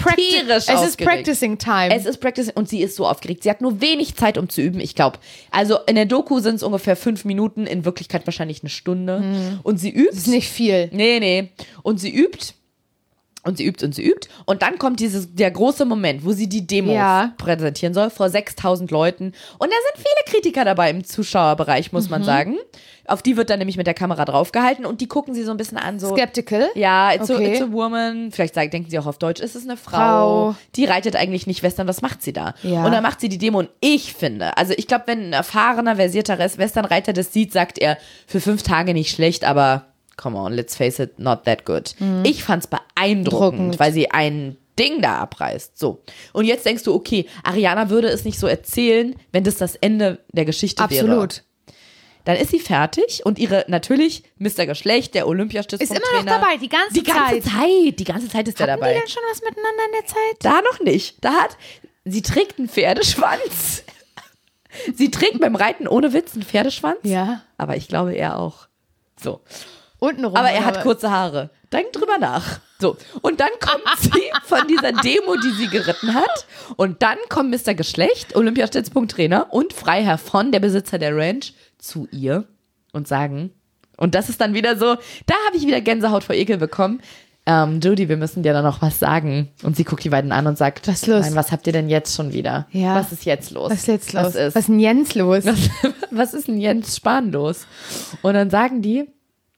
[SPEAKER 2] tierisch
[SPEAKER 3] Es ist
[SPEAKER 2] aufgeregt.
[SPEAKER 3] Practicing Time.
[SPEAKER 2] Es ist Practicing und sie ist so aufgeregt. Sie hat nur wenig Zeit, um zu üben. Ich glaube, also in der Doku sind es ungefähr 5 Minuten, in Wirklichkeit wahrscheinlich eine Stunde. Und sie übt.
[SPEAKER 3] das ist nicht viel.
[SPEAKER 2] Nee. Und sie übt. Und sie übt und sie übt. Und dann kommt der große Moment, wo sie die Demo
[SPEAKER 3] Ja.
[SPEAKER 2] präsentieren soll vor 6.000 Leuten. Und da sind viele Kritiker dabei im Zuschauerbereich, muss man sagen. Auf die wird dann nämlich mit der Kamera draufgehalten und die gucken sie so ein bisschen an, so.
[SPEAKER 3] Skeptical?
[SPEAKER 2] Ja, it's
[SPEAKER 3] Okay.
[SPEAKER 2] a woman. Vielleicht denken sie auch auf Deutsch, ist es eine Frau?
[SPEAKER 3] Frau.
[SPEAKER 2] Die reitet eigentlich nicht Western, was macht sie da?
[SPEAKER 3] Ja.
[SPEAKER 2] Und dann macht sie die Demo und ich finde, also ich glaube, wenn ein erfahrener, versierter Westernreiter das sieht, sagt er, für 5 Tage nicht schlecht, aber come on, let's face it, not that good. Ich fand's beeindruckend,
[SPEAKER 3] Druckend.
[SPEAKER 2] weil sie ein Ding da abreißt. So. Und jetzt denkst du, okay, Ariana würde es nicht so erzählen, wenn das Ende der Geschichte wäre.
[SPEAKER 3] Absolut.
[SPEAKER 2] Dann ist sie fertig und ihre, natürlich, Mr. Geschlecht, der Olympiastützpunkttrainer.
[SPEAKER 3] Ist immer noch dabei, die ganze Zeit.
[SPEAKER 2] Die ganze Zeit ist er
[SPEAKER 3] Hatten
[SPEAKER 2] dabei.
[SPEAKER 3] die denn schon was miteinander in der Zeit?
[SPEAKER 2] Da noch nicht. Sie trägt einen Pferdeschwanz. Sie trägt beim Reiten ohne Witz einen Pferdeschwanz.
[SPEAKER 3] Ja.
[SPEAKER 2] Aber ich glaube, er auch. So.
[SPEAKER 3] Untenrum.
[SPEAKER 2] Aber er hat kurze Haare. Denk drüber nach. So. Und dann kommt sie von dieser Demo, die sie geritten hat. Und dann kommt Mr. Geschlecht, Olympiastützpunkttrainer und Freiherr von, der Besitzer der Ranch, zu ihr und sagen, und das ist dann wieder so, da habe ich wieder Gänsehaut vor Ekel bekommen. Judy, wir müssen dir da noch was sagen. Und sie guckt die beiden an und sagt,
[SPEAKER 3] Was ist los?
[SPEAKER 2] Nein, was habt ihr denn jetzt schon wieder?
[SPEAKER 3] Ja.
[SPEAKER 2] Was ist jetzt los?
[SPEAKER 3] Was ist jetzt los?
[SPEAKER 2] Was ist?
[SPEAKER 3] Was ist denn Jens los?
[SPEAKER 2] Was ist denn Jens Spahn los? Und dann sagen die,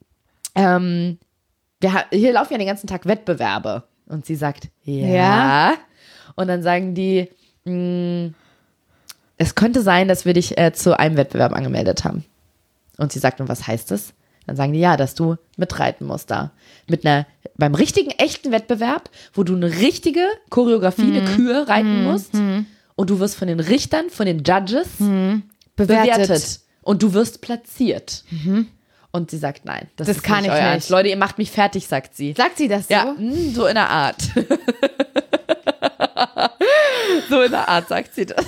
[SPEAKER 2] hier laufen ja den ganzen Tag Wettbewerbe. Und sie sagt, ja.
[SPEAKER 3] Ja.
[SPEAKER 2] Und dann sagen die, es könnte sein, dass wir dich zu einem Wettbewerb angemeldet haben. Und sie sagt, und was heißt das? Dann sagen die, ja, dass du mitreiten musst da. Beim richtigen, echten Wettbewerb, wo du eine richtige Choreografie, eine Kühe reiten musst. Und du wirst von den Richtern, von den Judges bewertet. Und du wirst platziert. Und sie sagt, nein, das ist
[SPEAKER 3] kann
[SPEAKER 2] nicht
[SPEAKER 3] ich
[SPEAKER 2] euer
[SPEAKER 3] nicht.
[SPEAKER 2] Ernst. Leute, ihr macht mich fertig, sagt sie.
[SPEAKER 3] Sagt sie das so?
[SPEAKER 2] Ja, so in der Art. So in der Art sagt sie das.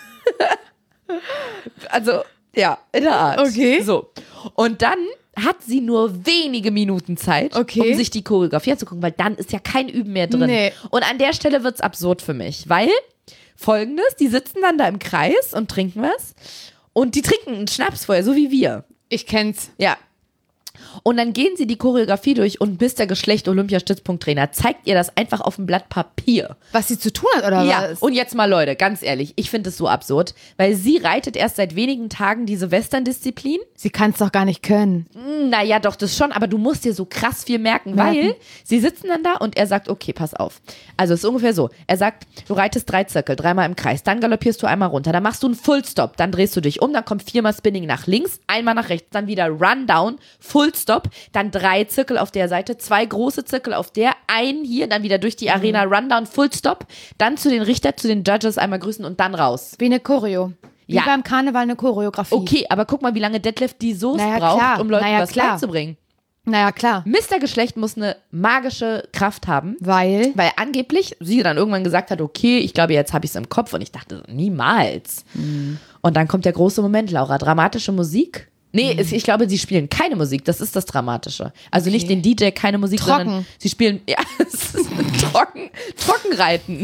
[SPEAKER 2] Also, ja, in der Art.
[SPEAKER 3] Okay.
[SPEAKER 2] So. Und dann hat sie nur wenige Minuten Zeit,
[SPEAKER 3] Okay.
[SPEAKER 2] um sich die Choreografie anzugucken, weil dann ist ja kein Üben mehr drin.
[SPEAKER 3] Nee.
[SPEAKER 2] Und an der Stelle wird's absurd für mich, weil Folgendes, die sitzen dann da im Kreis und trinken was und die trinken einen Schnaps vorher, so wie wir.
[SPEAKER 3] Ich kenn's.
[SPEAKER 2] Ja. Und dann gehen sie die Choreografie durch und Mr. Geschlecht Olympiastützpunkttrainer zeigt ihr das einfach auf dem Blatt Papier.
[SPEAKER 3] Was sie zu tun hat, oder
[SPEAKER 2] Ja,
[SPEAKER 3] was?
[SPEAKER 2] und jetzt mal Leute, ganz ehrlich, ich finde es so absurd, weil sie reitet erst seit wenigen Tagen diese Western-Disziplin.
[SPEAKER 3] Sie kann es doch gar nicht können.
[SPEAKER 2] Naja, doch, das schon, aber du musst dir so krass viel merken, weil sie sitzen dann da und er sagt, okay, pass auf. Also es ist ungefähr so, er sagt, du reitest 3 Zirkel, 3-mal im Kreis, dann galoppierst du einmal runter, dann machst du einen Full-Stop, dann drehst du dich um, dann kommt 4-mal Spinning nach links, einmal nach rechts, dann wieder Run-Down, Full-Stop, dann 3 Zirkel auf der Seite, 2 große Zirkel auf der, einen hier, dann wieder durch die Arena, Run-Down, Full-Stop, dann zu den Richter, zu den Judges einmal grüßen und dann raus.
[SPEAKER 3] Wie eine Choreo. Wie
[SPEAKER 2] Ja.
[SPEAKER 3] beim Karneval eine Choreografie.
[SPEAKER 2] Okay, aber guck mal, wie lange Deadlift die Soße
[SPEAKER 3] Naja,
[SPEAKER 2] braucht,
[SPEAKER 3] klar.
[SPEAKER 2] um Leuten
[SPEAKER 3] Naja,
[SPEAKER 2] was
[SPEAKER 3] klar.
[SPEAKER 2] beizubringen.
[SPEAKER 3] Naja, klar.
[SPEAKER 2] Mr. Geschlecht muss eine magische Kraft haben,
[SPEAKER 3] Weil
[SPEAKER 2] weil angeblich sie dann irgendwann gesagt hat, okay, ich glaube, jetzt habe ich es im Kopf und ich dachte, niemals. Und dann kommt der große Moment, Laura, dramatische Musik. Nee, ich glaube, sie spielen keine Musik, das ist das Dramatische. Also nicht den DJ, keine Musik,
[SPEAKER 3] Trocken.
[SPEAKER 2] sondern sie spielen, ja, es ist Trockenreiten.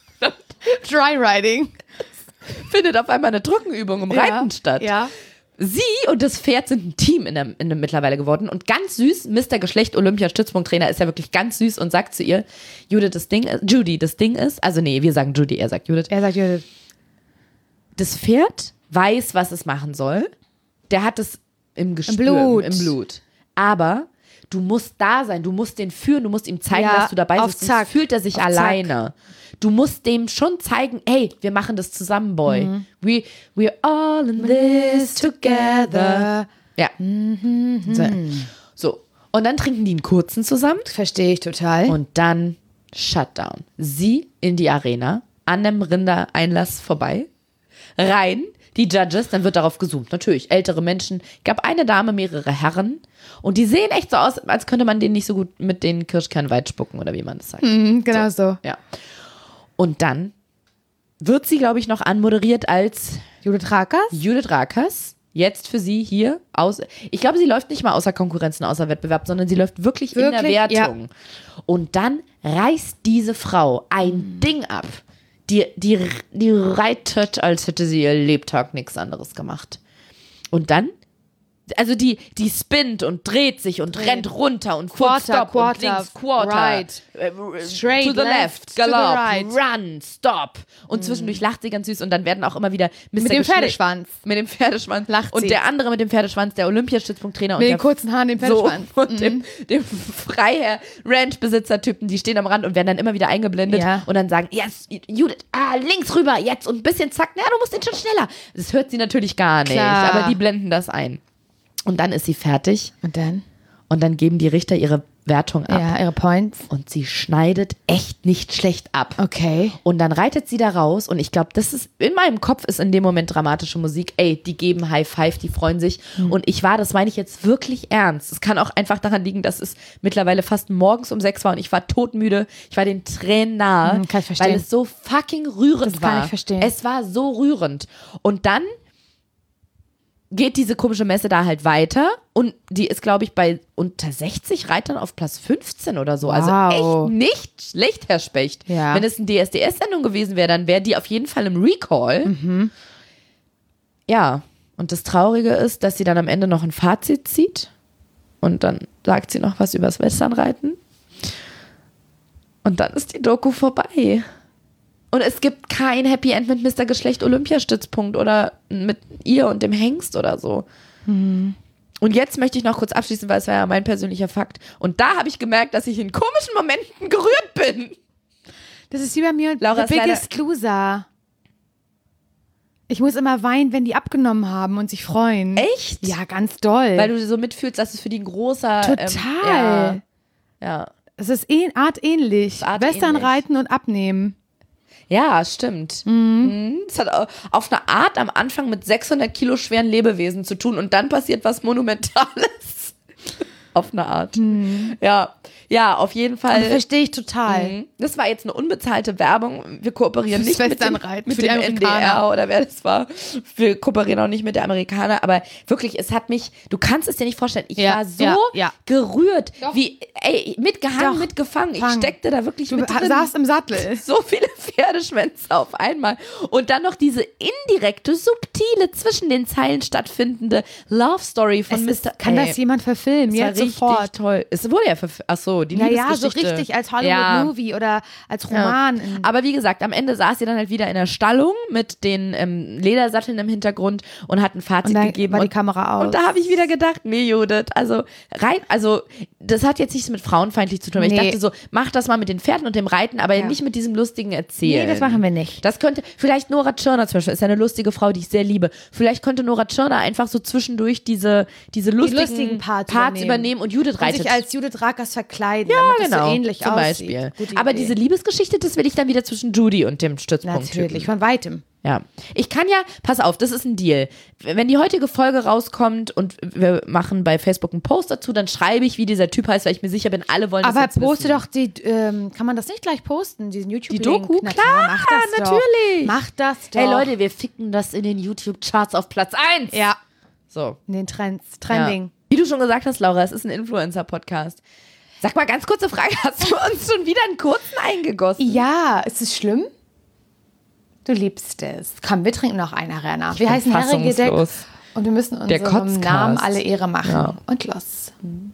[SPEAKER 3] Dry Riding.
[SPEAKER 2] Findet auf einmal eine Trockenübung im Reiten statt.
[SPEAKER 3] Ja.
[SPEAKER 2] Sie und das Pferd sind ein Team in der mittlerweile geworden und ganz süß, Mr. Geschlecht Olympiastützpunkttrainer ist ja wirklich ganz süß und sagt zu ihr, Judy, das Ding ist, also nee, wir sagen Judy, er sagt Judith,
[SPEAKER 3] Er sagt Judith.
[SPEAKER 2] das Pferd weiß, was es machen soll, der hat es im Gespür,
[SPEAKER 3] Blut.
[SPEAKER 2] im Blut, aber du musst da sein, du musst den führen, du musst ihm zeigen,
[SPEAKER 3] Ja,
[SPEAKER 2] dass du dabei
[SPEAKER 3] auf
[SPEAKER 2] bist, sonst
[SPEAKER 3] Zack.
[SPEAKER 2] fühlt er sich
[SPEAKER 3] Auf Zack.
[SPEAKER 2] alleine. Du musst dem schon zeigen, hey, wir machen das zusammen, Boy. We're all in this together. Ja. So. Und dann trinken die einen kurzen zusammen
[SPEAKER 3] Verstehe ich total.
[SPEAKER 2] und dann Shutdown. Sie in die Arena, an dem Rindereinlass vorbei, rein, die Judges, dann wird darauf gezoomt. Natürlich, ältere Menschen. Gab eine Dame, mehrere Herren. Und die sehen echt so aus, als könnte man denen nicht so gut mit den Kirschkernen weit spucken oder wie man das sagt.
[SPEAKER 3] Genau so.
[SPEAKER 2] Ja. Und dann wird sie, glaube ich, noch anmoderiert als
[SPEAKER 3] Judith Rakers?
[SPEAKER 2] Judith Rakers, jetzt für sie hier ich glaube, sie läuft nicht mal außer Konkurrenz und außer Wettbewerb, sondern sie läuft wirklich in der Wertung. Ja. Und dann reißt diese Frau ein Ding ab. Die reitet, als hätte sie ihr Lebtag nichts anderes gemacht. Und dann, also die spinnt und dreht sich und rennt runter und Quarter, und links, Quarter,
[SPEAKER 3] right, straight,
[SPEAKER 2] to the left, Galopp,
[SPEAKER 3] to the right,
[SPEAKER 2] run, stop. Und zwischendurch lacht sie ganz süß und dann werden auch immer wieder
[SPEAKER 3] mit dem Pferdeschwanz.
[SPEAKER 2] Mit dem Pferdeschwanz.
[SPEAKER 3] Lacht
[SPEAKER 2] und
[SPEAKER 3] sie.
[SPEAKER 2] der andere mit dem Pferdeschwanz, der Olympiastützpunkttrainer.
[SPEAKER 3] Mit den kurzen Haaren, dem Pferdeschwanz.
[SPEAKER 2] So, und dem Freiherr-Ranch-Besitzer-Typen, die stehen am Rand und werden dann immer wieder eingeblendet und dann sagen, yes, Judith, links rüber, jetzt und ein bisschen zack, na, du musst den schon schneller. Das hört sie natürlich gar nicht, aber die blenden das ein. Und dann ist sie fertig.
[SPEAKER 3] Und dann?
[SPEAKER 2] Und dann geben die Richter ihre Wertung ab.
[SPEAKER 3] Ja, ihre Points.
[SPEAKER 2] Und sie schneidet echt nicht schlecht ab.
[SPEAKER 3] Okay.
[SPEAKER 2] Und dann reitet sie da raus. Und ich glaube, in meinem Kopf ist in dem Moment dramatische Musik. Ey, die geben High Five, die freuen sich. Und das meine ich jetzt wirklich ernst. Es kann auch einfach daran liegen, dass es mittlerweile fast morgens um 6 war und ich war todmüde. Ich war den Tränen nahe.
[SPEAKER 3] Kann ich verstehen.
[SPEAKER 2] Weil es so fucking rührend war.
[SPEAKER 3] Das kann ich verstehen.
[SPEAKER 2] Es war so rührend. Und dann geht diese komische Messe da halt weiter und die ist, glaube ich, bei unter 60 Reitern auf Platz 15 oder so. Also echt nicht schlecht, Herr Specht.
[SPEAKER 3] Ja.
[SPEAKER 2] Wenn es eine DSDS-Sendung gewesen wäre, dann wäre die auf jeden Fall im Recall. Ja, und das Traurige ist, dass sie dann am Ende noch ein Fazit zieht und dann sagt sie noch was übers Westernreiten und dann ist die Doku vorbei. Und es gibt kein Happy End mit Mr. Geschlecht Olympiastützpunkt oder mit ihr und dem Hengst oder so. Und jetzt möchte ich noch kurz abschließen, weil es war ja mein persönlicher Fakt. Und da habe ich gemerkt, dass ich in komischen Momenten gerührt bin.
[SPEAKER 3] Das ist wie bei mir und
[SPEAKER 2] Laura,
[SPEAKER 3] The Biggest Loser. Ich muss immer weinen, wenn die abgenommen haben und sich freuen.
[SPEAKER 2] Echt?
[SPEAKER 3] Ja, ganz doll.
[SPEAKER 2] Weil du so mitfühlst, dass es für die ein großer...
[SPEAKER 3] Total.
[SPEAKER 2] Ja.
[SPEAKER 3] Es ist artähnlich. Westernreiten und abnehmen.
[SPEAKER 2] Ja, stimmt. Es hat auf eine Art am Anfang mit 600 Kilo schweren Lebewesen zu tun und dann passiert was Monumentales. Auf eine Art. Ja, auf jeden Fall.
[SPEAKER 3] Verstehe ich total.
[SPEAKER 2] Das war jetzt eine unbezahlte Werbung. Wir kooperieren nicht mit dem
[SPEAKER 3] Amerikaner.
[SPEAKER 2] NDR oder wer das war. Wir kooperieren auch nicht mit der Amerikaner. Aber wirklich, es hat mich, du kannst es dir nicht vorstellen, ich war so gerührt, wie, mitgehangen, mitgefangen. Ich steckte da wirklich mit drin.
[SPEAKER 3] Du saßt im Sattel.
[SPEAKER 2] So viele Pferdeschwänze auf einmal. Und dann noch diese indirekte, subtile, zwischen den Zeilen stattfindende Love Story von Mr.
[SPEAKER 3] Kann das jemand verfilmen?
[SPEAKER 2] Jetzt sofort. Toll. Es wurde ja verfilmt. Achso, die Liebesgeschichte.
[SPEAKER 3] Ja, so richtig als Hollywood-Movie oder als Roman.
[SPEAKER 2] Ja. Aber wie gesagt, am Ende saß sie dann halt wieder in der Stallung mit den Ledersatteln im Hintergrund und hat ein Fazit gegeben.
[SPEAKER 3] War die Kamera aus.
[SPEAKER 2] Und da habe ich wieder gedacht, nee, Judith, also das hat jetzt nichts mit frauenfeindlich zu tun. Nee. Ich dachte so, mach das mal mit den Pferden und dem Reiten, aber nicht mit diesem lustigen Erzählen.
[SPEAKER 3] Nee, das machen wir nicht.
[SPEAKER 2] Das könnte, vielleicht Nora Tschirner zum Beispiel, ist ja eine lustige Frau, die ich sehr liebe. Vielleicht könnte Nora Tschirner einfach so zwischendurch diese lustigen Parts übernehmen und Judith reitet.
[SPEAKER 3] Und sich als Judith Rakers verkleiden,
[SPEAKER 2] ja,
[SPEAKER 3] damit
[SPEAKER 2] genau,
[SPEAKER 3] das so ähnlich
[SPEAKER 2] zum
[SPEAKER 3] aussieht.
[SPEAKER 2] Beispiel. Aber diese Liebesgeschichte, das will ich dann wieder zwischen Judy und dem Stützpunkt.
[SPEAKER 3] Natürlich, von weitem.
[SPEAKER 2] Ja. Ich kann ja, pass auf, das ist ein Deal. Wenn die heutige Folge rauskommt und wir machen bei Facebook einen Post dazu, dann schreibe ich, wie dieser Typ heißt, weil ich mir sicher bin, alle wollen das
[SPEAKER 3] aber
[SPEAKER 2] jetzt
[SPEAKER 3] poste
[SPEAKER 2] wissen.
[SPEAKER 3] doch die, kann man das nicht gleich posten, diesen YouTube-Link?
[SPEAKER 2] Die Doku?
[SPEAKER 3] Na
[SPEAKER 2] klar,
[SPEAKER 3] mach das
[SPEAKER 2] natürlich.
[SPEAKER 3] Doch. Mach das doch.
[SPEAKER 2] Hey Leute, wir ficken das in den YouTube-Charts auf Platz 1.
[SPEAKER 3] Ja.
[SPEAKER 2] So.
[SPEAKER 3] In den Trending.
[SPEAKER 2] Ja. Wie du schon gesagt hast, Laura, es ist ein Influencer-Podcast. Sag mal, ganz kurze Frage, hast du uns schon wieder einen kurzen eingegossen?
[SPEAKER 3] Ja, ist es schlimm? Du liebst es. Komm, wir trinken noch einen, Arena. Wir heißen Herrengedeck und wir müssen unserem Namen alle Ehre machen. Ja. Und los.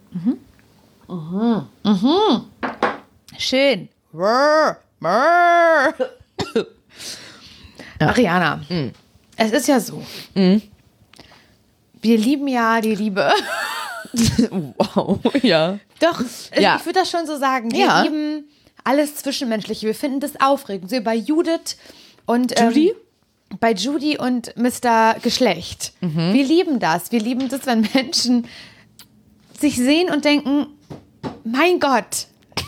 [SPEAKER 3] Schön. Ariana, es ist ja so. Wir lieben ja die Liebe.
[SPEAKER 2] Wow, ja.
[SPEAKER 3] Doch, ich würde das schon so sagen. Wir lieben alles Zwischenmenschliche. Wir finden das aufregend. So bei Judith und
[SPEAKER 2] Judy?
[SPEAKER 3] Bei Judy und Mr. Geschlecht. Wir lieben das. Wir lieben das, wenn Menschen sich sehen und denken, mein Gott,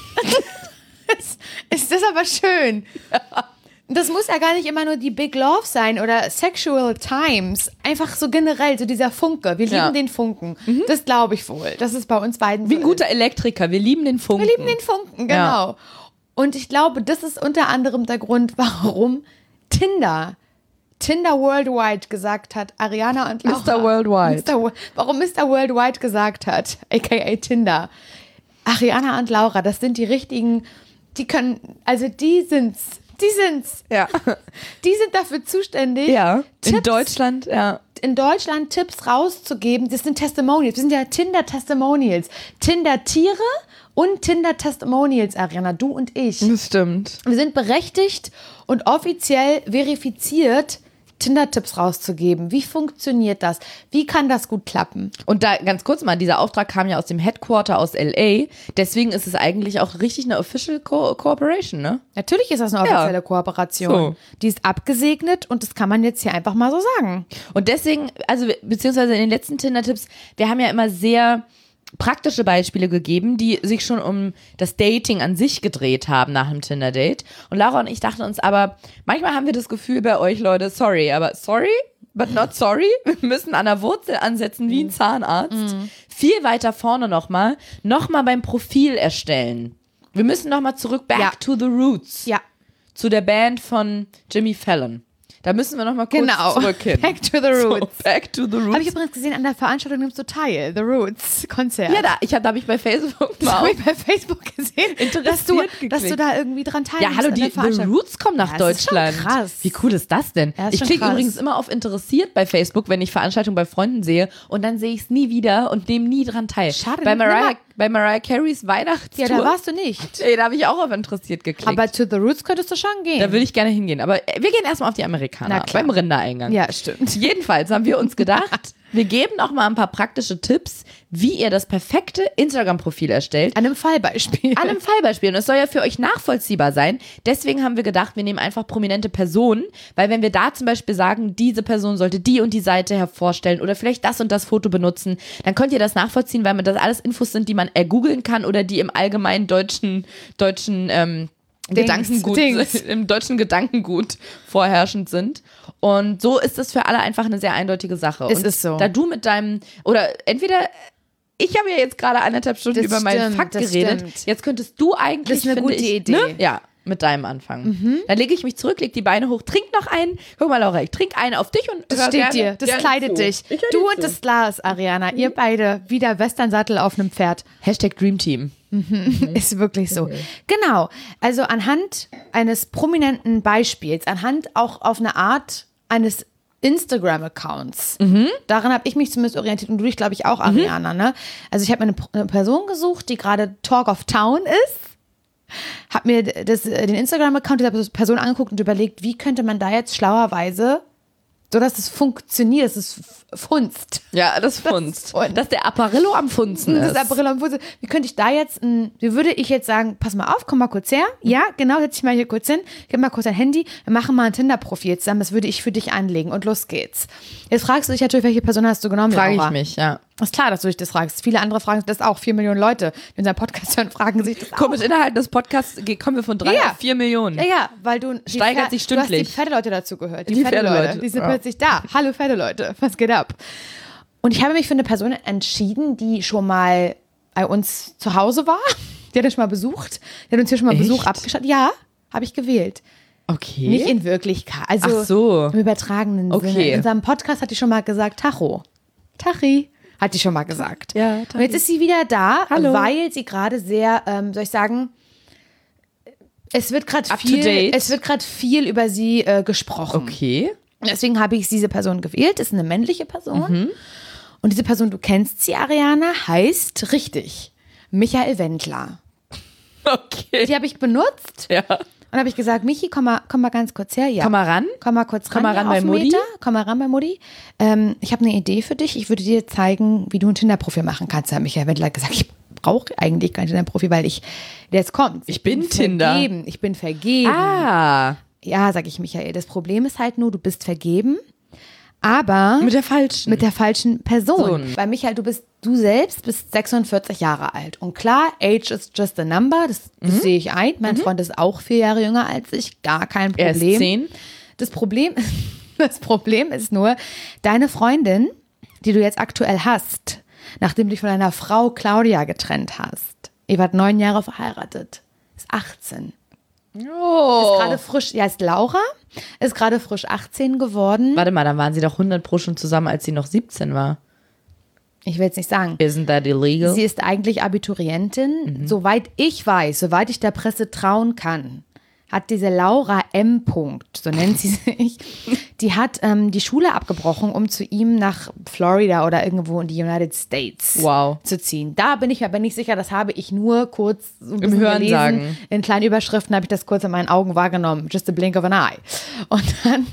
[SPEAKER 3] ist das aber schön. Das muss ja gar nicht immer nur die Big Love sein oder Sexual Times. Einfach so generell, so dieser Funke. Wir lieben den Funken. Das glaube ich wohl. Das ist bei uns beiden
[SPEAKER 2] wie ein guter Elektriker. Wir lieben den Funken.
[SPEAKER 3] Wir lieben den Funken, genau. Ja. Und ich glaube, das ist unter anderem der Grund, warum Tinder Tinder Worldwide gesagt hat, Ariana und Laura.
[SPEAKER 2] Mr. Worldwide.
[SPEAKER 3] Warum Mr. Worldwide gesagt hat, aka Tinder. Ariana und Laura, das sind die richtigen, die können, also die sind's.
[SPEAKER 2] Ja.
[SPEAKER 3] Die sind dafür zuständig,
[SPEAKER 2] Ja, in
[SPEAKER 3] Tipps,
[SPEAKER 2] Deutschland, ja.
[SPEAKER 3] in Deutschland Tipps rauszugeben. Das sind Testimonials. Wir sind ja Tinder-Testimonials. Tinder-Tiere und Tinder-Testimonials, Ariana, du und ich.
[SPEAKER 2] Das stimmt.
[SPEAKER 3] Wir sind berechtigt und offiziell verifiziert, Tinder-Tipps rauszugeben. Wie funktioniert das? Wie kann das gut klappen?
[SPEAKER 2] Und da ganz kurz mal, dieser Auftrag kam ja aus dem Headquarter aus LA, deswegen ist es eigentlich auch richtig eine Official Cooperation, ne?
[SPEAKER 3] Natürlich ist das eine offizielle Kooperation.
[SPEAKER 2] So.
[SPEAKER 3] Die ist abgesegnet und das kann man jetzt hier einfach mal so sagen.
[SPEAKER 2] Und deswegen, also beziehungsweise in den letzten Tinder-Tipps, wir haben ja immer sehr praktische Beispiele gegeben, die sich schon um das Dating an sich gedreht haben nach einem Tinder-Date. Und Laura und ich dachten uns aber, manchmal haben wir das Gefühl bei euch, Leute, sorry, but not sorry. Wir müssen an der Wurzel ansetzen wie ein Zahnarzt. Viel weiter vorne nochmal beim Profil erstellen. Wir müssen nochmal zurück, back to the roots.
[SPEAKER 3] Ja,
[SPEAKER 2] Zu der Band von Jimmy Fallon. Da müssen wir nochmal kurz zurück hin.
[SPEAKER 3] Back to the Roots.
[SPEAKER 2] So, back to the roots.
[SPEAKER 3] Habe ich übrigens gesehen, an der Veranstaltung nimmst du teil. The Roots Konzert.
[SPEAKER 2] Ja, da habe ich bei Facebook
[SPEAKER 3] das
[SPEAKER 2] mal
[SPEAKER 3] habe
[SPEAKER 2] auf.
[SPEAKER 3] ich bei Facebook gesehen, dass du da irgendwie dran teilnimmst.
[SPEAKER 2] Ja, hallo,
[SPEAKER 3] an der
[SPEAKER 2] die The
[SPEAKER 3] Veranstaltung.
[SPEAKER 2] Roots kommen nach
[SPEAKER 3] Ja, das ist schon
[SPEAKER 2] Deutschland.
[SPEAKER 3] krass.
[SPEAKER 2] Wie cool ist das denn?
[SPEAKER 3] Ja, ist
[SPEAKER 2] Ich
[SPEAKER 3] schon
[SPEAKER 2] klicke
[SPEAKER 3] krass.
[SPEAKER 2] übrigens immer auf interessiert bei Facebook, wenn ich Veranstaltungen bei Freunden sehe und dann sehe ich es nie wieder und nehme nie dran teil.
[SPEAKER 3] Schade,
[SPEAKER 2] Bei Mariah Careys Weihnachtstour.
[SPEAKER 3] Ja, da warst du nicht.
[SPEAKER 2] Ey, da habe ich auch auf interessiert geklickt.
[SPEAKER 3] Aber to the Roots könntest du schon gehen.
[SPEAKER 2] da würde ich gerne hingehen. Aber wir gehen erstmal auf die Amerikaner.
[SPEAKER 3] Na klar.
[SPEAKER 2] Beim Rindereingang.
[SPEAKER 3] Ja, stimmt.
[SPEAKER 2] Jedenfalls haben wir uns gedacht, wir geben noch mal ein paar praktische Tipps, wie ihr das perfekte Instagram-Profil erstellt.
[SPEAKER 3] An einem Fallbeispiel.
[SPEAKER 2] An einem Fallbeispiel. Und es soll ja für euch nachvollziehbar sein. Deswegen haben wir gedacht, wir nehmen einfach prominente Personen, weil wenn wir da zum Beispiel sagen, diese Person sollte die und die Seite hervorstellen oder vielleicht das und das Foto benutzen, dann könnt ihr das nachvollziehen, weil das alles Infos sind, die man googeln kann oder die im allgemeinen deutschen Gedankengut, im deutschen Gedankengut vorherrschend sind. Und so ist es für alle einfach eine sehr eindeutige Sache.
[SPEAKER 3] Es
[SPEAKER 2] und
[SPEAKER 3] ist so.
[SPEAKER 2] Da du mit deinem, oder entweder, ich habe ja jetzt gerade 1,5 Stunden
[SPEAKER 3] Das
[SPEAKER 2] über meinen
[SPEAKER 3] stimmt,
[SPEAKER 2] Fakt
[SPEAKER 3] das
[SPEAKER 2] geredet.
[SPEAKER 3] stimmt.
[SPEAKER 2] Jetzt könntest du eigentlich,
[SPEAKER 3] Das ist eine
[SPEAKER 2] finde
[SPEAKER 3] gute
[SPEAKER 2] ich,
[SPEAKER 3] Idee.
[SPEAKER 2] Ne? Ja, mit deinem anfangen. Dann lege ich mich zurück, leg die Beine hoch, trink noch einen. Guck mal, Laura, ich trinke einen auf dich und
[SPEAKER 3] Das
[SPEAKER 2] hör
[SPEAKER 3] steht
[SPEAKER 2] gerne,
[SPEAKER 3] dir, das
[SPEAKER 2] gerne
[SPEAKER 3] kleidet
[SPEAKER 2] zu.
[SPEAKER 3] dich.
[SPEAKER 2] Ich hör
[SPEAKER 3] Du
[SPEAKER 2] dir
[SPEAKER 3] und
[SPEAKER 2] zu.
[SPEAKER 3] das Glas, Ariana, ihr beide, wie der Westernsattel auf einem Pferd.
[SPEAKER 2] #Dreamteam.
[SPEAKER 3] Ist wirklich so. Genau. Also anhand eines prominenten Beispiels, anhand auch auf eine Art eines Instagram-Accounts. Daran habe ich mich zumindest orientiert und du dich, glaube ich, auch, Ariana. Ne? Also ich habe mir eine Person gesucht, die gerade Talk of Town ist. Habe mir den Instagram-Account dieser Person angeguckt und überlegt, wie könnte man da jetzt schlauerweise, so dass es funktioniert, dass es funzt.
[SPEAKER 2] Ja, das funzt.
[SPEAKER 3] Funzt.
[SPEAKER 2] Dass der Apparillo am Funzen
[SPEAKER 3] Das
[SPEAKER 2] ist.
[SPEAKER 3] April am Fuß. Wie könnte ich da jetzt, wie würde ich jetzt sagen, pass mal auf, komm mal kurz her. Ja, genau, setz dich mal hier kurz hin, gib mal kurz dein Handy, wir machen mal ein Tinder-Profil zusammen, das würde ich für dich anlegen und los geht's. Jetzt fragst du dich natürlich, welche Person hast du genommen,
[SPEAKER 2] Frage
[SPEAKER 3] Laura?
[SPEAKER 2] ich mich, ja.
[SPEAKER 3] Ist klar, dass du dich das fragst. Viele andere fragen sich das auch. 4 Millionen Leute, die unseren Podcast hören, fragen sich das
[SPEAKER 2] Komisch,
[SPEAKER 3] auch.
[SPEAKER 2] innerhalb des Podcasts kommen wir von 3
[SPEAKER 3] Ja.
[SPEAKER 2] auf 4 Millionen.
[SPEAKER 3] Ja, weil du
[SPEAKER 2] Steigert sich
[SPEAKER 3] Du hast die
[SPEAKER 2] stündlich.
[SPEAKER 3] Pferdeleute dazu gehört.
[SPEAKER 2] Die Pferdeleute,
[SPEAKER 3] Die sind
[SPEAKER 2] ja.
[SPEAKER 3] plötzlich da. Hallo Pferdeleute, was geht ab? Und ich habe mich für eine Person entschieden, die schon mal bei uns zu Hause war. Die hat uns schon mal besucht. Die hat uns hier schon mal Besuch
[SPEAKER 2] Echt?
[SPEAKER 3] abgestattet. Ja, habe ich gewählt.
[SPEAKER 2] Okay.
[SPEAKER 3] Nicht in Wirklichkeit. Also
[SPEAKER 2] Ach so.
[SPEAKER 3] im übertragenen
[SPEAKER 2] Okay.
[SPEAKER 3] Sinne. In unserem Podcast hat die schon mal gesagt, Tacho. Tachi. Hat die schon mal gesagt.
[SPEAKER 2] Ja,
[SPEAKER 3] Und jetzt ist sie wieder da,
[SPEAKER 2] Hallo.
[SPEAKER 3] weil sie gerade sehr, soll ich sagen, es wird gerade
[SPEAKER 2] Up to date.
[SPEAKER 3] viel über sie gesprochen.
[SPEAKER 2] Okay.
[SPEAKER 3] Deswegen habe ich diese Person gewählt. Ist eine männliche Person.
[SPEAKER 2] Mhm.
[SPEAKER 3] Und diese Person, du kennst sie, Ariana, heißt richtig Michael Wendler.
[SPEAKER 2] Okay.
[SPEAKER 3] Die habe ich benutzt
[SPEAKER 2] Ja.
[SPEAKER 3] und habe ich gesagt, Michi, komm mal ganz kurz her. Ja.
[SPEAKER 2] Komm mal ran.
[SPEAKER 3] Komm mal kurz ran.
[SPEAKER 2] Komm mal
[SPEAKER 3] hier
[SPEAKER 2] ran
[SPEAKER 3] auf
[SPEAKER 2] bei
[SPEAKER 3] den
[SPEAKER 2] Mutti.
[SPEAKER 3] Meter. Komm mal ran bei Mutti. Ich habe eine Idee für dich. Ich würde dir zeigen, wie du ein Tinder-Profil machen kannst. Da hat Michael Wendler gesagt, ich brauche eigentlich kein Tinder-Profil, weil jetzt kommt.
[SPEAKER 2] Ich bin Tinder.
[SPEAKER 3] Vergeben. Ich bin vergeben.
[SPEAKER 2] Ah.
[SPEAKER 3] Ja, sage ich Michael. Das Problem ist halt nur, du bist vergeben, aber
[SPEAKER 2] Mit der falschen.
[SPEAKER 3] mit der falschen Person.
[SPEAKER 2] So.
[SPEAKER 3] Weil Michael, du selbst bist 46 Jahre alt. Und klar, age is just a number. Das sehe ich ein. Mein Freund ist auch 4 Jahre jünger als ich. Gar kein
[SPEAKER 2] Er
[SPEAKER 3] Problem.
[SPEAKER 2] ist 10.
[SPEAKER 3] Das Problem ist nur, deine Freundin, die du jetzt aktuell hast, nachdem du dich von deiner Frau Claudia getrennt hast, ihr wart 9 Jahre verheiratet, ist 18.
[SPEAKER 2] Oh.
[SPEAKER 3] Ist gerade frisch, ja, ist Laura, ist gerade frisch 18 geworden.
[SPEAKER 2] Warte mal, dann waren sie doch 100% schon zusammen, als sie noch 17 war.
[SPEAKER 3] Ich will jetzt nicht sagen.
[SPEAKER 2] Isn't that illegal?
[SPEAKER 3] Sie ist eigentlich Abiturientin. Soweit ich weiß, soweit ich der Presse trauen kann, hat diese Laura M. so nennt sie sich, die hat die Schule abgebrochen, um zu ihm nach Florida oder irgendwo in die United States zu ziehen. Da bin ich mir aber nicht sicher, das habe ich nur kurz so ein bisschen
[SPEAKER 2] Hörensagen
[SPEAKER 3] gelesen. In kleinen Überschriften habe ich das kurz in meinen Augen wahrgenommen. Just a blink of an eye. Und dann...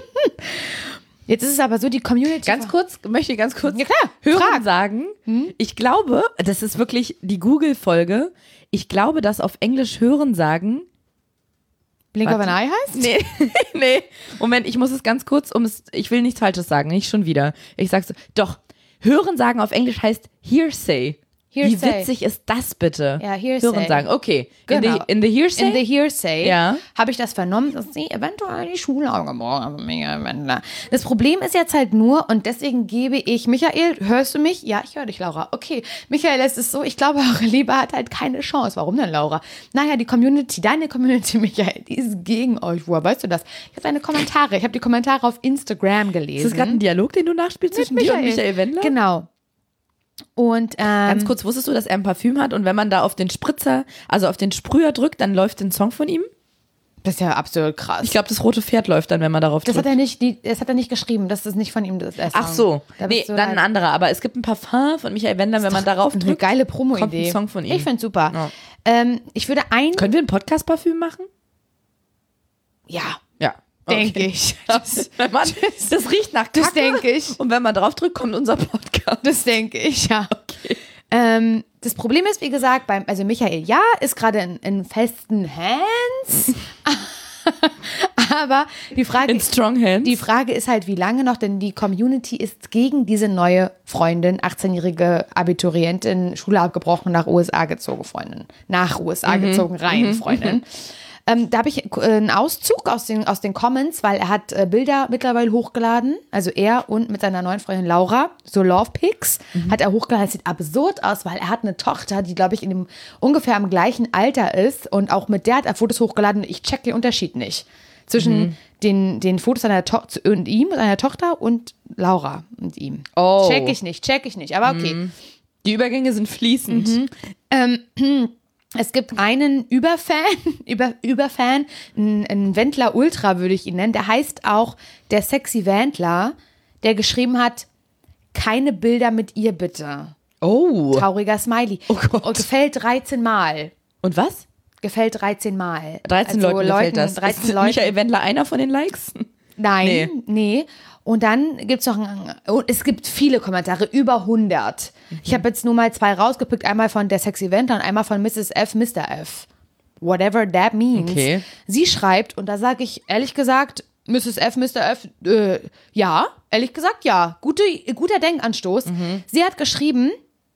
[SPEAKER 3] Jetzt ist es aber so, die Community...
[SPEAKER 2] Möchte ich ganz kurz
[SPEAKER 3] Ja, klar,
[SPEAKER 2] Hören
[SPEAKER 3] frag.
[SPEAKER 2] sagen. Ich glaube, das ist wirklich die Google-Folge, ich glaube, dass auf Englisch Hören sagen...
[SPEAKER 3] Blink of an eye heißt?
[SPEAKER 2] Nee. Moment, ich muss es ganz kurz, ich will nichts Falsches sagen, nicht schon wieder. Ich sag's, doch, Hören sagen auf Englisch heißt Hearsay. Wie
[SPEAKER 3] Hearsay.
[SPEAKER 2] witzig ist das bitte?
[SPEAKER 3] Ja, Hearsay.
[SPEAKER 2] Hören sagen, okay.
[SPEAKER 3] Genau.
[SPEAKER 2] In the Hearsay?
[SPEAKER 3] In the Hearsay
[SPEAKER 2] Ja.
[SPEAKER 3] habe ich das vernommen, dass sie eventuell die Schule abgebrochen haben. Das Problem ist jetzt halt nur, und deswegen gebe ich, Michael, hörst du mich? Ja, ich höre dich, Laura. Okay, Michael, es ist so, ich glaube, eure Liebe hat halt keine Chance. Warum denn, Laura? Naja, die Community, deine Community, Michael, die ist gegen euch. Woher weißt du das? Ich habe deine Kommentare, ich habe die Kommentare auf Instagram gelesen.
[SPEAKER 2] Ist das gerade ein Dialog, den du nachspielst zwischen dir und Michael Wendler?
[SPEAKER 3] Genau. Und
[SPEAKER 2] Ganz kurz, wusstest du, dass er ein Parfüm hat und wenn man da auf den Spritzer, also auf den Sprüher drückt, dann läuft ein Song von ihm?
[SPEAKER 3] das ist ja absolut krass.
[SPEAKER 2] Ich glaube, das rote Pferd läuft dann, wenn man darauf
[SPEAKER 3] Das
[SPEAKER 2] drückt.
[SPEAKER 3] hat er nicht geschrieben, das ist nicht von ihm. Das
[SPEAKER 2] Ach so,
[SPEAKER 3] Da
[SPEAKER 2] nee,
[SPEAKER 3] bist du
[SPEAKER 2] dann ein
[SPEAKER 3] halt-
[SPEAKER 2] anderer. Aber es gibt ein Parfum von Michael Wendler, wenn man darauf
[SPEAKER 3] eine
[SPEAKER 2] drückt,
[SPEAKER 3] geile
[SPEAKER 2] kommt
[SPEAKER 3] Promo-Idee.
[SPEAKER 2] ein Song von ihm.
[SPEAKER 3] Ich finde super.
[SPEAKER 2] Ja.
[SPEAKER 3] Ich würde
[SPEAKER 2] Können wir ein Podcast-Parfüm machen?
[SPEAKER 3] ja,
[SPEAKER 2] Ja.
[SPEAKER 3] denke ich.
[SPEAKER 2] Das riecht nach Kacke.
[SPEAKER 3] Das denke ich.
[SPEAKER 2] Und wenn man drauf drückt, kommt unser Podcast.
[SPEAKER 3] Das denke ich, ja.
[SPEAKER 2] Okay.
[SPEAKER 3] Das Problem ist, wie gesagt, also Michael, ja, ist gerade in festen Hands. Aber die Frage,
[SPEAKER 2] In strong hands.
[SPEAKER 3] die Frage ist halt, wie lange noch, denn die Community ist gegen diese neue Freundin, 18-jährige Abiturientin, Schule abgebrochen, nach USA gezogen, Freundin. Nach USA gezogen, rein, Freundin. Da habe ich einen Auszug aus den Comments, weil er hat Bilder mittlerweile hochgeladen, also er und mit seiner neuen Freundin Laura, so Love Pics, hat er hochgeladen. Das sieht absurd aus, weil er hat eine Tochter, die, glaube ich, ungefähr im gleichen Alter ist und auch mit der hat er Fotos hochgeladen. Ich check den Unterschied nicht zwischen den Fotos seiner Tochter und ihm, seiner Tochter und Laura und ihm.
[SPEAKER 2] Oh.
[SPEAKER 3] Check ich nicht, aber okay.
[SPEAKER 2] Die Übergänge sind fließend.
[SPEAKER 3] Es gibt einen Überfan, einen Wendler Ultra würde ich ihn nennen, der heißt auch der sexy Wendler, der geschrieben hat, keine Bilder mit ihr bitte.
[SPEAKER 2] Oh.
[SPEAKER 3] Trauriger Smiley.
[SPEAKER 2] Oh Gott.
[SPEAKER 3] Und gefällt 13 Mal.
[SPEAKER 2] Und was?
[SPEAKER 3] Gefällt 13 Mal.
[SPEAKER 2] 13
[SPEAKER 3] Also
[SPEAKER 2] Leuten gefällt das.
[SPEAKER 3] 13
[SPEAKER 2] Ist
[SPEAKER 3] Leuten.
[SPEAKER 2] Michael Wendler einer von den Likes?
[SPEAKER 3] Nein, nee. Und dann gibt es noch es gibt viele Kommentare, über 100. Ich habe jetzt nur mal 2 rausgepickt, einmal von der sexy Wendler und einmal von Mrs. F, Mr. F. Whatever that means.
[SPEAKER 2] Okay.
[SPEAKER 3] Sie schreibt, und da sage ich ehrlich gesagt, Mrs. F, Mr. F, ja, ehrlich gesagt, ja. Guter Denkanstoß. Sie hat geschrieben,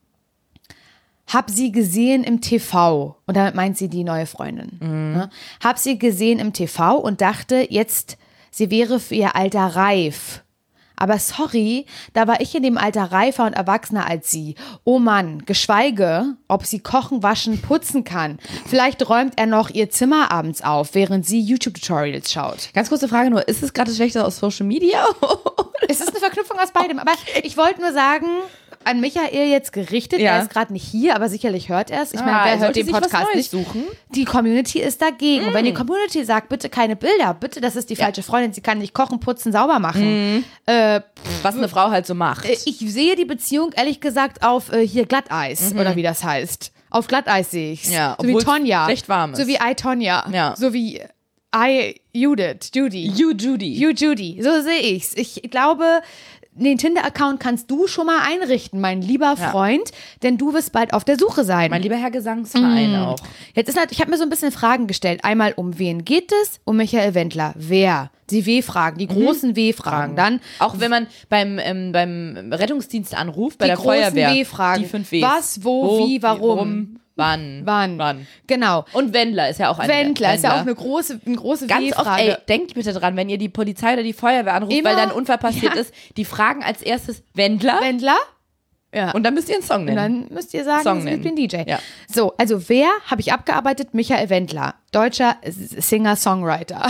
[SPEAKER 3] hab sie gesehen im TV. Und damit meint sie die neue Freundin. Ne? Hab sie gesehen im TV und dachte, jetzt, sie wäre für ihr Alter reif. Aber sorry, da war ich in dem Alter reifer und erwachsener als sie. Oh Mann, geschweige, ob sie kochen, waschen, putzen kann. Vielleicht räumt er noch ihr Zimmer abends auf, während sie YouTube-Tutorials schaut.
[SPEAKER 2] Ganz kurze Frage nur, ist es gerade das Schlechte aus Social Media?
[SPEAKER 3] Es ist eine Verknüpfung aus beidem. Aber ich wollte nur sagen, an Michael jetzt gerichtet,
[SPEAKER 2] Ja.
[SPEAKER 3] er ist gerade nicht hier, aber sicherlich hört er es. Ich meine, wer hört
[SPEAKER 2] sollte
[SPEAKER 3] den
[SPEAKER 2] sich was
[SPEAKER 3] Podcast
[SPEAKER 2] Neues
[SPEAKER 3] nicht?
[SPEAKER 2] suchen?
[SPEAKER 3] Die Community ist dagegen. Und wenn die Community sagt, bitte keine Bilder, bitte, das ist die falsche Freundin, sie kann nicht kochen, putzen, sauber machen.
[SPEAKER 2] Was eine Frau halt so macht.
[SPEAKER 3] Ich sehe die Beziehung, ehrlich gesagt, auf hier Glatteis, oder wie das heißt. Auf Glatteis sehe ich es.
[SPEAKER 2] Ja,
[SPEAKER 3] so wie
[SPEAKER 2] obwohl's
[SPEAKER 3] Tonja.
[SPEAKER 2] recht warm ist.
[SPEAKER 3] So wie I, Tonja.
[SPEAKER 2] Ja.
[SPEAKER 3] So wie I, Judy.
[SPEAKER 2] You Judy.
[SPEAKER 3] You, Judy. So sehe ich's. Ich glaube, den Tinder-Account kannst du schon mal einrichten, mein lieber Freund, denn du wirst bald auf der Suche sein.
[SPEAKER 2] Mein lieber Herr Gesangsverein auch.
[SPEAKER 3] Jetzt ist halt, ich habe mir so ein bisschen Fragen gestellt. Einmal, um wen geht es? Um Michael Wendler. Wer? Die W-Fragen, die großen W-Fragen. Dann
[SPEAKER 2] Auch wenn man beim Rettungsdienst anruft, bei
[SPEAKER 3] die
[SPEAKER 2] der
[SPEAKER 3] großen
[SPEAKER 2] Feuerwehr.
[SPEAKER 3] W-Fragen.
[SPEAKER 2] Die 5 Ws.
[SPEAKER 3] Was, wo, wie, warum?
[SPEAKER 2] Wann.
[SPEAKER 3] Genau.
[SPEAKER 2] Und Wendler ist ja auch ein
[SPEAKER 3] Wendler ist ja auch eine große
[SPEAKER 2] Ganz oft,
[SPEAKER 3] W-Frage.
[SPEAKER 2] denkt bitte dran, wenn ihr die Polizei oder die Feuerwehr anruft,
[SPEAKER 3] Immer-
[SPEAKER 2] weil da ein Unfall passiert
[SPEAKER 3] ja.
[SPEAKER 2] ist, die fragen als erstes Wendler.
[SPEAKER 3] Wendler? Ja.
[SPEAKER 2] Und dann müsst ihr einen Song
[SPEAKER 3] Und
[SPEAKER 2] nennen.
[SPEAKER 3] dann müsst ihr sagen,
[SPEAKER 2] Song
[SPEAKER 3] das ist
[SPEAKER 2] nennen.
[SPEAKER 3] ein DJ.
[SPEAKER 2] Ja.
[SPEAKER 3] So, also wer habe ich abgearbeitet? Michael Wendler, deutscher Singer-Songwriter.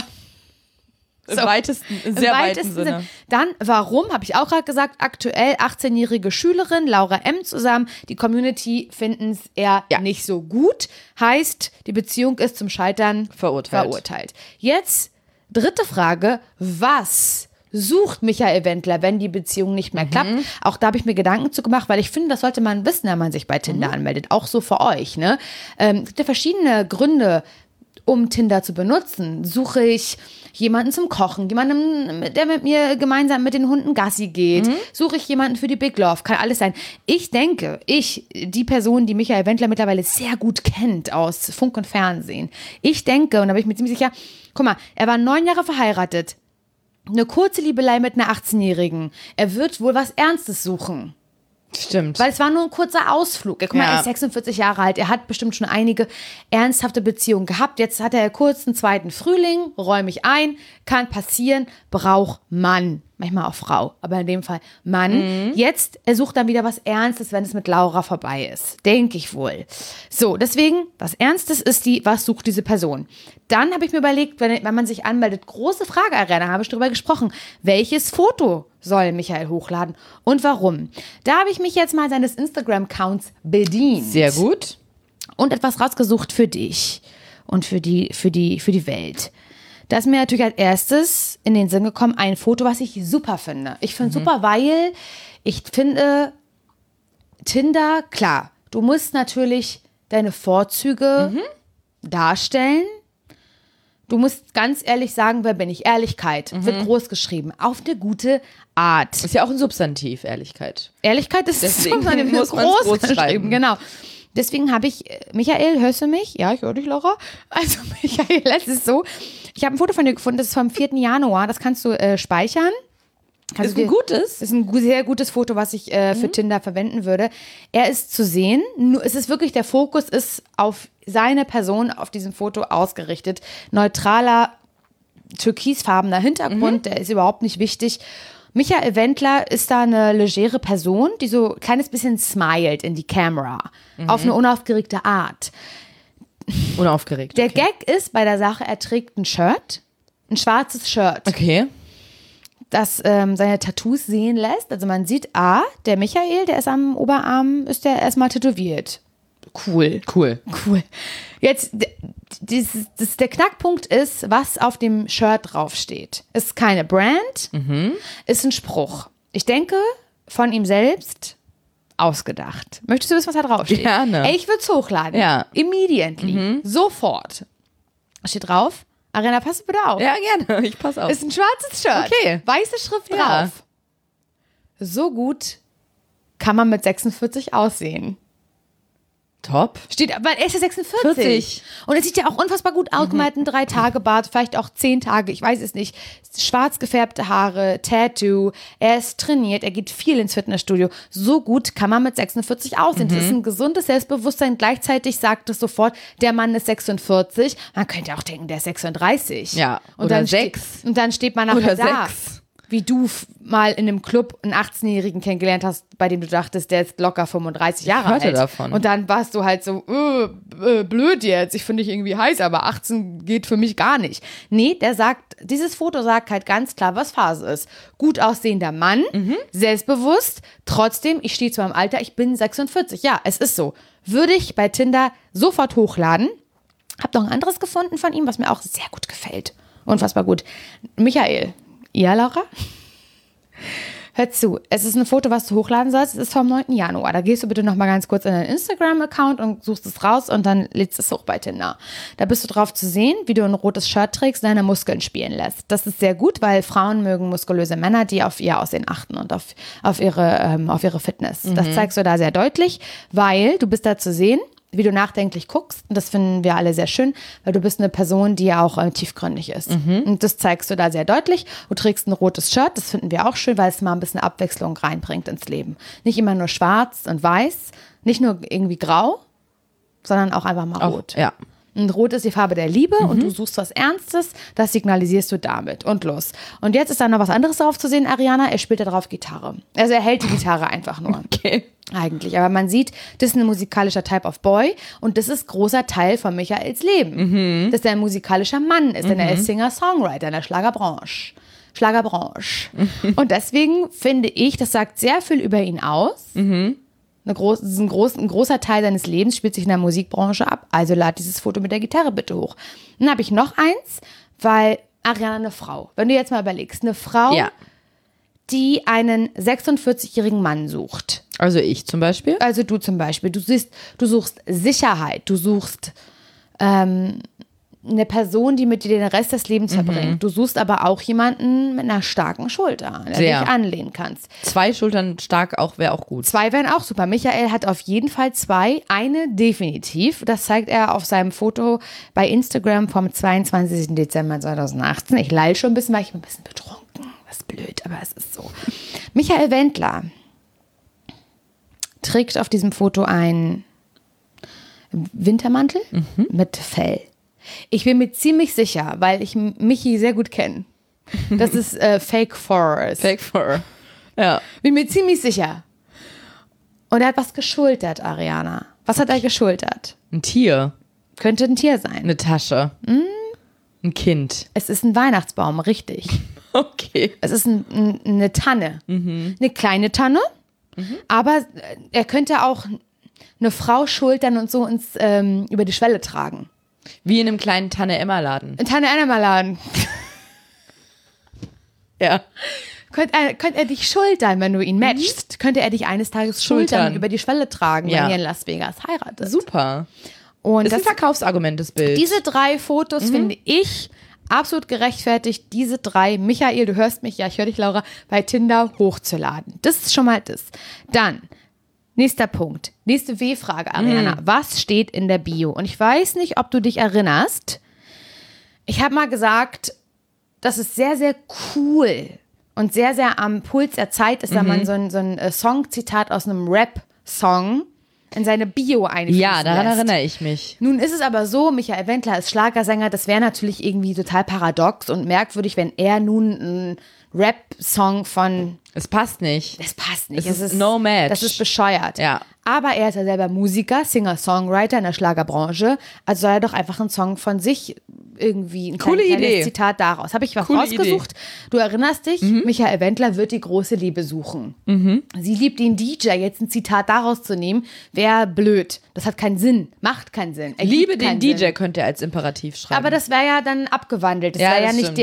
[SPEAKER 2] Im sehr weiten Sinne.
[SPEAKER 3] Dann, warum, habe ich auch gerade gesagt, aktuell 18-jährige Schülerin, Laura M. zusammen. Die Community finden es eher nicht so gut. Heißt, die Beziehung ist zum Scheitern verurteilt. Jetzt, dritte Frage, was sucht Michael Wendler, wenn die Beziehung nicht mehr klappt? Auch da habe ich mir Gedanken zu gemacht, weil ich finde, das sollte man wissen, wenn man sich bei Tinder anmeldet. Auch so für euch. Ne? Es gibt ja verschiedene Gründe, um Tinder zu benutzen. Suche ich jemanden zum Kochen, jemanden, der mit mir gemeinsam mit den Hunden Gassi geht. Suche ich jemanden für die Big Love, kann alles sein. Ich denke, die Person, die Michael Wendler mittlerweile sehr gut kennt aus Funk und Fernsehen, ich denke, und da bin ich mir ziemlich sicher, guck mal, er war 9 Jahre verheiratet, eine kurze Liebelei mit einer 18-Jährigen. Er wird wohl was Ernstes suchen.
[SPEAKER 2] Stimmt.
[SPEAKER 3] Weil es war nur ein kurzer Ausflug. Guck mal,
[SPEAKER 2] Ja.
[SPEAKER 3] er ist 46 Jahre alt. Er hat bestimmt schon einige ernsthafte Beziehungen gehabt. Jetzt hat er kurz einen zweiten Frühling, räume ich ein, kann passieren, braucht Mann. Manchmal auch Frau, aber in dem Fall Mann. Jetzt, er sucht dann wieder was Ernstes, wenn es mit Laura vorbei ist. Denke ich wohl. So, deswegen, was Ernstes ist was sucht diese Person? Dann habe ich mir überlegt, wenn man sich anmeldet, große Fragearena, habe ich darüber gesprochen, welches Foto soll Michael hochladen und warum? Da habe ich mich jetzt mal seines Instagram-Accounts bedient.
[SPEAKER 2] Sehr gut.
[SPEAKER 3] Und etwas rausgesucht für dich und für die Welt. Da ist mir natürlich als erstes in den Sinn gekommen, ein Foto, was ich super finde. Ich finde super, weil ich finde, Tinder, klar, du musst natürlich deine Vorzüge darstellen. Du musst ganz ehrlich sagen, wer bin ich? Ehrlichkeit wird groß geschrieben. Auf eine gute Art.
[SPEAKER 2] Ist ja auch ein Substantiv, Ehrlichkeit.
[SPEAKER 3] Ehrlichkeit ist
[SPEAKER 2] Deswegen
[SPEAKER 3] muss
[SPEAKER 2] muss man's groß
[SPEAKER 3] geschrieben,
[SPEAKER 2] schreiben.
[SPEAKER 3] genau. Deswegen habe ich, Michael, hörst du mich? Ja, ich höre dich, Laura. Also Michael, es ist so, ich habe ein Foto von dir gefunden, das ist vom 4. Januar, das kannst du speichern.
[SPEAKER 2] Ist ein gutes?
[SPEAKER 3] Das ist ein sehr gutes Foto, was ich für Tinder verwenden würde. Er ist zu sehen, nur es ist wirklich, der Fokus ist auf seine Person auf diesem Foto ausgerichtet. Neutraler, türkisfarbener Hintergrund, der ist überhaupt nicht wichtig. Michael Wendler ist da eine legere Person, die so ein kleines bisschen smiled in die Kamera. Auf eine unaufgeregte Art.
[SPEAKER 2] Unaufgeregt.
[SPEAKER 3] Der Gag ist bei der Sache, er trägt ein Shirt, ein schwarzes Shirt,
[SPEAKER 2] Okay.
[SPEAKER 3] das seine Tattoos sehen lässt. Also man sieht, der Michael, der ist am Oberarm, ist der erstmal tätowiert. Cool.
[SPEAKER 2] Cool.
[SPEAKER 3] Jetzt, der Knackpunkt ist, was auf dem Shirt draufsteht. Ist keine Brand, ist ein Spruch. Ich denke, von ihm selbst ausgedacht. Möchtest du wissen, was da draufsteht?
[SPEAKER 2] Gerne.
[SPEAKER 3] Ey, ich würde es hochladen.
[SPEAKER 2] Ja.
[SPEAKER 3] Immediately. Sofort. Steht drauf. Arena, pass bitte auf.
[SPEAKER 2] Ja, gerne. Ich pass auf.
[SPEAKER 3] Ist ein schwarzes Shirt.
[SPEAKER 2] Okay.
[SPEAKER 3] Weiße Schrift
[SPEAKER 2] Ja.
[SPEAKER 3] drauf. So gut kann man mit 46 aussehen.
[SPEAKER 2] Top.
[SPEAKER 3] Steht, weil er ist ja 46.
[SPEAKER 2] 40.
[SPEAKER 3] Und er sieht ja auch unfassbar gut aus. Mal ein 3-Tage-Bart, vielleicht auch 10 Tage, ich weiß es nicht. Schwarz gefärbte Haare, Tattoo. Er ist trainiert, er geht viel ins Fitnessstudio. So gut kann man mit 46 aussehen. Das ist ein gesundes Selbstbewusstsein. Gleichzeitig sagt es sofort, der Mann ist 46. Man könnte auch denken, der ist 36.
[SPEAKER 2] Ja,
[SPEAKER 3] Und
[SPEAKER 2] oder
[SPEAKER 3] dann
[SPEAKER 2] 6.
[SPEAKER 3] Und dann steht man nachher
[SPEAKER 2] Oder
[SPEAKER 3] da.
[SPEAKER 2] 6.
[SPEAKER 3] Wie du mal in einem Club einen 18-Jährigen kennengelernt hast, bei dem du dachtest, der ist locker 35 Jahre alt.
[SPEAKER 2] Ich hörte davon.
[SPEAKER 3] Und dann warst du halt so, blöd jetzt, ich finde dich irgendwie heiß, aber 18 geht für mich gar nicht. Nee, dieses Foto sagt halt ganz klar, was Phase ist. Gut aussehender Mann, selbstbewusst, trotzdem, ich stehe zu meinem Alter, ich bin 46. Ja, es ist so. Würde ich bei Tinder sofort hochladen. Hab noch ein anderes gefunden von ihm, was mir auch sehr gut gefällt. Unfassbar gut. Michael. Ja, Laura? Hör zu, es ist ein Foto, was du hochladen sollst. Es ist vom 9. Januar. Da gehst du bitte noch mal ganz kurz in deinen Instagram-Account und suchst es raus und dann lädst es hoch bei Tinder. Da bist du drauf zu sehen, wie du ein rotes Shirt trägst und deine Muskeln spielen lässt. Das ist sehr gut, weil Frauen mögen muskulöse Männer, die auf ihr Aussehen achten und auf ihre Fitness. Das zeigst du da sehr deutlich, weil du bist da zu sehen, wie du nachdenklich guckst. Und das finden wir alle sehr schön, weil du bist eine Person, die ja auch tiefgründig ist. Und das zeigst du da sehr deutlich. Du trägst ein rotes Shirt, das finden wir auch schön, weil es mal ein bisschen Abwechslung reinbringt ins Leben. Nicht immer nur schwarz und weiß, nicht nur irgendwie grau, sondern auch einfach mal rot.
[SPEAKER 2] Ja.
[SPEAKER 3] Und rot ist die Farbe der Liebe und du suchst was Ernstes, das signalisierst du damit und los. Und jetzt ist da noch was anderes drauf zu sehen, Ariana, er spielt da drauf Gitarre. Also er hält die Gitarre einfach nur.
[SPEAKER 2] Okay.
[SPEAKER 3] Eigentlich, aber man sieht, das ist ein musikalischer Type of Boy und das ist großer Teil von Michaels Leben. Dass er ein musikalischer Mann ist, denn er ist Singer-Songwriter in der Schlagerbranche. Und deswegen finde ich, das sagt sehr viel über ihn aus. Ein großer Teil seines Lebens spielt sich in der Musikbranche ab. Also lad dieses Foto mit der Gitarre bitte hoch. Dann habe ich noch eins, weil Ariana eine Frau. Wenn du jetzt mal überlegst, eine Frau, die einen 46-jährigen Mann sucht.
[SPEAKER 2] Also ich zum Beispiel.
[SPEAKER 3] Also du zum Beispiel. Du suchst Sicherheit. Du suchst eine Person, die mit dir den Rest des Lebens verbringt. Du suchst aber auch jemanden mit einer starken Schulter, an der du dich anlehnen kannst.
[SPEAKER 2] 2 Schultern stark wäre auch gut.
[SPEAKER 3] 2 wären auch super. Michael hat auf jeden Fall 2. Eine definitiv. Das zeigt er auf seinem Foto bei Instagram vom 22. Dezember 2018. Ich lall schon ein bisschen, weil ich bin ein bisschen betrunken. Das ist blöd, aber es ist so. Michael Wendler trägt auf diesem Foto einen Wintermantel mit Fell. Ich bin mir ziemlich sicher, weil ich Michi sehr gut kenne. Das ist Fake Fur.
[SPEAKER 2] Fake Fur. Ja.
[SPEAKER 3] Bin mir ziemlich sicher. Und er hat was geschultert, Ariana. Was hat er geschultert?
[SPEAKER 2] Ein Tier.
[SPEAKER 3] Könnte ein Tier sein.
[SPEAKER 2] Eine Tasche. Ein Kind.
[SPEAKER 3] Es ist ein Weihnachtsbaum, richtig.
[SPEAKER 2] Okay.
[SPEAKER 3] Es ist eine Tanne. Eine kleine Tanne. Aber er könnte auch eine Frau schultern und so uns über die Schwelle tragen.
[SPEAKER 2] Wie in einem kleinen Tante-Emma-Laden.
[SPEAKER 3] Ein Tante-Emma-Laden.
[SPEAKER 2] Ja.
[SPEAKER 3] Könnte er dich schultern, wenn du ihn matchst? Könnte er dich eines Tages schultern und über die Schwelle tragen, wenn ihr in Las Vegas heiratet?
[SPEAKER 2] Super.
[SPEAKER 3] Und
[SPEAKER 2] das ist ein Verkaufsargument, das Bild.
[SPEAKER 3] Diese 3 Fotos finde ich absolut gerechtfertigt, diese 3, Michael, du hörst mich, ja, ich höre dich, Laura, bei Tinder hochzuladen. Das ist schon mal das. Dann, nächster Punkt, nächste W-Frage, Ariana. Was steht in der Bio? Und ich weiß nicht, ob du dich erinnerst. Ich habe mal gesagt, dass es sehr, sehr cool und sehr, sehr am Puls der Zeit ist, wenn man so ein Songzitat aus einem Rap-Song in seine Bio einfließen
[SPEAKER 2] Ja, daran
[SPEAKER 3] lässt.
[SPEAKER 2] erinnere ich mich.
[SPEAKER 3] Nun ist es aber so, Michael Wendler ist Schlagersänger, das wäre natürlich irgendwie total paradox und merkwürdig, wenn er nun einen Rap-Song von...
[SPEAKER 2] Es passt nicht.
[SPEAKER 3] Es passt nicht.
[SPEAKER 2] Es ist no match.
[SPEAKER 3] Das ist bescheuert.
[SPEAKER 2] Ja.
[SPEAKER 3] Aber er ist ja selber Musiker, Singer-Songwriter in der Schlagerbranche, also soll er doch einfach einen Song von sich irgendwie, ein
[SPEAKER 2] Coole
[SPEAKER 3] kleines
[SPEAKER 2] Idee.
[SPEAKER 3] Zitat daraus. Habe ich was
[SPEAKER 2] Coole
[SPEAKER 3] rausgesucht? Du erinnerst dich, Michael Wendler wird die große Liebe suchen. Sie liebt den DJ, jetzt ein Zitat daraus zu nehmen, wäre blöd. Das hat keinen Sinn, macht keinen Sinn.
[SPEAKER 2] Liebe den DJ
[SPEAKER 3] Sinn.
[SPEAKER 2] könnte er als Imperativ schreiben.
[SPEAKER 3] Aber das wäre ja dann abgewandelt. Das
[SPEAKER 2] Ja,
[SPEAKER 3] wäre ja
[SPEAKER 2] das
[SPEAKER 3] nicht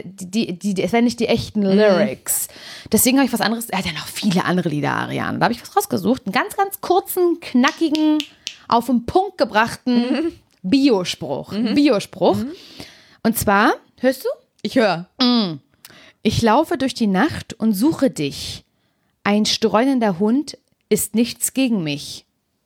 [SPEAKER 3] das wären nicht die echten Lyrics. Deswegen habe ich was anderes. Er hat ja noch viele andere Lieder, Ariane. Da habe ich was rausgesucht. Einen ganz, ganz kurzen, knackigen, auf den Punkt gebrachten Biospruch. Biospruch. Und zwar, hörst du?
[SPEAKER 2] Ich höre.
[SPEAKER 3] Ich laufe durch die Nacht und suche dich. Ein streunender Hund ist nichts gegen mich.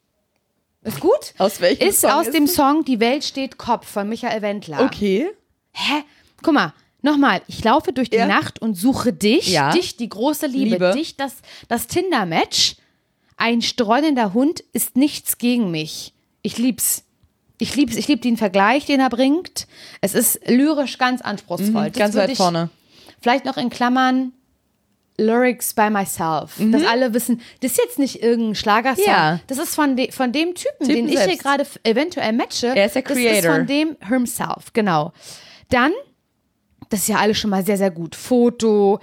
[SPEAKER 3] Ist gut?
[SPEAKER 2] Aus welchem
[SPEAKER 3] Ist
[SPEAKER 2] Song
[SPEAKER 3] aus
[SPEAKER 2] ist
[SPEAKER 3] dem
[SPEAKER 2] es?
[SPEAKER 3] Song Die Welt steht Kopf von Michael Wendler.
[SPEAKER 2] Okay.
[SPEAKER 3] Hä? Guck mal, nochmal. Ich laufe durch die
[SPEAKER 2] Ja.
[SPEAKER 3] Nacht und suche dich.
[SPEAKER 2] Ja.
[SPEAKER 3] Dich, die große Liebe.
[SPEAKER 2] Liebe.
[SPEAKER 3] Dich, das Tinder-Match. Ein streunender Hund ist nichts gegen mich. Ich lieb's. Ich lieb den Vergleich, den er bringt. Es ist lyrisch ganz anspruchsvoll. Das
[SPEAKER 2] Ganz
[SPEAKER 3] würde
[SPEAKER 2] weit
[SPEAKER 3] ich
[SPEAKER 2] vorne.
[SPEAKER 3] Vielleicht noch in Klammern Lyrics by myself. Dass alle wissen, das ist jetzt nicht irgendein Schlagersong.
[SPEAKER 2] Ja.
[SPEAKER 3] Das ist von dem Typen, den ich hier
[SPEAKER 2] selbst.
[SPEAKER 3] gerade eventuell matche.
[SPEAKER 2] Er ist der
[SPEAKER 3] Das ist
[SPEAKER 2] Creator.
[SPEAKER 3] von dem himself, genau. Dann, das ist ja alles schon mal sehr, sehr gut. Foto,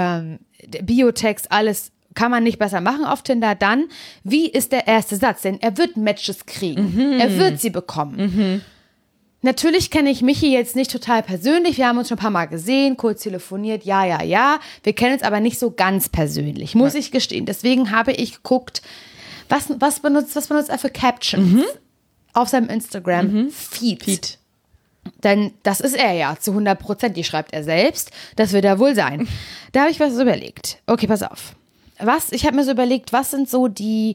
[SPEAKER 3] Biotext, alles kann man nicht besser machen auf Tinder. Dann, wie ist der erste Satz? Denn er wird Matches kriegen. Er wird sie bekommen. Natürlich kenne ich Michi jetzt nicht total persönlich. Wir haben uns schon ein paar Mal gesehen, kurz telefoniert, ja. Wir kennen uns aber nicht so ganz persönlich, muss ich gestehen. Deswegen habe ich geguckt, was benutzt er für Captions auf seinem Instagram-Feed. Denn das ist er ja zu 100%. Die schreibt er selbst. Das wird er wohl sein. Da habe ich was überlegt. Okay, pass auf. Ich habe mir so überlegt, was sind so die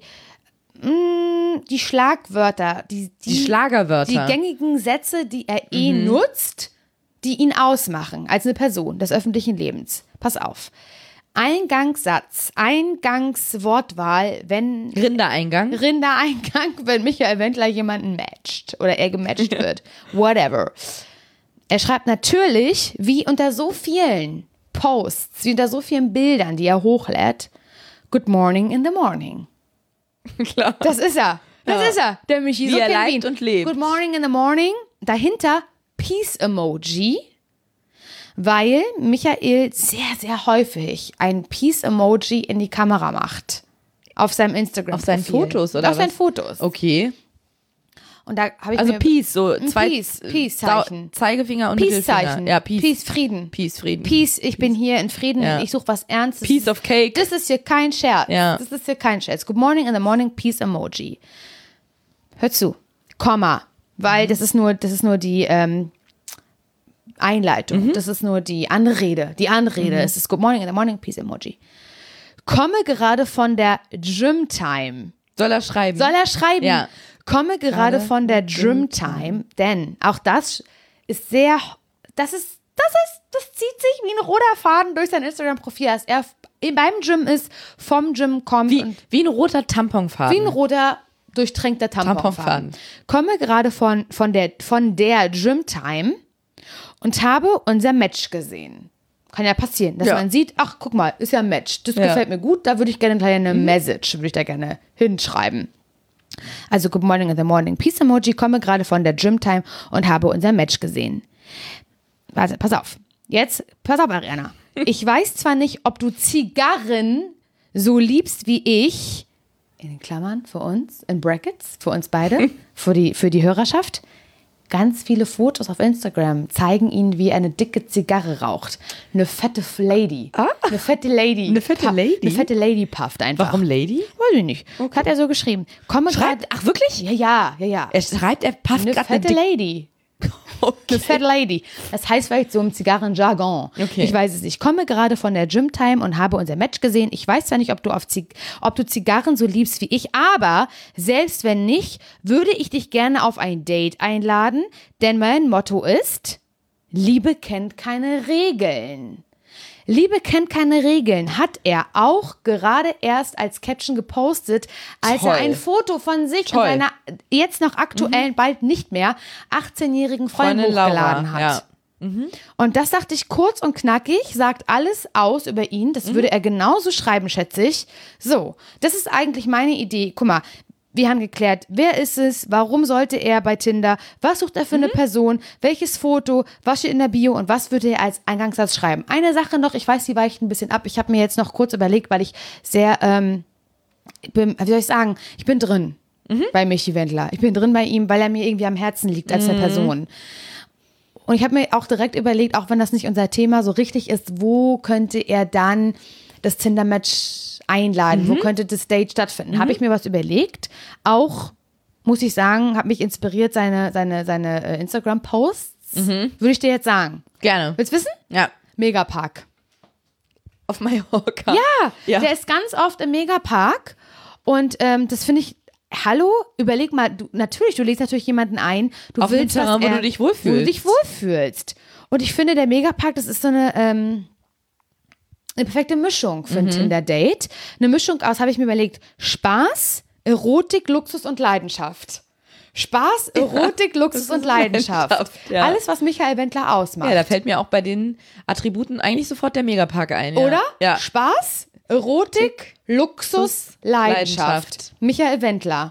[SPEAKER 3] Schlagwörter, die
[SPEAKER 2] Schlagerwörter.
[SPEAKER 3] die gängigen Sätze, die er nutzt, die ihn ausmachen als eine Person des öffentlichen Lebens. Pass auf. Eingangssatz, Eingangswortwahl, wenn
[SPEAKER 2] Rindereingang.
[SPEAKER 3] wenn Michael Wendler jemanden matcht oder er gematcht wird. Whatever. Er schreibt natürlich, wie unter so vielen Posts, wie unter so vielen Bildern, die er hochlädt, Good morning in the morning.
[SPEAKER 2] Klar.
[SPEAKER 3] Das ist er. Das ist er. Der Michi.
[SPEAKER 2] Wie
[SPEAKER 3] So
[SPEAKER 2] er
[SPEAKER 3] kennen wir
[SPEAKER 2] lebt
[SPEAKER 3] ihn.
[SPEAKER 2] und lebt.
[SPEAKER 3] Good morning in the morning. Dahinter Peace-Emoji, weil Michael sehr, sehr häufig ein Peace-Emoji in die Kamera macht. Auf seinem Instagram.
[SPEAKER 2] Auf seinen Fotos, oder
[SPEAKER 3] Auf seinen
[SPEAKER 2] was?
[SPEAKER 3] Fotos.
[SPEAKER 2] Okay.
[SPEAKER 3] Und da habe ich
[SPEAKER 2] Also
[SPEAKER 3] mir
[SPEAKER 2] Peace, so
[SPEAKER 3] ein
[SPEAKER 2] zwei
[SPEAKER 3] Peace-Zeichen.
[SPEAKER 2] Zeigefinger und Mittelfinger.
[SPEAKER 3] Peace-Zeichen.
[SPEAKER 2] Ja, Peace.
[SPEAKER 3] Peace, Frieden.
[SPEAKER 2] Peace, Frieden.
[SPEAKER 3] Peace, ich bin hier in Frieden,
[SPEAKER 2] Ja.
[SPEAKER 3] ich suche was Ernstes.
[SPEAKER 2] Piece of cake.
[SPEAKER 3] Das ist hier kein Scherz.
[SPEAKER 2] Ja.
[SPEAKER 3] Das ist hier kein Scherz. Good morning in the morning, Peace Emoji. Hör zu. Komma. Weil das ist nur die Einleitung. Das ist nur die Anrede. Die Anrede. Es ist Good morning in the morning, Peace Emoji. Komme gerade von der Gym Time.
[SPEAKER 2] Soll er schreiben?
[SPEAKER 3] Soll er schreiben?
[SPEAKER 2] Ja.
[SPEAKER 3] Komme gerade von der Gym Time, denn auch das ist sehr, das zieht sich wie ein roter Faden durch sein Instagram-Profil, dass er beim Gym ist, vom Gym kommt und
[SPEAKER 2] Wie ein roter Tamponfaden.
[SPEAKER 3] wie ein roter durchtränkter Tamponfaden.
[SPEAKER 2] Tamponfaden.
[SPEAKER 3] Komme gerade von der Gym Time und habe unser Match gesehen. Kann ja passieren, dass
[SPEAKER 2] Ja.
[SPEAKER 3] man sieht, ach, guck mal, ist ja ein Match. Das
[SPEAKER 2] Ja.
[SPEAKER 3] gefällt mir gut, da würde ich gerne eine Message, würde ich da gerne hinschreiben. Also, good morning in the morning. Peace Emoji, komme gerade von der Gym Time und habe unser Match gesehen. Warte, pass auf. Jetzt, pass auf, Ariana. Ich weiß zwar nicht, ob du Zigarren so liebst wie ich, in den Klammern für uns, in Brackets, für uns beide, für die Hörerschaft. Ganz viele Fotos auf Instagram zeigen ihn, wie er eine dicke Zigarre raucht. Eine fette Lady. Eine fette Lady.
[SPEAKER 2] Eine fette Lady?
[SPEAKER 3] Eine fette Lady pufft einfach.
[SPEAKER 2] Warum Lady?
[SPEAKER 3] Weiß ich nicht. Hat er so geschrieben.
[SPEAKER 2] Ach, wirklich?
[SPEAKER 3] Ja.
[SPEAKER 2] Er schreibt, er passt
[SPEAKER 3] Eine
[SPEAKER 2] gerade
[SPEAKER 3] fette Lady. Eine fette Lady. Das heißt vielleicht so im Zigarrenjargon.
[SPEAKER 2] Okay.
[SPEAKER 3] Ich weiß es nicht. Ich komme gerade von der Gym Time und habe unser Match gesehen. Ich weiß zwar nicht, ob du Zigarren so liebst wie ich, aber selbst wenn nicht, würde ich dich gerne auf ein Date einladen, denn mein Motto ist, Liebe kennt keine Regeln. Liebe kennt keine Regeln, hat er auch gerade erst als Caption gepostet, als
[SPEAKER 2] Toll.
[SPEAKER 3] er ein Foto von sich
[SPEAKER 2] Toll.
[SPEAKER 3] und seiner jetzt noch aktuellen, bald nicht mehr, 18-jährigen Freundin
[SPEAKER 2] Freundin Laura,
[SPEAKER 3] hochgeladen hat.
[SPEAKER 2] ja.
[SPEAKER 3] Und das dachte ich kurz und knackig, sagt alles aus über ihn. Das würde er genauso schreiben, schätze ich. So, das ist eigentlich meine Idee. Guck mal, wir haben geklärt, wer ist es, warum sollte er bei Tinder, was sucht er für eine Person, welches Foto, was steht in der Bio und was würde er als Eingangssatz schreiben. Eine Sache noch, ich weiß, die weicht ein bisschen ab. Ich habe mir jetzt noch kurz überlegt, weil ich sehr, wie soll ich sagen, ich bin drin bei Michi Wendler. Ich bin drin bei ihm, weil er mir irgendwie am Herzen liegt als eine Person. Und ich habe mir auch direkt überlegt, auch wenn das nicht unser Thema so richtig ist, wo könnte er dann das Tinder-Match einladen? Wo könnte das Date stattfinden? Habe ich mir was überlegt. Auch, muss ich sagen, hat mich inspiriert, seine Instagram-Posts. Würde ich dir jetzt sagen.
[SPEAKER 2] Gerne.
[SPEAKER 3] Willst du wissen?
[SPEAKER 2] Ja.
[SPEAKER 3] Megapark.
[SPEAKER 2] Auf Mallorca.
[SPEAKER 3] Ja, der ist ganz oft im Megapark. Und das finde ich, hallo, überleg mal, du lädst natürlich jemanden ein. Du
[SPEAKER 2] Auf
[SPEAKER 3] willst,
[SPEAKER 2] ein Terrain,
[SPEAKER 3] dass
[SPEAKER 2] wo du dich wohlfühlst.
[SPEAKER 3] Wo du dich wohlfühlst. Und ich finde, der Megapark, das ist so eine perfekte Mischung für ein Tinder-Date. Eine Mischung aus, habe ich mir überlegt, Spaß, Erotik, Luxus und Leidenschaft. Spaß, Erotik, Luxus und Leidenschaft.
[SPEAKER 2] Ja.
[SPEAKER 3] Alles, was Michael Wendler ausmacht.
[SPEAKER 2] Ja, da fällt mir auch bei den Attributen eigentlich sofort der Megapark ein. Ja.
[SPEAKER 3] Oder?
[SPEAKER 2] Ja.
[SPEAKER 3] Spaß, Erotik, Luxus, Leidenschaft. Michael Wendler.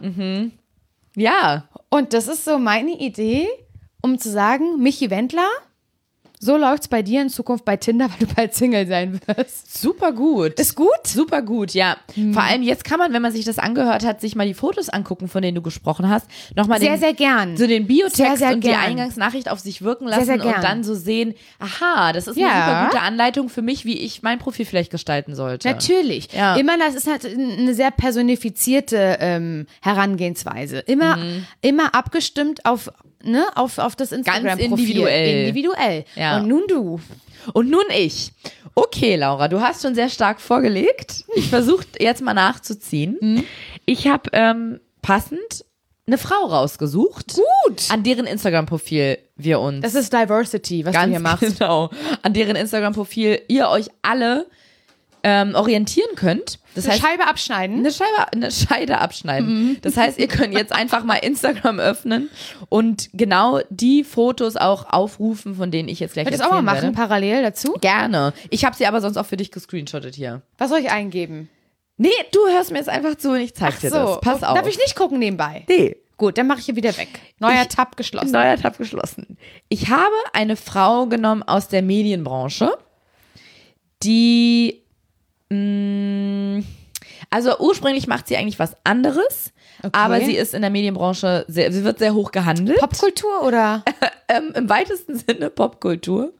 [SPEAKER 2] Ja.
[SPEAKER 3] Und das ist so meine Idee, um zu sagen, Michi Wendler, so läuft's bei dir in Zukunft bei Tinder, weil du bald Single sein wirst.
[SPEAKER 2] Super gut.
[SPEAKER 3] Ist gut?
[SPEAKER 2] Super gut, ja. Vor allem jetzt kann man, wenn man sich das angehört hat, sich mal die Fotos angucken, von denen du gesprochen hast. Nochmal
[SPEAKER 3] Sehr, sehr gern.
[SPEAKER 2] So den Biotext
[SPEAKER 3] Sehr, sehr
[SPEAKER 2] und die
[SPEAKER 3] gern.
[SPEAKER 2] Eingangsnachricht auf sich wirken lassen
[SPEAKER 3] sehr gern.
[SPEAKER 2] und dann so sehen, aha, das ist eine
[SPEAKER 3] Ja.
[SPEAKER 2] super gute Anleitung für mich, wie ich mein Profil vielleicht gestalten sollte.
[SPEAKER 3] Natürlich.
[SPEAKER 2] Ja.
[SPEAKER 3] Immer, das ist halt eine sehr personifizierte Herangehensweise. Immer abgestimmt auf das Instagram-Profil.
[SPEAKER 2] individuell.
[SPEAKER 3] Individuell.
[SPEAKER 2] Ja.
[SPEAKER 3] Und nun du.
[SPEAKER 2] Und nun ich. Okay, Laura, du hast schon sehr stark vorgelegt. Ich versuche jetzt mal nachzuziehen. Ich habe passend eine Frau rausgesucht.
[SPEAKER 3] Gut.
[SPEAKER 2] An deren Instagram-Profil wir uns
[SPEAKER 3] Das ist Diversity, was du hier
[SPEAKER 2] ganz
[SPEAKER 3] machst.
[SPEAKER 2] genau, an deren Instagram-Profil ihr euch alle orientieren könnt. Das heißt,
[SPEAKER 3] Scheibe abschneiden.
[SPEAKER 2] eine Scheide abschneiden. Das heißt, ihr könnt jetzt einfach mal Instagram öffnen und genau die Fotos auch aufrufen, von denen ich jetzt gleich
[SPEAKER 3] Könnt ihr
[SPEAKER 2] erzählen
[SPEAKER 3] das auch mal machen,
[SPEAKER 2] werde.
[SPEAKER 3] parallel dazu?
[SPEAKER 2] Gerne. Ich habe sie aber sonst auch für dich gescreenshottet hier.
[SPEAKER 3] Was soll ich eingeben?
[SPEAKER 2] Nee, du hörst mir jetzt einfach zu und ich zeig dir das. Pass auf.
[SPEAKER 3] Darf ich nicht gucken nebenbei?
[SPEAKER 2] Nee.
[SPEAKER 3] Gut, dann mache ich hier wieder weg. Neuer Tab geschlossen.
[SPEAKER 2] Neuer Tab geschlossen. Ich habe eine Frau genommen aus der Medienbranche, die, also ursprünglich macht sie eigentlich was anderes, aber sie ist in der Medienbranche, sie wird sehr hoch gehandelt.
[SPEAKER 3] Popkultur oder?
[SPEAKER 2] Im weitesten Sinne Popkultur.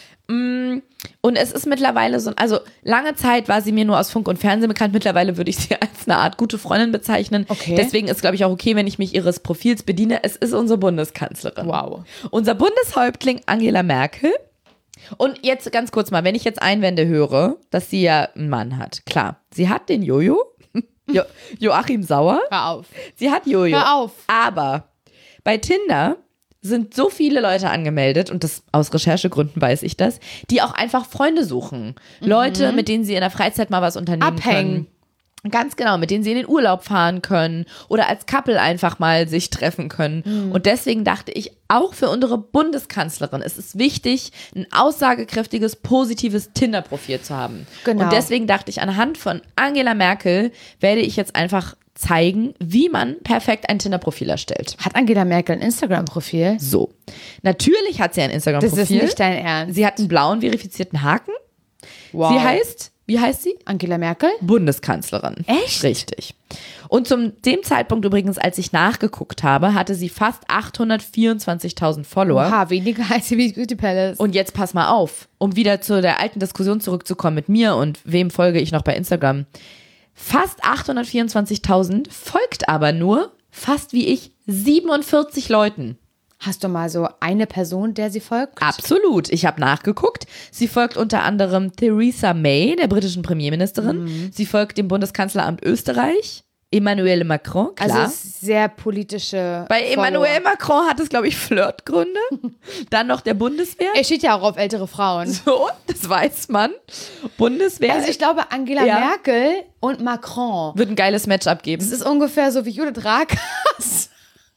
[SPEAKER 2] Und es ist mittlerweile so, also lange Zeit war sie mir nur aus Funk und Fernsehen bekannt, mittlerweile würde ich sie als eine Art gute Freundin bezeichnen.
[SPEAKER 3] Okay.
[SPEAKER 2] Deswegen ist, glaube ich, auch okay, wenn ich mich ihres Profils bediene. Es ist unsere Bundeskanzlerin.
[SPEAKER 3] Wow.
[SPEAKER 2] Unser Bundeshäuptling Angela Merkel. Und jetzt ganz kurz mal, wenn ich jetzt Einwände höre, dass sie ja einen Mann hat. Klar, sie hat den Jojo, Joachim Sauer.
[SPEAKER 3] Hör auf.
[SPEAKER 2] Sie hat Jojo.
[SPEAKER 3] Hör auf.
[SPEAKER 2] Aber bei Tinder sind so viele Leute angemeldet, und das aus Recherchegründen weiß ich das, die auch einfach Freunde suchen. Leute, mit denen sie in der Freizeit mal was unternehmen können. Ganz genau, mit denen sie in den Urlaub fahren können oder als Couple einfach mal sich treffen können. Und deswegen dachte ich, auch für unsere Bundeskanzlerin ist es wichtig, ein aussagekräftiges, positives Tinder-Profil zu haben.
[SPEAKER 3] Genau.
[SPEAKER 2] Und deswegen dachte ich, anhand von Angela Merkel werde ich jetzt einfach zeigen, wie man perfekt ein Tinder-Profil erstellt.
[SPEAKER 3] Hat Angela Merkel ein Instagram-Profil?
[SPEAKER 2] So, natürlich hat sie ein Instagram-Profil.
[SPEAKER 3] Das ist nicht dein Ernst.
[SPEAKER 2] Sie hat einen blauen verifizierten Haken.
[SPEAKER 3] Wow.
[SPEAKER 2] Sie heißt, wie heißt sie?
[SPEAKER 3] Angela Merkel?
[SPEAKER 2] Bundeskanzlerin.
[SPEAKER 3] Echt?
[SPEAKER 2] Richtig. Und zum dem Zeitpunkt übrigens, als ich nachgeguckt habe, hatte sie fast 824.000 Follower.
[SPEAKER 3] Oha, weniger als die Beauty Palace.
[SPEAKER 2] Und jetzt pass mal auf, um wieder zu der alten Diskussion zurückzukommen mit mir und wem folge ich noch bei Instagram. Fast 824.000 folgt aber nur, fast wie ich, 47 Leuten.
[SPEAKER 3] Hast du mal so eine Person, der sie folgt?
[SPEAKER 2] Absolut. Ich habe nachgeguckt. Sie folgt unter anderem Theresa May, der britischen Premierministerin. Sie folgt dem Bundeskanzleramt Österreich. Emmanuel Macron, klar.
[SPEAKER 3] Also sehr politische
[SPEAKER 2] Bei Emmanuel Macron hat es, glaube ich, Flirtgründe. Dann noch der Bundeswehr.
[SPEAKER 3] Er steht ja auch auf ältere Frauen.
[SPEAKER 2] So, das weiß man. Bundeswehr.
[SPEAKER 3] Also ich glaube, Angela Merkel und Macron.
[SPEAKER 2] Wird ein geiles Matchup geben.
[SPEAKER 3] Das ist ungefähr so wie Judith Rakers.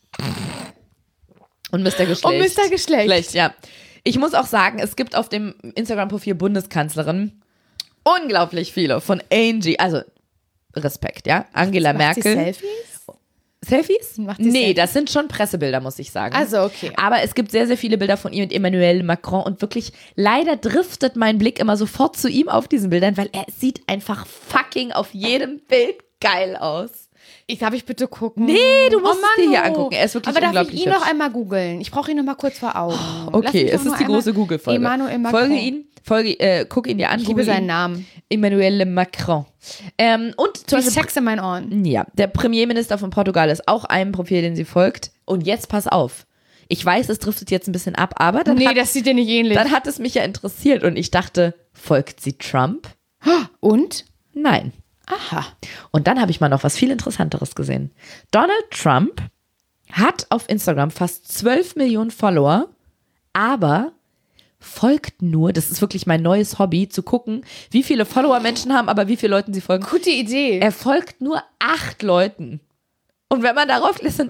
[SPEAKER 2] Und Mr. Geschlecht.
[SPEAKER 3] Und Mr. Geschlecht.
[SPEAKER 2] Ja. Ich muss auch sagen, es gibt auf dem Instagram-Profil Bundeskanzlerin unglaublich viele von Angie, also Respekt, ja. Angela
[SPEAKER 3] Macht sie
[SPEAKER 2] Merkel. Selfies?
[SPEAKER 3] Macht sie
[SPEAKER 2] Nee,
[SPEAKER 3] Selfies?
[SPEAKER 2] das sind schon Pressebilder, muss ich sagen.
[SPEAKER 3] Also, okay.
[SPEAKER 2] Aber es gibt sehr, sehr viele Bilder von ihr mit Emmanuel Macron und wirklich, leider driftet mein Blick immer sofort zu ihm auf diesen Bildern, weil er sieht einfach fucking auf jedem Bild geil aus.
[SPEAKER 3] Darf ich bitte gucken?
[SPEAKER 2] Nee, du musst es dir hier
[SPEAKER 3] Mann,
[SPEAKER 2] angucken. Er ist wirklich
[SPEAKER 3] Aber darf ich
[SPEAKER 2] unglaublich
[SPEAKER 3] ihn noch
[SPEAKER 2] hübsch.
[SPEAKER 3] einmal googeln? Ich brauche ihn noch mal kurz vor Augen. Lass
[SPEAKER 2] Okay,
[SPEAKER 3] mich doch
[SPEAKER 2] es
[SPEAKER 3] nur
[SPEAKER 2] ist die
[SPEAKER 3] einmal-
[SPEAKER 2] große Google-Folge.
[SPEAKER 3] Emmanuel Macron.
[SPEAKER 2] Guck ihn dir an.
[SPEAKER 3] Ich liebe
[SPEAKER 2] google
[SPEAKER 3] seinen
[SPEAKER 2] ihn.
[SPEAKER 3] Namen.
[SPEAKER 2] Emmanuel Macron. Und zum
[SPEAKER 3] Ich
[SPEAKER 2] Beispiel,
[SPEAKER 3] Sex in meinen Ohren.
[SPEAKER 2] ja, der Premierminister von Portugal ist auch einem Profil, den sie folgt. Und jetzt pass auf. Ich weiß, es driftet jetzt ein bisschen ab, aber dann,
[SPEAKER 3] Das sieht dir nicht ähnlich.
[SPEAKER 2] dann hat es mich ja interessiert und ich dachte, folgt sie Trump?
[SPEAKER 3] Und?
[SPEAKER 2] Nein.
[SPEAKER 3] Aha.
[SPEAKER 2] Und dann habe ich mal noch was viel Interessanteres gesehen. Donald Trump hat auf Instagram fast 12 Millionen Follower, aber folgt nur, das ist wirklich mein neues Hobby, zu gucken, wie viele Follower Menschen haben, aber wie viele Leuten sie folgen.
[SPEAKER 3] Gute Idee.
[SPEAKER 2] Er folgt nur 8 Leuten. Und wenn man darauf klickt,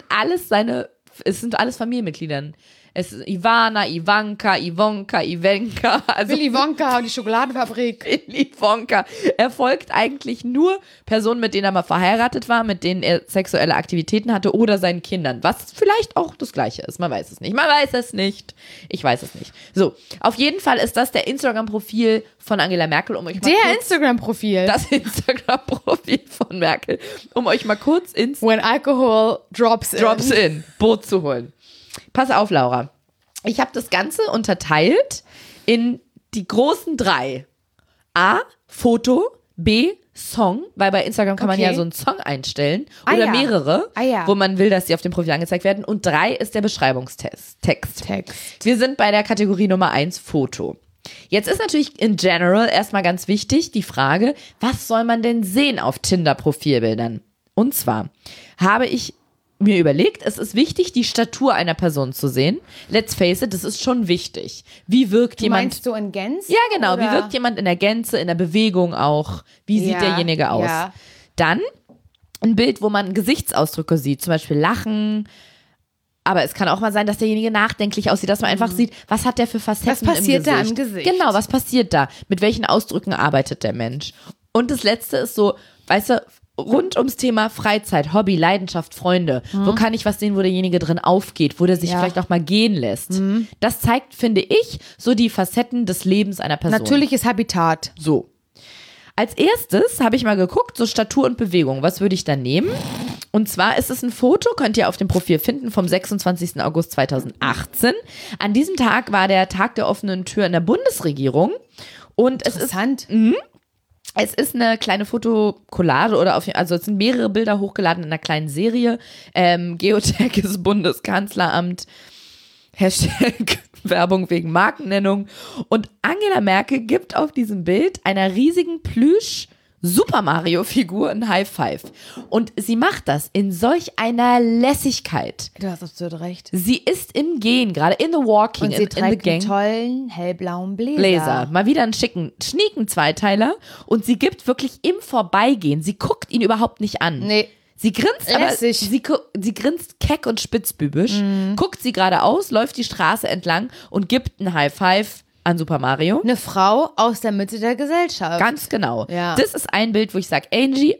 [SPEAKER 2] es sind alles Familienmitgliedern. Es ist Ivana, Ivanka, Ivanka, also
[SPEAKER 3] Willy Wonka und die Schokoladenfabrik.
[SPEAKER 2] Willy Wonka. Er folgt eigentlich nur Personen, mit denen er mal verheiratet war, mit denen er sexuelle Aktivitäten hatte oder seinen Kindern. Was vielleicht auch das Gleiche ist. Man weiß es nicht. Ich weiß es nicht. So, auf jeden Fall ist das der Instagram-Profil von Angela Merkel, um euch mal
[SPEAKER 3] Der
[SPEAKER 2] kurz
[SPEAKER 3] Instagram-Profil.
[SPEAKER 2] das Instagram-Profil von Merkel, um euch mal kurz ins
[SPEAKER 3] When alcohol drops in.
[SPEAKER 2] Boot zu holen. Pass auf, Laura. Ich habe das Ganze unterteilt in die großen 3. A, Foto, B, Song, weil bei Instagram kann man
[SPEAKER 3] Okay.
[SPEAKER 2] ja so einen Song einstellen
[SPEAKER 3] Ah
[SPEAKER 2] oder
[SPEAKER 3] ja.
[SPEAKER 2] mehrere,
[SPEAKER 3] Ah ja.
[SPEAKER 2] wo man will, dass die auf dem Profil angezeigt werden. Und 3 ist der Beschreibungstext.
[SPEAKER 3] Text.
[SPEAKER 2] Wir sind bei der Kategorie Nummer 1, Foto. Jetzt ist natürlich in general erstmal ganz wichtig die Frage, was soll man denn sehen auf Tinder-Profilbildern? Und zwar habe ich mir überlegt, es ist wichtig, die Statur einer Person zu sehen. Let's face it, das ist schon wichtig. Wie wirkt jemand?
[SPEAKER 3] Meinst du in Gänze?
[SPEAKER 2] Ja, genau.
[SPEAKER 3] Oder?
[SPEAKER 2] Wie wirkt jemand in der Gänze, in der Bewegung auch? Wie sieht derjenige aus?
[SPEAKER 3] Ja.
[SPEAKER 2] Dann ein Bild, wo man Gesichtsausdrücke sieht, zum Beispiel Lachen. Aber es kann auch mal sein, dass derjenige nachdenklich aussieht, dass man einfach sieht, was hat der für Facetten
[SPEAKER 3] Was passiert
[SPEAKER 2] im Gesicht.
[SPEAKER 3] da im Gesicht?
[SPEAKER 2] Genau, was passiert da? Mit welchen Ausdrücken arbeitet der Mensch? Und das Letzte ist so, weißt du, rund ums Thema Freizeit, Hobby, Leidenschaft, Freunde. Wo kann ich was sehen, wo derjenige drin aufgeht, wo der sich vielleicht auch mal gehen lässt? Das zeigt, finde ich, so die Facetten des Lebens einer Person.
[SPEAKER 3] Natürliches Habitat.
[SPEAKER 2] So. Als erstes habe ich mal geguckt, so Statur und Bewegung. Was würde ich da nehmen? Und zwar ist es ein Foto, könnt ihr auf dem Profil finden, vom 26. August 2018. An diesem Tag war der Tag der offenen Tür in der Bundesregierung. Und
[SPEAKER 3] Interessant.
[SPEAKER 2] Es ist eine kleine Fotokollage also es sind mehrere Bilder hochgeladen in einer kleinen Serie. Geotech ist Bundeskanzleramt. Hashtag Werbung wegen Markennennung. Und Angela Merkel gibt auf diesem Bild einer riesigen Plüsch-Super Mario-Figur ein High Five. Und sie macht das in solch einer Lässigkeit.
[SPEAKER 3] Du hast absolut recht.
[SPEAKER 2] Sie ist im Gehen, gerade in the walking,
[SPEAKER 3] Und sie
[SPEAKER 2] in the
[SPEAKER 3] trägt
[SPEAKER 2] gang.
[SPEAKER 3] einen tollen hellblauen
[SPEAKER 2] Bläser. Mal wieder einen schnieken Zweiteiler. Und sie gibt wirklich im Vorbeigehen, sie guckt ihn überhaupt nicht an.
[SPEAKER 3] Nee.
[SPEAKER 2] Sie grinst, aber
[SPEAKER 3] Lässig.
[SPEAKER 2] sie grinst keck und spitzbübisch, guckt sie geradeaus, läuft die Straße entlang und gibt ein High Five an Super Mario.
[SPEAKER 3] Eine Frau aus der Mitte der Gesellschaft.
[SPEAKER 2] Ganz genau.
[SPEAKER 3] Ja.
[SPEAKER 2] Das ist ein Bild, wo ich sage,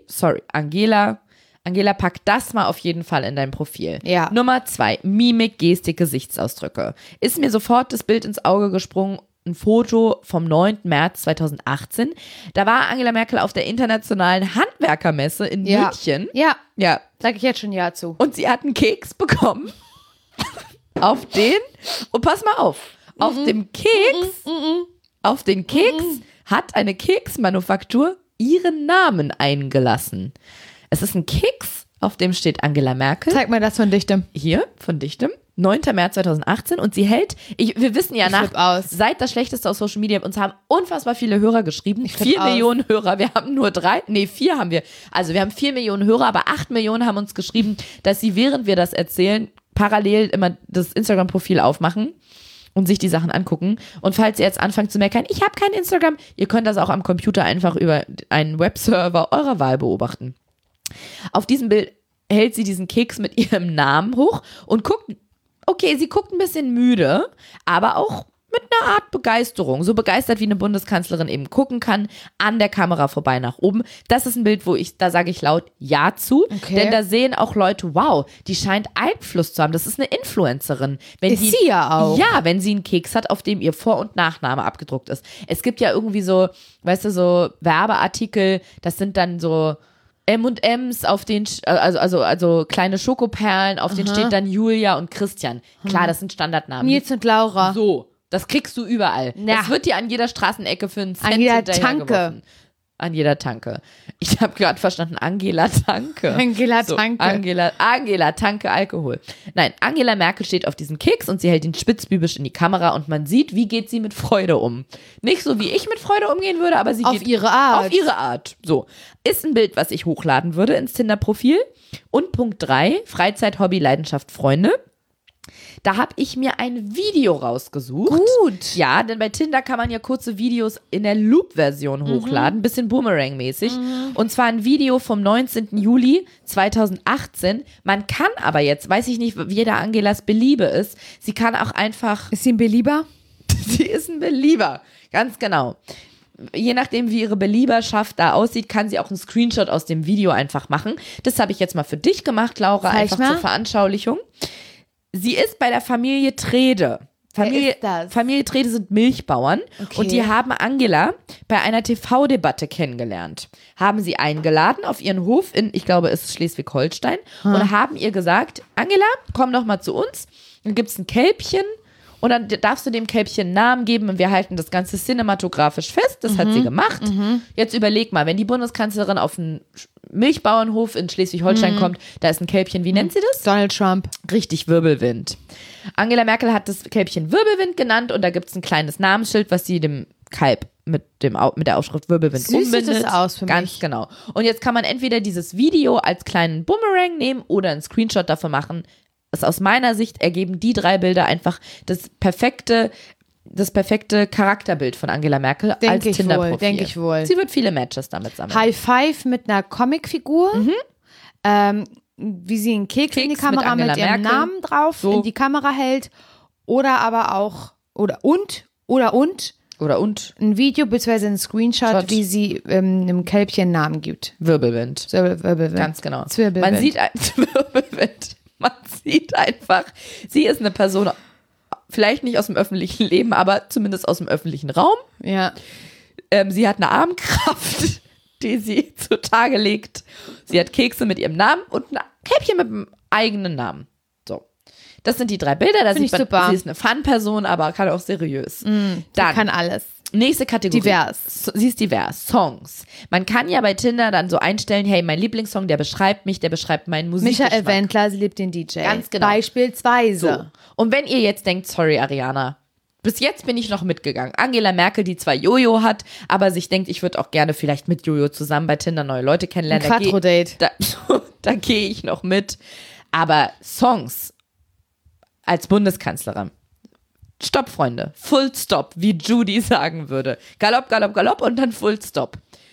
[SPEAKER 2] Angela, pack das mal auf jeden Fall in dein Profil.
[SPEAKER 3] Ja.
[SPEAKER 2] Nummer 2, Mimik, Gestik, Gesichtsausdrücke. Ist mir sofort das Bild ins Auge gesprungen, ein Foto vom 9. März 2018. Da war Angela Merkel auf der internationalen Handwerkermesse in München.
[SPEAKER 3] Ja,
[SPEAKER 2] Ja.
[SPEAKER 3] sag ich jetzt schon Ja zu.
[SPEAKER 2] Und sie hat einen Keks bekommen. Auf den, und pass mal auf dem Keks, auf den Keks hat eine Keksmanufaktur ihren Namen eingelassen. Es ist ein Keks, auf dem steht Angela Merkel.
[SPEAKER 3] Zeig mal das von Dichtem.
[SPEAKER 2] Hier, von Dichtem. 9. März 2018 und sie hält, wir wissen ja
[SPEAKER 3] flipp aus.
[SPEAKER 2] seit das Schlechteste aus Social Media, uns haben unfassbar viele Hörer geschrieben,
[SPEAKER 3] flipp
[SPEAKER 2] 4
[SPEAKER 3] aus.
[SPEAKER 2] Millionen Hörer, wir haben nur 4 haben wir, also wir haben 4 Millionen Hörer, aber 8 Millionen haben uns geschrieben, dass sie, während wir das erzählen, parallel immer das Instagram-Profil aufmachen und sich die Sachen angucken. Und falls ihr jetzt anfangt zu meckern, ich habe kein Instagram, ihr könnt das auch am Computer einfach über einen Webserver eurer Wahl beobachten. Auf diesem Bild hält sie diesen Keks mit ihrem Namen hoch und guckt, okay, sie guckt ein bisschen müde, aber auch mit einer Art Begeisterung. So begeistert, wie eine Bundeskanzlerin eben gucken kann, an der Kamera vorbei nach oben. Das ist ein Bild, da sage ich laut Ja zu.
[SPEAKER 3] Okay.
[SPEAKER 2] Denn da sehen auch Leute, wow, die scheint Einfluss zu haben. Das ist eine Influencerin.
[SPEAKER 3] Ist sie ja auch.
[SPEAKER 2] Ja, wenn sie einen Keks hat, auf dem ihr Vor- und Nachname abgedruckt ist. Es gibt ja irgendwie so, weißt du, so Werbeartikel, das sind dann so M&M's auf den, also kleine Schokoperlen, auf denen steht dann Julia und Christian. Klar, das sind Standardnamen.
[SPEAKER 3] Nils und Laura.
[SPEAKER 2] So, das kriegst du überall.
[SPEAKER 3] Ja.
[SPEAKER 2] Das wird dir an jeder Straßenecke für einen Cent
[SPEAKER 3] An jeder
[SPEAKER 2] hinterhergeworfen.
[SPEAKER 3] Tanke.
[SPEAKER 2] An jeder Tanke. Ich habe gerade verstanden, Angela Tanke.
[SPEAKER 3] Angela
[SPEAKER 2] So,
[SPEAKER 3] Tanke.
[SPEAKER 2] Angela Tanke Alkohol. Nein, Angela Merkel steht auf diesem Keks und sie hält ihn spitzbübisch in die Kamera und man sieht, wie geht sie mit Freude um. Nicht so, wie ich mit Freude umgehen würde, aber sie
[SPEAKER 3] Auf
[SPEAKER 2] geht
[SPEAKER 3] ihre Art.
[SPEAKER 2] Auf ihre Art. So. Ist ein Bild, was ich hochladen würde ins Tinder-Profil. Und Punkt 3, Freizeit, Hobby, Leidenschaft, Freunde. Da habe ich mir ein Video rausgesucht.
[SPEAKER 3] Gut.
[SPEAKER 2] Ja, denn bei Tinder kann man ja kurze Videos in der Loop-Version hochladen, bisschen Boomerang-mäßig. Und zwar ein Video vom 19. Juli 2018. Man kann aber jetzt, weiß ich nicht, wie da Angelas Beliebe ist, sie kann auch einfach,
[SPEAKER 3] Ist sie ein Belieber?
[SPEAKER 2] sie ist ein Belieber, ganz genau. Je nachdem, wie ihre Belieberschaft da aussieht, kann sie auch einen Screenshot aus dem Video einfach machen. Das habe ich jetzt mal für dich gemacht, Laura,
[SPEAKER 3] Zeig
[SPEAKER 2] einfach
[SPEAKER 3] mal.
[SPEAKER 2] zur Veranschaulichung. Sie ist bei der Familie Trede.
[SPEAKER 3] Wer ist das?
[SPEAKER 2] Familie Trede sind Milchbauern
[SPEAKER 3] Okay.
[SPEAKER 2] und die haben Angela bei einer TV-Debatte kennengelernt. Haben sie eingeladen auf ihren Hof in, ich glaube, es ist Schleswig-Holstein und haben ihr gesagt, Angela, komm doch mal zu uns. Dann gibt es ein Kälbchen und dann darfst du dem Kälbchen einen Namen geben und wir halten das Ganze cinematografisch fest. Das hat sie gemacht. Jetzt überleg mal, wenn die Bundeskanzlerin auf einen Milchbauernhof in Schleswig-Holstein kommt, da ist ein Kälbchen, wie nennt sie das?
[SPEAKER 3] Donald Trump.
[SPEAKER 2] Richtig, Wirbelwind. Angela Merkel hat das Kälbchen Wirbelwind genannt und da gibt es ein kleines Namensschild, was sie dem Kalb mit der Aufschrift Wirbelwind
[SPEAKER 3] Süß sieht
[SPEAKER 2] umbindet.
[SPEAKER 3] es aus für
[SPEAKER 2] Ganz
[SPEAKER 3] mich.
[SPEAKER 2] genau. Und jetzt kann man entweder dieses Video als kleinen Boomerang nehmen oder einen Screenshot dafür machen. Das aus meiner Sicht ergeben die 3 Bilder einfach das perfekte Charakterbild von Angela Merkel als Tinder-Profil.
[SPEAKER 3] Denke ich wohl.
[SPEAKER 2] Sie wird viele Matches damit sammeln.
[SPEAKER 3] High Five mit einer Comicfigur. Wie sie einen Keks in die
[SPEAKER 2] Keks mit
[SPEAKER 3] Kamera mit,
[SPEAKER 2] Angela
[SPEAKER 3] ihrem
[SPEAKER 2] Merkel.
[SPEAKER 3] Namen drauf
[SPEAKER 2] So.
[SPEAKER 3] in die Kamera hält. Oder aber auch, oder ein Video bzw. ein Screenshot,
[SPEAKER 2] Shot.
[SPEAKER 3] wie sie einem Kälbchen einen Namen gibt.
[SPEAKER 2] Wirbelwind.
[SPEAKER 3] Wirbelwind.
[SPEAKER 2] Ganz genau.
[SPEAKER 3] Zwirbelwind.
[SPEAKER 2] Man sieht Wirbelwind. Man sieht einfach, sie ist eine Person, vielleicht nicht aus dem öffentlichen Leben, aber zumindest aus dem öffentlichen Raum.
[SPEAKER 3] Ja.
[SPEAKER 2] Sie hat eine Armkraft, die sie zutage legt. Sie hat Kekse mit ihrem Namen und ein Kälbchen mit einem eigenen Namen. So. Das sind die 3 Bilder. Da
[SPEAKER 3] Find
[SPEAKER 2] sieht man,
[SPEAKER 3] ich super.
[SPEAKER 2] sie ist eine Fun-Person, aber kann auch seriös.
[SPEAKER 3] Sie
[SPEAKER 2] Dann,
[SPEAKER 3] kann alles.
[SPEAKER 2] nächste Kategorie.
[SPEAKER 3] Divers.
[SPEAKER 2] Sie ist divers. Songs. Man kann ja bei Tinder dann so einstellen, hey, mein Lieblingssong, der beschreibt mich, der beschreibt meinen Musikgeschmack.
[SPEAKER 3] Michael Wendler, sie liebt den DJ.
[SPEAKER 2] Ganz genau.
[SPEAKER 3] Beispielsweise.
[SPEAKER 2] So. Und wenn ihr jetzt denkt, sorry Ariana, bis jetzt bin ich noch mitgegangen. Angela Merkel, die zwar Jojo hat, aber sich denkt, ich würde auch gerne vielleicht mit Jojo zusammen bei Tinder neue Leute kennenlernen.
[SPEAKER 3] Ein Quattro-Date.
[SPEAKER 2] Da gehe ich noch mit. Aber Songs als Bundeskanzlerin. Stopp, Freunde. Full Stop, wie Judy sagen würde. Galopp, Galopp, Galopp und dann Full Stop.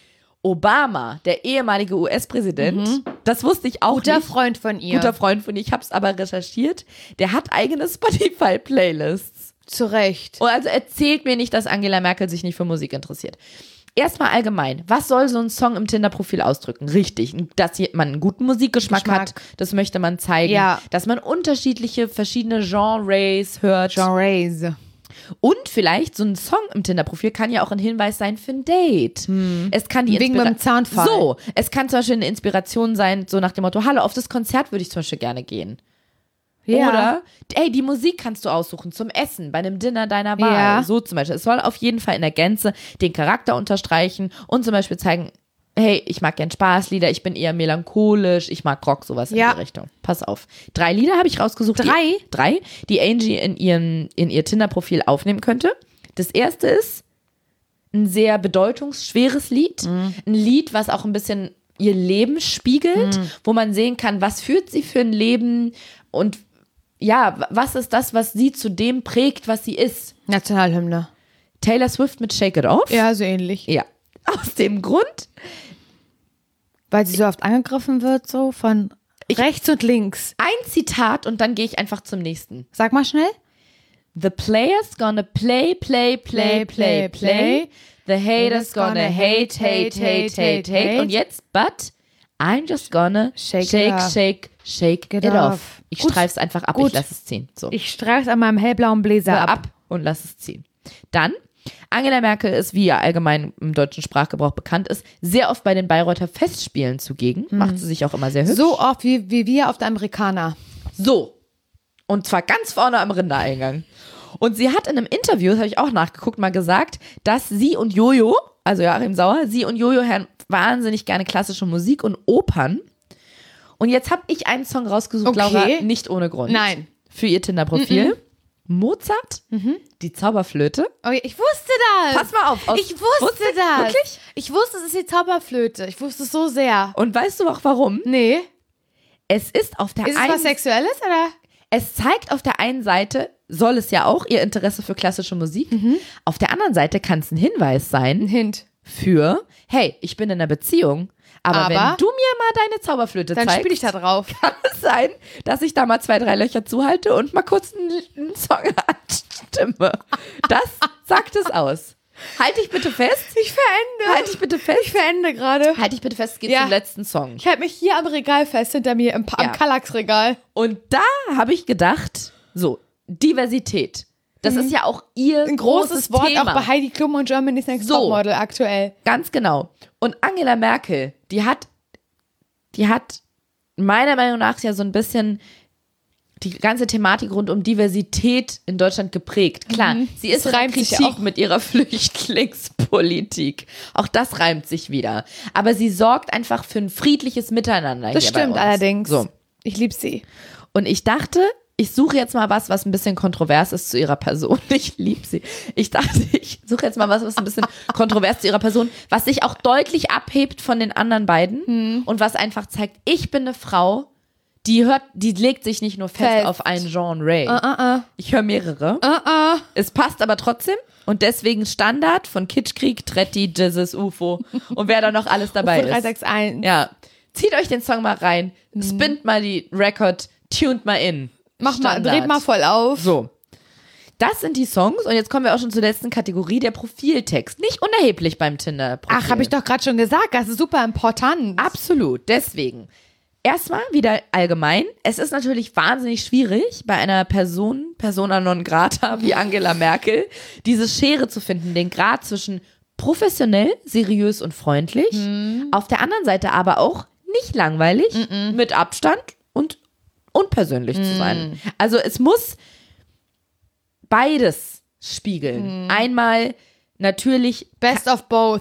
[SPEAKER 2] Obama, der ehemalige US-Präsident, das wusste ich auch
[SPEAKER 3] Guter
[SPEAKER 2] nicht.
[SPEAKER 3] Freund von ihr.
[SPEAKER 2] Guter Freund von ihr, ich habe es aber recherchiert. Der hat eigene Spotify-Playlists.
[SPEAKER 3] Zu Recht.
[SPEAKER 2] Und also erzählt mir nicht, dass Angela Merkel sich nicht für Musik interessiert. Erstmal allgemein, was soll so ein Song im Tinder-Profil ausdrücken? Richtig, dass man einen guten Musikgeschmack hat, das möchte man zeigen.
[SPEAKER 3] Ja.
[SPEAKER 2] Dass man unterschiedliche, verschiedene Genres hört.
[SPEAKER 3] Genres.
[SPEAKER 2] Und vielleicht so ein Song im Tinder-Profil kann ja auch ein Hinweis sein für ein Date. Es kann die
[SPEAKER 3] Wegen beim Zaunfall.
[SPEAKER 2] So, es kann zum Beispiel eine Inspiration sein, so nach dem Motto, hallo, auf das Konzert würde ich zum Beispiel gerne gehen.
[SPEAKER 3] Ja.
[SPEAKER 2] Oder, ey, die Musik kannst du aussuchen zum Essen, bei einem Dinner deiner Wahl.
[SPEAKER 3] Ja.
[SPEAKER 2] So zum Beispiel. Es soll auf jeden Fall in der Gänze den Charakter unterstreichen und zum Beispiel zeigen, hey, ich mag gern Spaßlieder, ich bin eher melancholisch, ich mag Rock, sowas in
[SPEAKER 3] Ja.
[SPEAKER 2] die Richtung. Pass auf. 3 Lieder habe ich rausgesucht.
[SPEAKER 3] 3?
[SPEAKER 2] 3, die Angie in ihr Tinder-Profil aufnehmen könnte. Das erste ist ein sehr bedeutungsschweres Lied. Ein Lied, was auch ein bisschen ihr Leben spiegelt, wo man sehen kann, was führt sie für ein Leben und ja, was ist das, was sie zu dem prägt, was sie ist?
[SPEAKER 3] Nationalhymne.
[SPEAKER 2] Taylor Swift mit Shake It Off?
[SPEAKER 3] Ja, so ähnlich.
[SPEAKER 2] Ja. Aus dem Grund,
[SPEAKER 3] Weil sie so oft angegriffen wird, so von rechts und links.
[SPEAKER 2] ein Zitat und dann gehe ich einfach zum nächsten.
[SPEAKER 3] Sag mal schnell.
[SPEAKER 2] The players gonna play, play, play, play, play. The haters gonna hate, hate, hate, hate, hate. Und jetzt, but I'm just gonna
[SPEAKER 3] Shake
[SPEAKER 2] shake,
[SPEAKER 3] it off.
[SPEAKER 2] shake, shake
[SPEAKER 3] Get
[SPEAKER 2] it
[SPEAKER 3] off.
[SPEAKER 2] off. Ich
[SPEAKER 3] Gut.
[SPEAKER 2] streif's einfach ab,
[SPEAKER 3] Gut.
[SPEAKER 2] ich lass es ziehen. So.
[SPEAKER 3] Ich streich's an meinem hellblauen Bläser ab.
[SPEAKER 2] ab und lass es ziehen. Dann, Angela Merkel ist, wie ja allgemein im deutschen Sprachgebrauch bekannt ist, sehr oft bei den Bayreuther Festspielen zugegen. Macht sie sich auch immer sehr hübsch.
[SPEAKER 3] So oft wie wir auf der Amerikaner.
[SPEAKER 2] So. Und zwar ganz vorne am Rindereingang. Und sie hat in einem Interview, das habe ich auch nachgeguckt, mal gesagt, dass sie und Jojo, also Joachim Sauer, sie und Jojo hören wahnsinnig gerne klassische Musik und Opern. Und jetzt habe ich einen Song rausgesucht,
[SPEAKER 3] Okay.
[SPEAKER 2] Laura, nicht ohne Grund.
[SPEAKER 3] Nein.
[SPEAKER 2] Für ihr Tinder-Profil. Mozart, die Zauberflöte.
[SPEAKER 3] Oh, ich wusste das.
[SPEAKER 2] Pass mal auf.
[SPEAKER 3] Ich wusste das.
[SPEAKER 2] Wirklich?
[SPEAKER 3] Ich wusste, es ist die Zauberflöte. Ich wusste es so sehr.
[SPEAKER 2] Und weißt du auch warum?
[SPEAKER 3] Nee.
[SPEAKER 2] Es ist auf der
[SPEAKER 3] Ist es
[SPEAKER 2] einen
[SPEAKER 3] was Sexuelles, oder?
[SPEAKER 2] Es zeigt auf der einen Seite, soll es ja auch ihr Interesse für klassische Musik. Auf der anderen Seite kann es ein Hinweis sein
[SPEAKER 3] Ein Hint.
[SPEAKER 2] für, hey, ich bin in einer Beziehung, aber wenn du mir mal deine Zauberflöte
[SPEAKER 3] Dann
[SPEAKER 2] zeigst,
[SPEAKER 3] spiele ich da drauf.
[SPEAKER 2] kann es sein, dass ich da mal 2, 3 Löcher zuhalte und mal kurz einen Song anstimme. Das sagt es aus. Halt dich bitte fest.
[SPEAKER 3] Ich verende.
[SPEAKER 2] Halt dich bitte fest.
[SPEAKER 3] Ich verende gerade.
[SPEAKER 2] Halt dich bitte fest, es geht
[SPEAKER 3] Ja.
[SPEAKER 2] zum letzten Song.
[SPEAKER 3] Ich halte mich hier am Regal fest, hinter mir am
[SPEAKER 2] Ja.
[SPEAKER 3] Kallax-Regal.
[SPEAKER 2] Und da habe ich gedacht, so, Diversität. Das ist ja auch ihr
[SPEAKER 3] Ein großes Wort,
[SPEAKER 2] Thema.
[SPEAKER 3] auch bei Heidi Klum und Germany's Next
[SPEAKER 2] So.
[SPEAKER 3] Topmodel aktuell.
[SPEAKER 2] Ganz genau. Und Angela Merkel, die hat meiner Meinung nach ja so ein bisschen die ganze Thematik rund um Diversität in Deutschland geprägt. Klar, sie ist
[SPEAKER 3] Das
[SPEAKER 2] in
[SPEAKER 3] reimt sich
[SPEAKER 2] Kritik
[SPEAKER 3] auch.
[SPEAKER 2] mit ihrer Flüchtlingspolitik. Auch das reimt sich wieder. Aber sie sorgt einfach für ein friedliches Miteinander
[SPEAKER 3] Das
[SPEAKER 2] hier bei
[SPEAKER 3] stimmt
[SPEAKER 2] uns.
[SPEAKER 3] allerdings.
[SPEAKER 2] So.
[SPEAKER 3] Ich liebe sie.
[SPEAKER 2] Und ich dachte, ich suche jetzt mal was ein bisschen kontrovers ist zu ihrer Person. Ich liebe sie. Ich dachte, ich suche jetzt mal was ein bisschen kontrovers zu ihrer Person, was sich auch deutlich abhebt von den anderen beiden und was einfach zeigt, ich bin eine Frau, die legt sich nicht nur fest auf ein Genre. Ich höre mehrere. Es passt aber trotzdem. Und deswegen Standard von Kitschkrieg, Tretti, Jizzes, UFO und wer da noch alles dabei
[SPEAKER 3] UFO
[SPEAKER 2] ist.
[SPEAKER 3] 361.
[SPEAKER 2] Ja. Zieht euch den Song mal rein, spinnt mal die Record, tuned mal in.
[SPEAKER 3] Dreht mal voll auf.
[SPEAKER 2] So. Das sind die Songs und jetzt kommen wir auch schon zur letzten Kategorie, der Profiltext. Nicht unerheblich beim Tinder-Profil.
[SPEAKER 3] Ach, habe ich doch gerade schon gesagt, das ist super important.
[SPEAKER 2] Absolut, deswegen. Erstmal wieder allgemein. Es ist natürlich wahnsinnig schwierig, bei einer Persona non grata wie Angela Merkel, diese Schere zu finden, den Grad zwischen professionell, seriös und freundlich, auf der anderen Seite aber auch nicht langweilig, mit Abstand und unpersönlich zu sein. Also es muss beides spiegeln. Einmal natürlich
[SPEAKER 3] Best of both.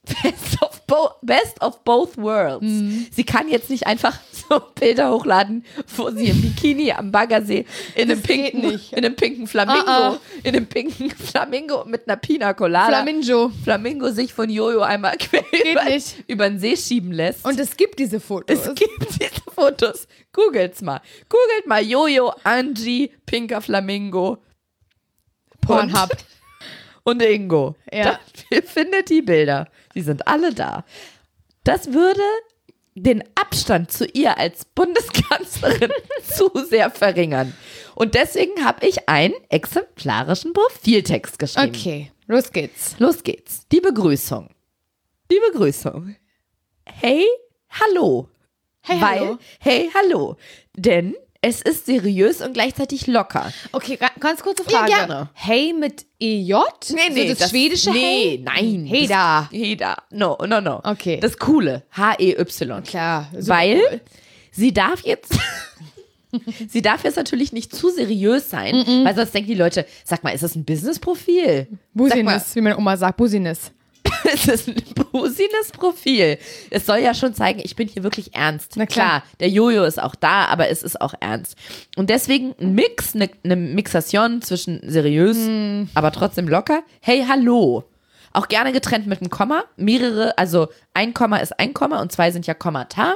[SPEAKER 2] Best of both worlds. Sie kann jetzt nicht einfach so Bilder hochladen, wo sie im Bikini am Baggersee in einem pinken Flamingo mit einer Pina Colada Flamingo sich von Jojo einmal quer über den See schieben lässt.
[SPEAKER 3] Und es gibt diese Fotos.
[SPEAKER 2] Googelt mal Jojo, Angie, pinker Flamingo.
[SPEAKER 3] Pornhub.
[SPEAKER 2] Und Ingo.
[SPEAKER 3] Ja.
[SPEAKER 2] Ihr findet die Bilder. Sie sind alle da. Das würde den Abstand zu ihr als Bundeskanzlerin zu sehr verringern. Und deswegen habe ich einen exemplarischen Profiltext geschrieben.
[SPEAKER 3] Okay, los geht's.
[SPEAKER 2] Los geht's. Die Begrüßung. Hey, hallo.
[SPEAKER 3] Hallo.
[SPEAKER 2] Hey, hallo. Denn es ist seriös und gleichzeitig locker.
[SPEAKER 3] Okay, ganz kurze Frage.
[SPEAKER 2] Ja, gerne.
[SPEAKER 3] Hey mit EJ?
[SPEAKER 2] Nee,
[SPEAKER 3] so das schwedische Hey?
[SPEAKER 2] Nein.
[SPEAKER 3] Hey da.
[SPEAKER 2] Hey da. No.
[SPEAKER 3] Okay.
[SPEAKER 2] Das Coole. H-E-Y.
[SPEAKER 3] Klar.
[SPEAKER 2] Weil
[SPEAKER 3] cool.
[SPEAKER 2] sie darf jetzt natürlich nicht zu seriös sein, weil sonst denken die Leute, sag mal, ist das ein Business-Profil?
[SPEAKER 3] Business, wie meine Oma sagt, Business.
[SPEAKER 2] Es ist ein busines Profil. Es soll ja schon zeigen, ich bin hier wirklich ernst.
[SPEAKER 3] Na klar.
[SPEAKER 2] Der Jojo ist auch da, aber es ist auch ernst. Und deswegen ein Mix, eine Mixation zwischen seriös, aber trotzdem locker. Hey, hallo. Auch gerne getrennt mit einem Komma. Mehrere, also ein Komma ist ein Komma und zwei sind ja Kommata.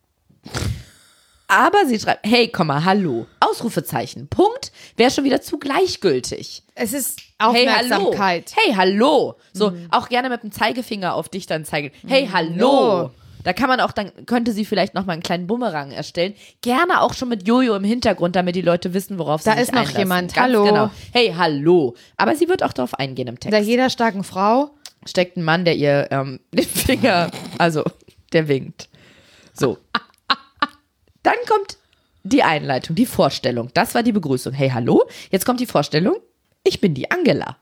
[SPEAKER 2] Aber sie schreibt, hey, hallo. Ausrufezeichen. Punkt. Wäre schon wieder zu gleichgültig.
[SPEAKER 3] Es ist Aufmerksamkeit.
[SPEAKER 2] Hey, hallo. So, auch gerne mit dem Zeigefinger auf dich dann zeigen. Hey, hallo. Da kann man auch, dann könnte sie vielleicht nochmal einen kleinen Bumerang erstellen. Gerne auch schon mit Jojo im Hintergrund, damit die Leute wissen, worauf sie sich einlassen.
[SPEAKER 3] Da ist noch jemand.
[SPEAKER 2] Ganz
[SPEAKER 3] Hallo.
[SPEAKER 2] Genau. Hey, hallo. Aber sie wird auch darauf eingehen im Text.
[SPEAKER 3] Hinter jeder starken Frau
[SPEAKER 2] steckt ein Mann, der ihr den Finger, also der winkt. So. Dann kommt die Einleitung, die Vorstellung. Das war die Begrüßung. Hey, hallo. Jetzt kommt die Vorstellung. Ich bin die Angela.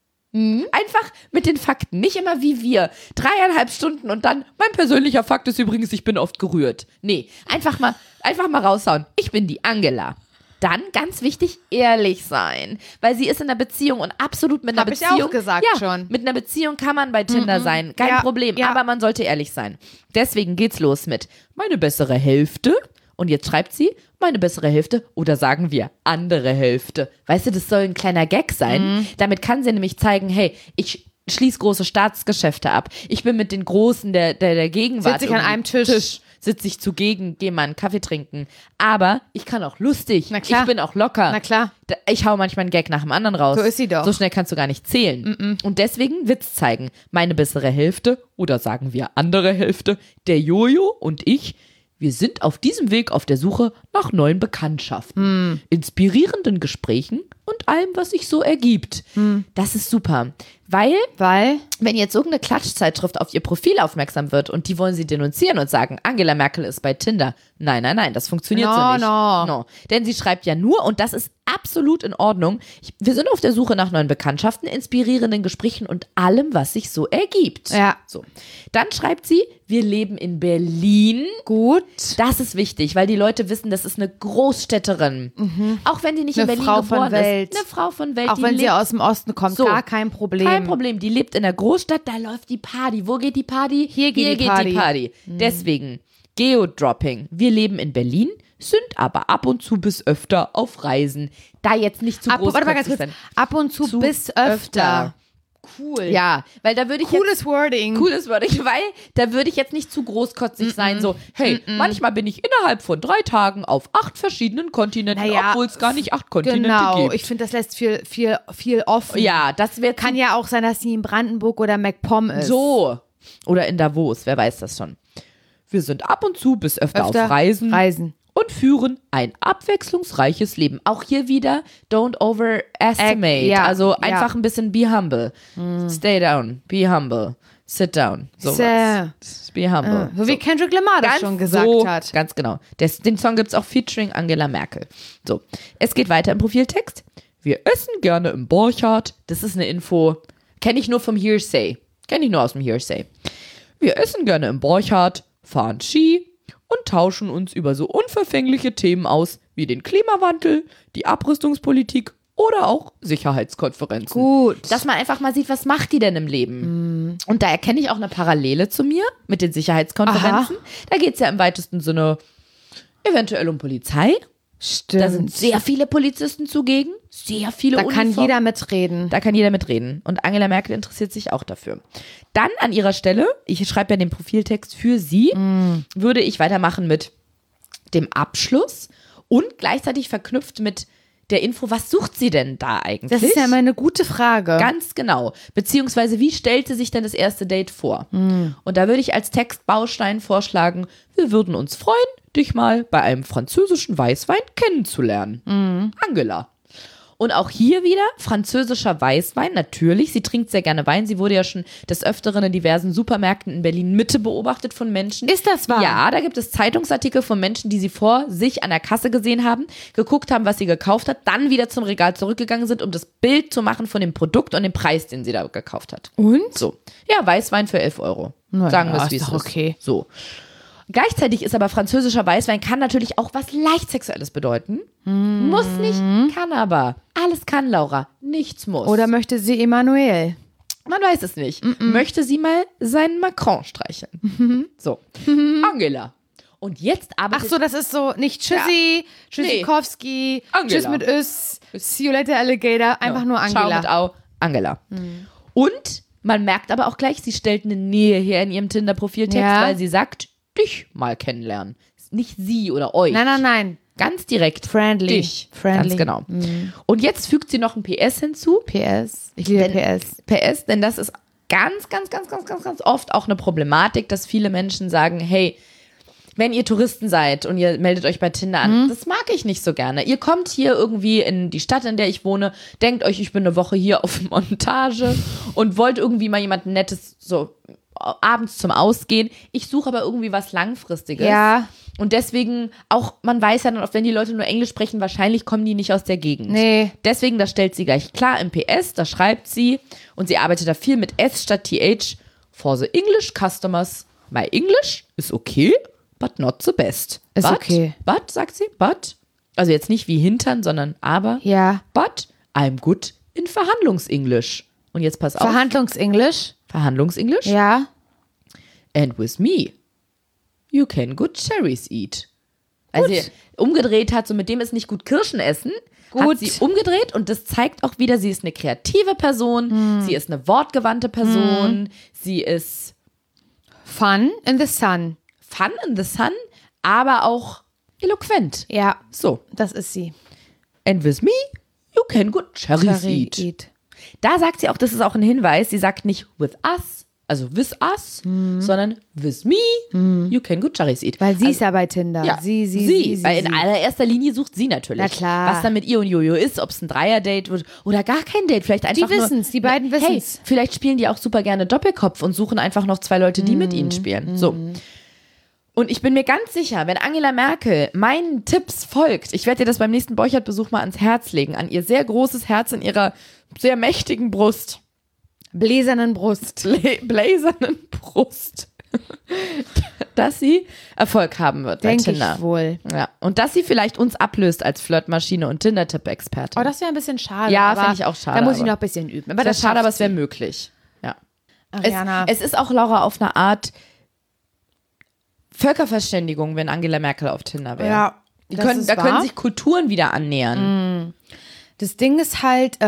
[SPEAKER 2] Einfach mit den Fakten. Nicht immer wie wir. 3,5 Stunden und dann, mein persönlicher Fakt ist übrigens, ich bin oft gerührt. Nee, einfach mal raushauen. Ich bin die Angela. Dann, ganz wichtig, ehrlich sein. Weil sie ist in einer Beziehung und absolut mit einer Beziehung.
[SPEAKER 3] Hab ich auch gesagt schon.
[SPEAKER 2] Mit einer Beziehung kann man bei Tinder sein. Kein Problem.
[SPEAKER 3] Ja.
[SPEAKER 2] Aber man sollte ehrlich sein. Deswegen geht's los mit meine bessere Hälfte. Und jetzt schreibt sie, meine bessere Hälfte oder sagen wir andere Hälfte. Weißt du, das soll ein kleiner Gag sein. Damit kann sie nämlich zeigen, hey, ich schließe große Staatsgeschäfte ab. Ich bin mit den Großen der Gegenwart.
[SPEAKER 3] Sitze ich an einem Tisch.
[SPEAKER 2] Sitze ich zugegen, gehe mal einen Kaffee trinken. Aber ich kann auch lustig.
[SPEAKER 3] Na klar.
[SPEAKER 2] Ich bin auch locker.
[SPEAKER 3] Na klar.
[SPEAKER 2] Ich hau manchmal einen Gag nach dem anderen raus.
[SPEAKER 3] So ist sie doch.
[SPEAKER 2] So schnell kannst du gar nicht zählen. Und deswegen Witz zeigen. Meine bessere Hälfte oder sagen wir andere Hälfte, der Jojo und ich, wir sind auf diesem Weg auf der Suche nach neuen Bekanntschaften, inspirierenden Gesprächen und allem, was sich so ergibt. Das ist super. Weil, wenn jetzt irgendeine Klatschzeitschrift auf ihr Profil aufmerksam wird und die wollen sie denunzieren und sagen, Angela Merkel ist bei Tinder. Nein, das funktioniert so nicht. No. Denn sie schreibt ja nur, und das ist absolut in Ordnung, wir sind auf der Suche nach neuen Bekanntschaften, inspirierenden Gesprächen und allem, was sich so ergibt.
[SPEAKER 3] Ja.
[SPEAKER 2] So. Dann schreibt sie, wir leben in Berlin.
[SPEAKER 3] Gut.
[SPEAKER 2] Das ist wichtig, weil die Leute wissen, das ist eine Großstädterin. Auch wenn die nicht in Berlin geboren ist. Eine Frau von Welt.
[SPEAKER 3] Auch wenn sie aus dem Osten kommt,
[SPEAKER 2] So.
[SPEAKER 3] gar kein Problem.
[SPEAKER 2] Kein Problem, die lebt in der Großstadt, da läuft die Party. Wo geht die Party?
[SPEAKER 3] Hier geht die Party.
[SPEAKER 2] Deswegen, Geodropping. Wir leben in Berlin, sind aber ab und zu bis öfter auf Reisen. Da jetzt nicht zu groß
[SPEAKER 3] Warte mal ganz kurz.
[SPEAKER 2] sein.
[SPEAKER 3] Ab und zu bis öfter.
[SPEAKER 2] Cool. Ja, weil da würde ich
[SPEAKER 3] Cooles Wording.
[SPEAKER 2] Cooles Wording, weil da würde ich jetzt nicht zu großkotzig sein, so, hey, manchmal bin ich innerhalb von 3 Tagen auf 8 verschiedenen Kontinenten, obwohl es gar nicht 8 Kontinente gibt.
[SPEAKER 3] Ich finde, das lässt viel offen.
[SPEAKER 2] Ja, das wäre
[SPEAKER 3] Kann ja auch sein, dass sie in Brandenburg oder MacPom ist.
[SPEAKER 2] so. Oder in Davos, wer weiß das schon. Wir sind ab und zu bis öfter auf Reisen und führen ein abwechslungsreiches Leben. Auch hier wieder, don't overestimate.
[SPEAKER 3] Ja,
[SPEAKER 2] also einfach ein bisschen be humble. Stay down, be humble, sit down. Sowas. Be humble.
[SPEAKER 3] So wie Kendrick Lamar das schon gesagt hat.
[SPEAKER 2] Ganz genau. Den Song gibt es auch featuring Angela Merkel. So, es geht weiter im Profiltext. Wir essen gerne im Borchardt. Das ist eine Info, kenne ich nur vom Hearsay. Kenne ich nur aus dem Hearsay. Wir essen gerne im Borchardt, fahren Ski und tauschen uns über so unverfängliche Themen aus wie den Klimawandel, die Abrüstungspolitik oder auch Sicherheitskonferenzen.
[SPEAKER 3] Gut.
[SPEAKER 2] Dass man einfach mal sieht, was macht die denn im Leben? Und da erkenne ich auch eine Parallele zu mir mit den Sicherheitskonferenzen. Da geht es ja im weitesten Sinne eventuell um Polizei.
[SPEAKER 3] Stimmt.
[SPEAKER 2] Da sind sehr viele Polizisten zugegen, sehr viele
[SPEAKER 3] Da
[SPEAKER 2] Uniformen.
[SPEAKER 3] kann jeder mitreden.
[SPEAKER 2] Da kann jeder mitreden. Und Angela Merkel interessiert sich auch dafür. Dann an ihrer Stelle, ich schreibe ja den Profiltext für sie, würde ich weitermachen mit dem Abschluss und gleichzeitig verknüpft mit der Info, was sucht sie denn da eigentlich?
[SPEAKER 3] Das ist ja immer eine gute Frage.
[SPEAKER 2] Ganz genau. Beziehungsweise, wie stellt sie sich denn das erste Date vor? Und da würde ich als Textbaustein vorschlagen, wir würden uns freuen, dich mal bei einem französischen Weißwein kennenzulernen. Angela. Und auch hier wieder französischer Weißwein, natürlich. Sie trinkt sehr gerne Wein. Sie wurde ja schon des Öfteren in diversen Supermärkten in Berlin-Mitte beobachtet von Menschen.
[SPEAKER 3] Ist das wahr?
[SPEAKER 2] Ja, da gibt es Zeitungsartikel von Menschen, die sie vor sich an der Kasse gesehen haben, geguckt haben, was sie gekauft hat, dann wieder zum Regal zurückgegangen sind, um das Bild zu machen von dem Produkt und dem Preis, den sie da gekauft hat.
[SPEAKER 3] Und?
[SPEAKER 2] So. Ja, Weißwein für 11 €.
[SPEAKER 3] Na
[SPEAKER 2] Sagen wir
[SPEAKER 3] ja,
[SPEAKER 2] es, wie
[SPEAKER 3] ist
[SPEAKER 2] es
[SPEAKER 3] doch
[SPEAKER 2] ist.
[SPEAKER 3] okay.
[SPEAKER 2] So. Gleichzeitig ist aber französischer Weißwein kann natürlich auch was leicht Sexuelles bedeuten. Muss nicht, kann aber. Alles kann, Laura. Nichts muss.
[SPEAKER 3] Oder möchte sie Emmanuel?
[SPEAKER 2] Man weiß es nicht. Möchte sie mal seinen Macron streicheln? So. Angela. Und jetzt aber.
[SPEAKER 3] Ach so, das ist so nicht Tschüssi, Tschüssikowski,
[SPEAKER 2] Angela.
[SPEAKER 3] Tschüss mit Ös, See you later Alligator, einfach nur Angela.
[SPEAKER 2] Ciao mit Au. Angela. Und man merkt aber auch gleich, sie stellt eine Nähe her in ihrem Tinder-Profiltext,
[SPEAKER 3] Ja.
[SPEAKER 2] weil sie sagt, dich mal kennenlernen. Nicht sie oder euch.
[SPEAKER 3] Nein.
[SPEAKER 2] Ganz direkt.
[SPEAKER 3] Friendly.
[SPEAKER 2] Dich.
[SPEAKER 3] Friendly.
[SPEAKER 2] Ganz genau. Und jetzt fügt sie noch ein PS hinzu.
[SPEAKER 3] PS. Ich liebe PS.
[SPEAKER 2] PS, denn das ist ganz oft auch eine Problematik, dass viele Menschen sagen, hey, wenn ihr Touristen seid und ihr meldet euch bei Tinder an, das mag ich nicht so gerne. Ihr kommt hier irgendwie in die Stadt, in der ich wohne, denkt euch, ich bin eine Woche hier auf Montage und wollt irgendwie mal jemanden Nettes so abends zum Ausgehen. Ich suche aber irgendwie was Langfristiges.
[SPEAKER 3] Ja.
[SPEAKER 2] Und deswegen auch, man weiß ja dann oft, wenn die Leute nur Englisch sprechen, wahrscheinlich kommen die nicht aus der Gegend.
[SPEAKER 3] Nee.
[SPEAKER 2] Deswegen, das stellt sie gleich klar im PS, da schreibt sie, und sie arbeitet da viel mit S statt TH, for the English customers. My English is okay, but not the best.
[SPEAKER 3] Ist
[SPEAKER 2] but,
[SPEAKER 3] okay.
[SPEAKER 2] But, sagt sie, but, also jetzt nicht wie Hintern, sondern aber.
[SPEAKER 3] Ja.
[SPEAKER 2] But I'm good in Verhandlungsenglisch. Und jetzt pass auf.
[SPEAKER 3] Verhandlungsenglisch?
[SPEAKER 2] Verhandlungsenglisch?
[SPEAKER 3] Ja.
[SPEAKER 2] And with me, you can good cherries eat. Also umgedreht hat, so mit dem ist nicht gut Kirschen essen, hat
[SPEAKER 3] Gut.
[SPEAKER 2] sie umgedreht und das zeigt auch wieder, sie ist eine kreative Person, sie ist eine wortgewandte Person, sie ist
[SPEAKER 3] Fun in the sun.
[SPEAKER 2] fun in the sun, aber auch eloquent.
[SPEAKER 3] Ja,
[SPEAKER 2] So,
[SPEAKER 3] das ist sie.
[SPEAKER 2] and with me, you can good cherries eat. Da sagt sie auch, das ist auch ein Hinweis, sie sagt nicht with us, also with us, sondern with me, you can good cherries eat.
[SPEAKER 3] Weil sie
[SPEAKER 2] also,
[SPEAKER 3] ist ja bei Tinder.
[SPEAKER 2] ja,
[SPEAKER 3] Sie.
[SPEAKER 2] Weil in allererster Linie sucht sie natürlich.
[SPEAKER 3] Na klar.
[SPEAKER 2] Was dann mit ihr und Jojo ist, ob es ein Dreier-Date wird oder gar kein Date. Vielleicht einfach
[SPEAKER 3] wissen's, die beiden wissen's.
[SPEAKER 2] Hey, vielleicht spielen die auch super gerne Doppelkopf und suchen einfach noch 2 Leute, die mit ihnen spielen. So. Und ich bin mir ganz sicher, wenn Angela Merkel meinen Tipps folgt, ich werde ihr das beim nächsten Borchardt-Besuch mal ans Herz legen, an ihr sehr großes Herz in ihrer sehr mächtigen Brust.
[SPEAKER 3] Bläsernen Brust.
[SPEAKER 2] Bläsernen Brust. Dass sie Erfolg haben wird bei
[SPEAKER 3] Denke
[SPEAKER 2] Tinder.
[SPEAKER 3] ich wohl.
[SPEAKER 2] Ja. Und dass sie vielleicht uns ablöst als Flirtmaschine und Tinder-Tipp-Expertin.
[SPEAKER 3] Oh, das wäre ein bisschen schade.
[SPEAKER 2] Ja,
[SPEAKER 3] aber
[SPEAKER 2] fände ich auch schade,
[SPEAKER 3] Da muss ich
[SPEAKER 2] aber-
[SPEAKER 3] noch ein bisschen üben. Aber
[SPEAKER 2] das
[SPEAKER 3] das
[SPEAKER 2] ist schade, aber
[SPEAKER 3] schafft
[SPEAKER 2] es wäre
[SPEAKER 3] sie.
[SPEAKER 2] möglich. Ja.
[SPEAKER 3] Ariana.
[SPEAKER 2] Es ist auch, Laura, auf eine Art Völkerverständigung, wenn Angela Merkel auf Tinder wäre.
[SPEAKER 3] Ja.
[SPEAKER 2] Da können sich Kulturen wieder annähern.
[SPEAKER 3] Das Ding ist halt,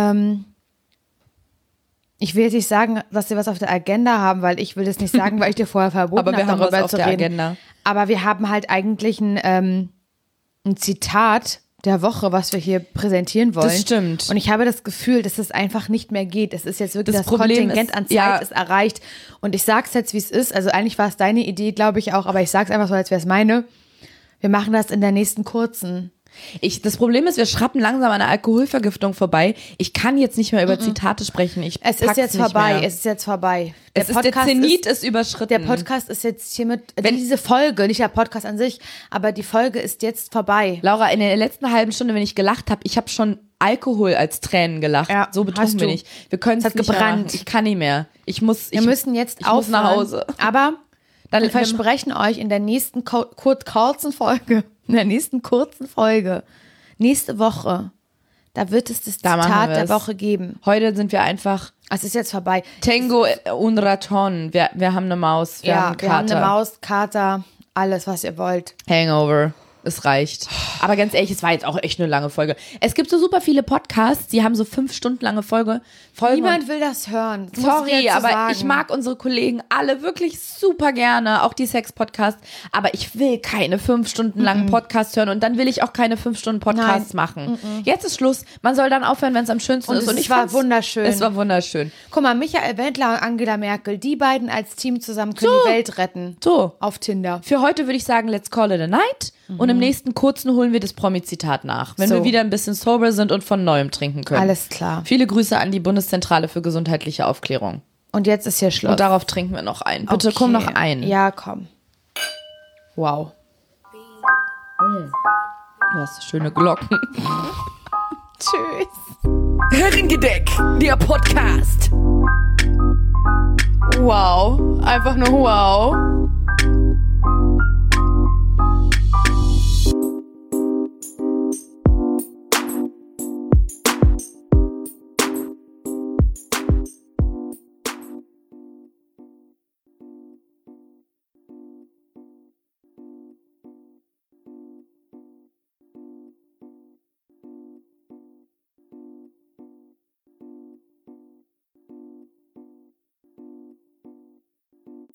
[SPEAKER 3] ich will jetzt nicht sagen, dass wir was auf der Agenda haben, weil ich will das nicht sagen, weil ich dir vorher verboten habe,
[SPEAKER 2] Aber wir haben was
[SPEAKER 3] darüber
[SPEAKER 2] auf
[SPEAKER 3] zu
[SPEAKER 2] der
[SPEAKER 3] reden.
[SPEAKER 2] Agenda.
[SPEAKER 3] Aber wir haben halt eigentlich ein Zitat der Woche, was wir hier präsentieren wollen.
[SPEAKER 2] Das stimmt.
[SPEAKER 3] Und ich habe das Gefühl, dass es einfach nicht mehr geht. Es ist jetzt wirklich, das
[SPEAKER 2] Problem
[SPEAKER 3] Kontingent
[SPEAKER 2] ist,
[SPEAKER 3] an Zeit
[SPEAKER 2] ja.
[SPEAKER 3] ist erreicht. Und ich sag's jetzt, wie es ist. Also eigentlich war es deine Idee, glaube ich auch, aber ich sag's einfach so, als wäre es meine. Wir machen das in der nächsten kurzen.
[SPEAKER 2] Das Problem ist, wir schrappen langsam an einer Alkoholvergiftung vorbei. Ich kann jetzt nicht mehr über Zitate sprechen.
[SPEAKER 3] Es ist jetzt vorbei. Es ist jetzt vorbei.
[SPEAKER 2] Der Zenit ist überschritten.
[SPEAKER 3] Der Podcast ist jetzt hiermit, diese Folge, nicht der Podcast an sich, aber die Folge ist jetzt vorbei.
[SPEAKER 2] Laura, in der letzten halben Stunde, wenn ich gelacht habe, ich habe schon Alkohol als Tränen gelacht.
[SPEAKER 3] Ja,
[SPEAKER 2] so betrunken bin ich. Wir können es
[SPEAKER 3] hat
[SPEAKER 2] nicht
[SPEAKER 3] gebrannt.
[SPEAKER 2] mehr machen. Ich kann nicht mehr. Wir
[SPEAKER 3] müssen jetzt
[SPEAKER 2] ich muss nach Hause.
[SPEAKER 3] Aber
[SPEAKER 2] Dann
[SPEAKER 3] wir versprechen euch in der nächsten kurzen Folge, nächste Woche, da wird es das Zitat der Woche geben.
[SPEAKER 2] Heute sind wir einfach
[SPEAKER 3] Es ist jetzt vorbei.
[SPEAKER 2] Tango und Raton. Wir haben eine Maus, wir haben einen
[SPEAKER 3] wir haben
[SPEAKER 2] Kater.
[SPEAKER 3] eine Maus, Kater, alles, was ihr wollt.
[SPEAKER 2] Hangover. Es reicht. Aber ganz ehrlich, es war jetzt auch echt eine lange Folge. Es gibt so super viele Podcasts, die haben so 5 Stunden lange Folgen.
[SPEAKER 3] Niemand will das hören. Das muss ich
[SPEAKER 2] Sorry,
[SPEAKER 3] jetzt so
[SPEAKER 2] aber
[SPEAKER 3] sagen.
[SPEAKER 2] ich mag unsere Kollegen alle wirklich super gerne, auch die Sex-Podcasts. Aber ich will keine 5 Stunden langen Podcasts hören und dann will ich auch keine 5 Stunden Podcasts machen. Jetzt ist Schluss. Man soll dann aufhören, wenn es am schönsten ist. Und
[SPEAKER 3] es war wunderschön.
[SPEAKER 2] Es war wunderschön.
[SPEAKER 3] Guck mal, Michael Wendler und Angela Merkel, die beiden als Team zusammen können die Welt retten.
[SPEAKER 2] So.
[SPEAKER 3] Auf Tinder.
[SPEAKER 2] Für heute würde ich sagen, let's call it a night. Und im nächsten kurzen holen wir das Promi-Zitat nach, wenn
[SPEAKER 3] So.
[SPEAKER 2] wir wieder ein bisschen sober sind und von Neuem trinken können.
[SPEAKER 3] Alles klar.
[SPEAKER 2] Viele Grüße an die Bundeszentrale für gesundheitliche Aufklärung.
[SPEAKER 3] Und jetzt ist hier Schluss.
[SPEAKER 2] Und darauf trinken wir noch ein. Bitte komm noch ein.
[SPEAKER 3] Ja, komm. Wow.
[SPEAKER 2] Du hast schöne Glocken.
[SPEAKER 3] Tschüss.
[SPEAKER 2] Herrengedeck, der Podcast.
[SPEAKER 1] Wow. Einfach nur wow.